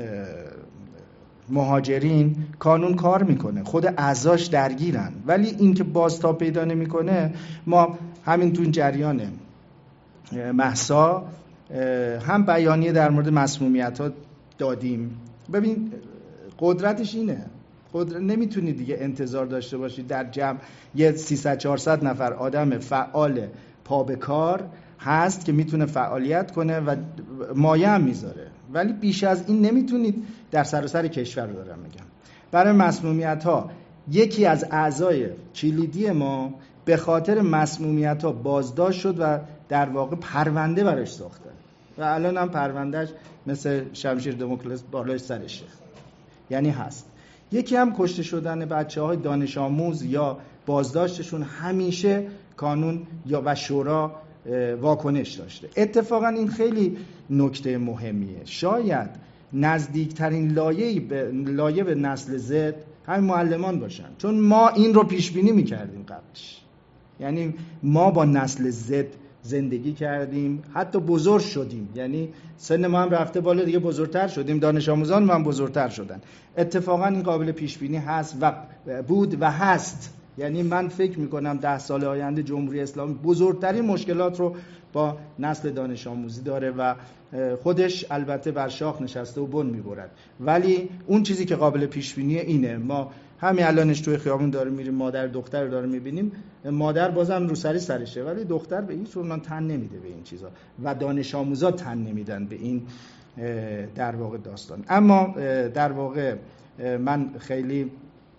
مهاجرین قانون کار میکنه، خود اعضاش درگیرن، ولی اینکه بازتاب پیدا نمیکنه. ما همین تو جریان مهسا هم بیانیه در مورد مسمومیت‌ها دادیم. ببین قدرتش اینه، قدرت نمیتونی دیگه انتظار داشته باشی در جمع یه سیصد چهارصد نفر آدم فعال پا به کار هست که میتونه فعالیت کنه و مایه هم میذاره، ولی بیش از این نمیتونید در سراسر کشور رو دارم میگم. برای مسمومیت‌ها یکی از اعضای کلیدی ما به خاطر مسمومیت‌ها بازداشت شد و در واقع پرونده براش ساختن و الان هم پروندهش مثل شمشیر دموکلس بالای سرشه، یعنی هست. یکی هم کشته شدن بچه‌های دانش آموز یا بازداشتشون همیشه قانون یا و شورا واکنش داشته. اتفاقا این خیلی نکته مهمیه. شاید نزدیکترین لایه به لایه به نسل زد همین معلمان باشن، چون ما این رو پیش بینی می‌کردیم قبلش. یعنی ما با نسل زد زندگی کردیم، حتی بزرگ شدیم، یعنی سن ما هم رفته بالا دیگه، بزرگتر شدیم، دانش آموزان ما هم بزرگتر شدن. اتفاقا این قابل پیش بینی هست و بود و هست. یعنی من فکر میکنم ده سال آینده جمهوری اسلامی بزرگترین مشکلات رو با نسل دانش آموزی داره و خودش البته بر شاخ نشسته و بن میبرد، ولی اون چیزی که قابل پیش بینی اینه. ما همین الانش توی خیابون داریم میریم، مادر دختر رو داریم میبینیم، مادر بازم رو سری سرشه، ولی دختر به این صورت تن نمیده به این چیزا و دانش آموزا تن نمیدن به این در واقع داستان. اما در واقع من خیلی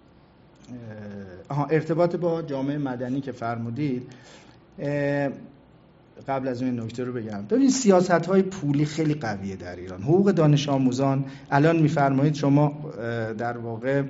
آها ارتباط با جامعه مدنی که فرمودید، قبل از اون نکته رو بگم. ببین سیاست‌های پولی خیلی قویه در ایران. حقوق دانش آموزان الان می‌فرمایید شما در واقع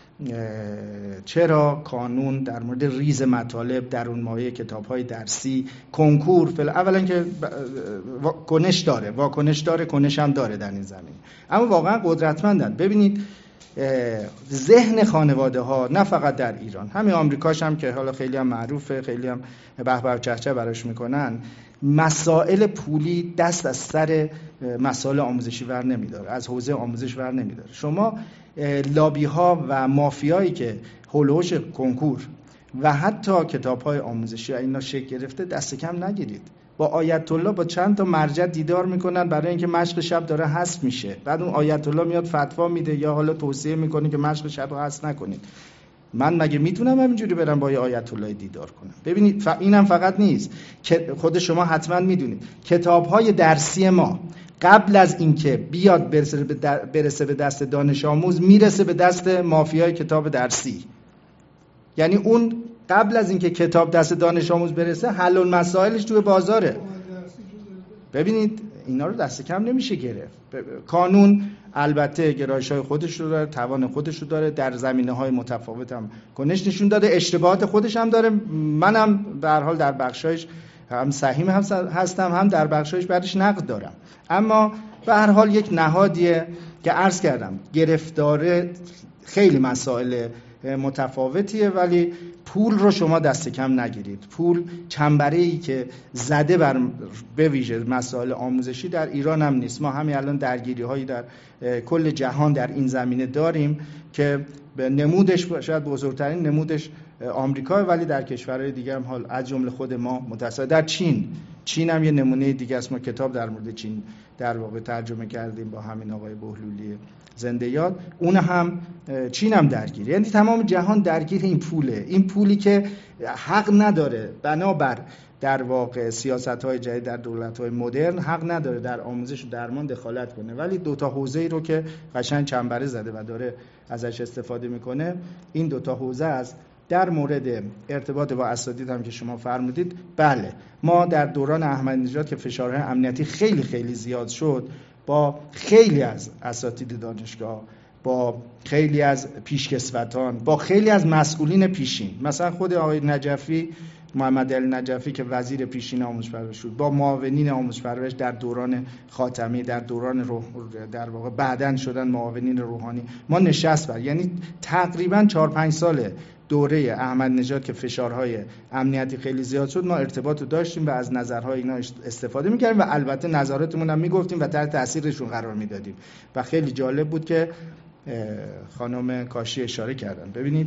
چرا قانون در مورد ریز مطالب در اون مایه کتاب‌های درسی، کنکور، فل اولا که کنش داره، واکنش داره، کنش هم داره در این زمین، اما واقعا قدرتمندن. ببینید ذهن خانواده ها نه فقط در ایران، همین آمریکاش هم که حالا خیلی هم معروفه، خیلی هم به به چهچه براش میکنن، مسائل پولی دست از سر مسائل آموزشی ور نمیداره، از حوزه آموزش ور نمیداره. شما لابی ها و مافیایی که هولوش کنکور و حتی کتاب های آموزشی اینا شکل گرفته دست کم نگیرید. با آیت الله با چند تا مرجع دیدار میکنن برای اینکه مشق شب داره حذف میشه، بعد اون آیت الله میاد فتوا میده یا حالا توصیه میکنه که مشق شب رو حذف نکنید. من مگه میتونم همینجوری برم با آیت الله دیدار کنم؟ ببینید ف... اینم فقط نیست که خود شما حتما میدونید کتاب‌های درسی ما قبل از اینکه بیاد برسه به, در... برسه به دست دانش آموز میرسه به دست مافیای کتاب درسی. یعنی اون قبل از اینکه کتاب دست دانش آموز برسه حل المسائلش توی بازاره. ببینید اینا رو دست کم نمیشه گرفت. قانون البته گرایش‌های خودش رو داره، توان خودش رو داره، در زمینه‌های متفاوت هم کنش نشون داده، اشتباهات خودش هم داره. منم به هر حال در بخشایش هم سهیم هم هستم، هم در بخشایش بعدش نقد دارم، اما به هر حال یک نهادیه که عرض کردم گرفتاره خیلی مسائل متفاوتیه، ولی پول رو شما دست کم نگیرید. پول چنبره‌ای که زده بر به ویژه مسائل آموزشی در ایران هم نیست. ما همین الان درگیری‌هایی در کل جهان در این زمینه داریم که به نمودش شاید بزرگترین نمودش آمریکا، ولی در کشورهای دیگه هم حال از جمله خود ما متأسفانه در چین چین هم یه نمونه دیگه است. ما کتاب در مورد چین در واقع ترجمه کردیم با همین آقای بهلولی زنده یاد. اون هم چین هم درگیر، یعنی تمام جهان درگیر این پوله. این پولی که حق نداره بنابر در واقع سیاست‌های جدید در دولت‌های مدرن حق نداره در آموزش و درمان دخالت کنه، ولی دو تا حوزه‌ای رو که قشنگ چنبره زده و داره ازش استفاده میکنه، این دو تا حوزه است. در مورد ارتباط با اساتید هم که شما فرمودید، بله ما در دوران احمدی نژاد که فشارهای امنیتی خیلی خیلی زیاد شد، با خیلی از اساتید دانشگاه، با خیلی از پیشکسوتان، با خیلی از مسئولین پیشین، مثلا خود آقای نجفی، محمد علی نجفی که وزیر پیشین آموزش پرورش شد، با معاونین آموزش پرورش در دوران خاتمی، در دوران روح در واقع بعداً شدن معاونین روحانی، ما نشست بر، یعنی تقریباً چهار پنج سال دوره احمد نژاد که فشارهای امنیتی خیلی زیاد شد، ما ارتباط رو داشتیم و از نظرهای اینا استفاده می‌کردیم و البته نظراتمون هم میگفتیم و تحت تاثیرشون قرار میدادیم و خیلی جالب بود که خانم کاشی اشاره کردن. ببینید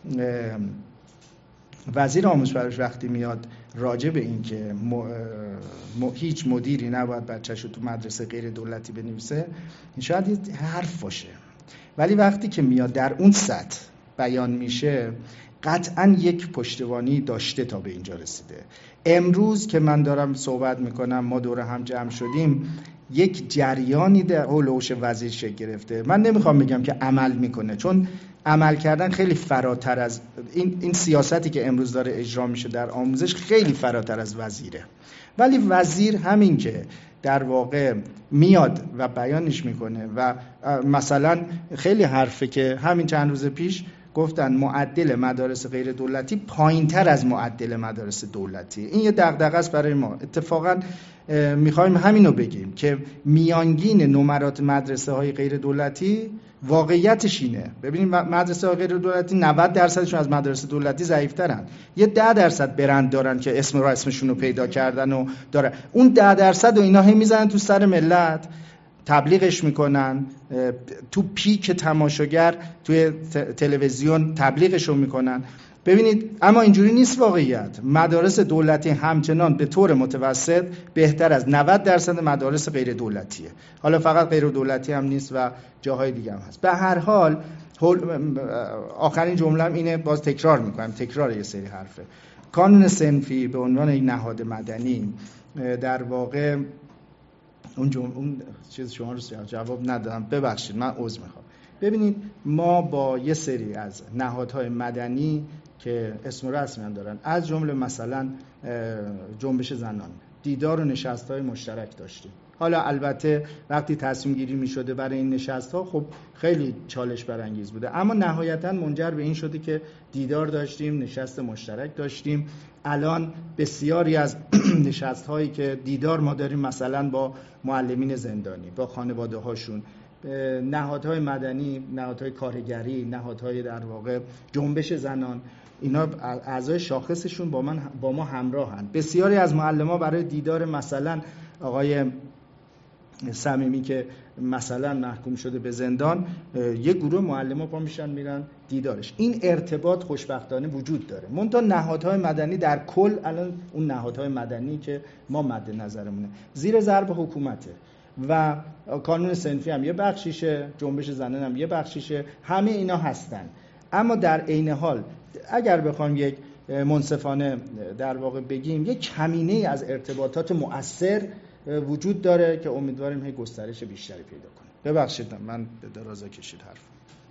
وزیر آموزش پرورش وقتی میاد راجع به این که م... م... هیچ مدیری نباید بچه‌شو تو مدرسه غیر دولتی بنویسه، شاید یه حرف باشه، ولی وقتی که میاد در اون سطح بیان میشه قطعاً یک پشتوانی داشته تا به اینجا رسیده. امروز که من دارم صحبت میکنم، ما دور هم جمع شدیم، یک جریانی در هولوش وزیر شکل گرفته. من نمیخوام بگم که عمل میکنه، چون عمل کردن خیلی فراتر از این این سیاستی که امروز داره اجرا میشه در آموزش خیلی فراتر از وزیره، ولی وزیر همین که در واقع میاد و بیانش میکنه و مثلا خیلی حرفه که همین چند روز پیش گفتن معدل مدارس غیر دولتی پایینتر از معدل مدارس دولتی. این یه دغدغه است برای ما. اتفاقا میخوایم همینو بگیم که میانگین نمرات مدرسه های غیر دولتی واقعیتش اینه. ببینید مدرسه های غیر دولتی نود درصدشون از مدارس دولتی ضعیف‌ترن. یه ده درصد برند دارن که اسم رو اسمشون رو پیدا کردن و داره. اون ده درصد و اینا هم میزنن تو سر ملت، تبلیغش میکنن، تو پیک تماشاگر توی تلویزیون تبلیغشو میکنن. ببینید اما اینجوری نیست واقعیت. مدارس دولتی همچنان به طور متوسط بهتر از نود درصد مدارس غیر دولتیه. حالا فقط غیر دولتی هم نیست و جاهای دیگه هم هست. به هر حال آخرین جمله‌ام اینه، باز تکرار میکنم، تکرار یه سری حرفه. کانون صنفی به عنوان یک نهاد مدنی در واقع اون جمله اون چیز شما رو جواب ندادم، ببخشید من عذر میخوام. ببینید ما با یه سری از نهادهای مدنی که اسم و رسمی هم دارن، از جمله مثلا جنبش زنان، دیدار و نشست‌های مشترک داشتیم. حالا البته وقتی تصمیم گیری می شده برای این نشست ها خب خیلی چالش برانگیز بوده، اما نهایتا منجر به این شده که دیدار داشتیم، نشست مشترک داشتیم. الان بسیاری از نشست هایی که دیدار ما داریم مثلا با معلمین زندانی، با خانواده هاشون، نهادهای مدنی، نهادهای کارگری، نهادهای در واقع جنبش زنان، اینا اعضای شاخصشون با من با ما همراهن. بسیاری از معلم‌ها برای دیدار مثلا آقای صمیمی که مثلا محکوم شده به زندان، یک گروه معلم‌ها پا میشن میرن دیدارش. این ارتباط خوشبختانه وجود داره. منتها نهادهای مدنی در کل الان اون نهادهای مدنی که ما مد نظرمونه زیر ضرب حکومته و کانون صنفی هم یه بخشیشه، جنبش زنان هم یه بخشیشه، همه اینا هستن. اما در عین حال اگر بخوام یک منصفانه در واقع بگیم، یک کمینه از ارتباطات مؤثر وجود داره که امیدواریم هی گسترش بیشتری پیدا کنه. ببخشید من به درازا کشید حرف.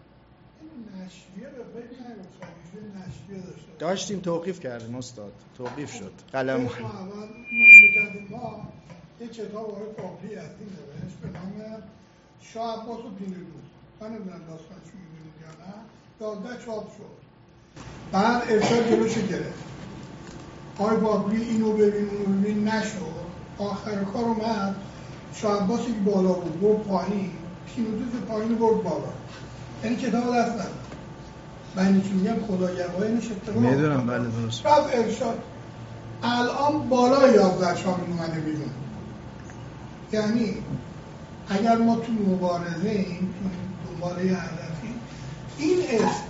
نشریه به فکر نشریه داشته داشتیم توقیف کردیم استاد، توقیف شد. قلم اول مملکت ما یک کتاب آقای پاپی از این نوشت به نام شاه عباس و پینیروز. من نمیدونم داستانش میدونید یا نه. یازده چاپ شد. بعد ارشاد جلوش گرفت. آقای پاپی اینو ببین اونو ببین نشد. آخر کار اومد شاه عباسی که بالا بود برد پایین، پینیروز پایین برد بالا. یعنی کتاب دست نداد. من چون میگم خدایگاهی میشه اتفاق میدونم بله درست رفت ارشاد الان بالای یازده شامل اومده بیرون. یعنی اگر ما تو مبارزه ایم تو دنباله هدفی این اسم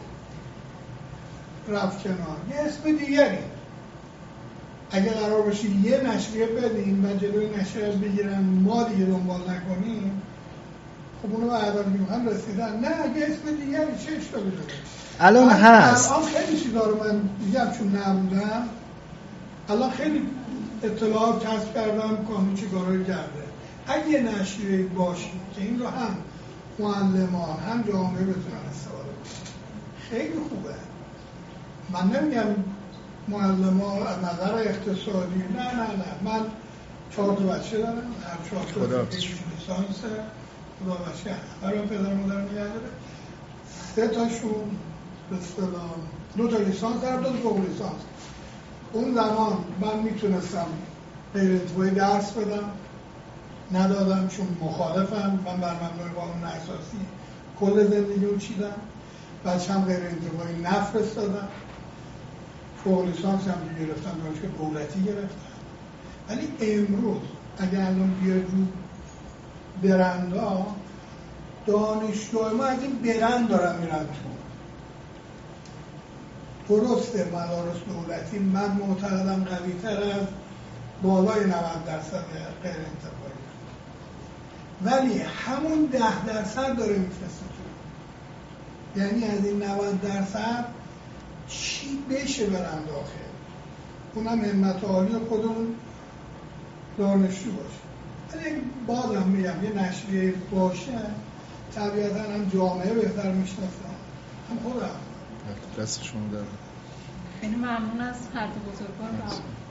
رفت کنار یه اسم دیگری اگر قرار باشه یه نشریه بدیم و جلوی نشریه بگیرن ما دیگه دنبال نکنیم خب اونو به هدف هم رسیدن. نه یه اسم دیگری چه اشکالی داره الان هست. الان خیلی چیزا رو من میگم چون نبودم الان خیلی اطلاعات کسب کردم کانون چه کارایی کرده. اگه یه نشریه باشه که این رو هم معلمان هم جامعه بتونن استفاده کنن خیلی خوبه. من نمیگم معلمان از نظر اقتصادی نه نه نه من چهار تا بچه دارم هر چهار تا لیسانس خدا بچه برای پدر مادر نگه داره سه تاشون به اصطلاح دو تا لیسانس دارم دو تا فوق لیسانس. اون زمان من میتونستم غیر انتفاعی درس بدم ندادم چون مخالفم. من بر مبنای قانون اساسی کل زندگی رو چیدم بچه هم غیر انتفاعی نفرستادم فوق لیسانس هم دیگه گرفتم دانشگاه دولتی گرفتم. ولی امروز اگر الان بیاد رو برندا دانشگاه ما از این برند دارن میرن تو درسته مدارس دولتی من معتقدم قوی تر از بالای نود درصد غیر انتفاعی ولی همون ده درصد داره میفرسته تو. یعنی از این نود درصد چی بشه برن داخل اونم همت عالی خودمون دانشجو باشه. ولی بازم میگم یه نشریه باشه طبیعتا هم جامعه بهتر میشناسن هم خودم دست شما دارم. خیلی ممنون از هر دو بزرگوار.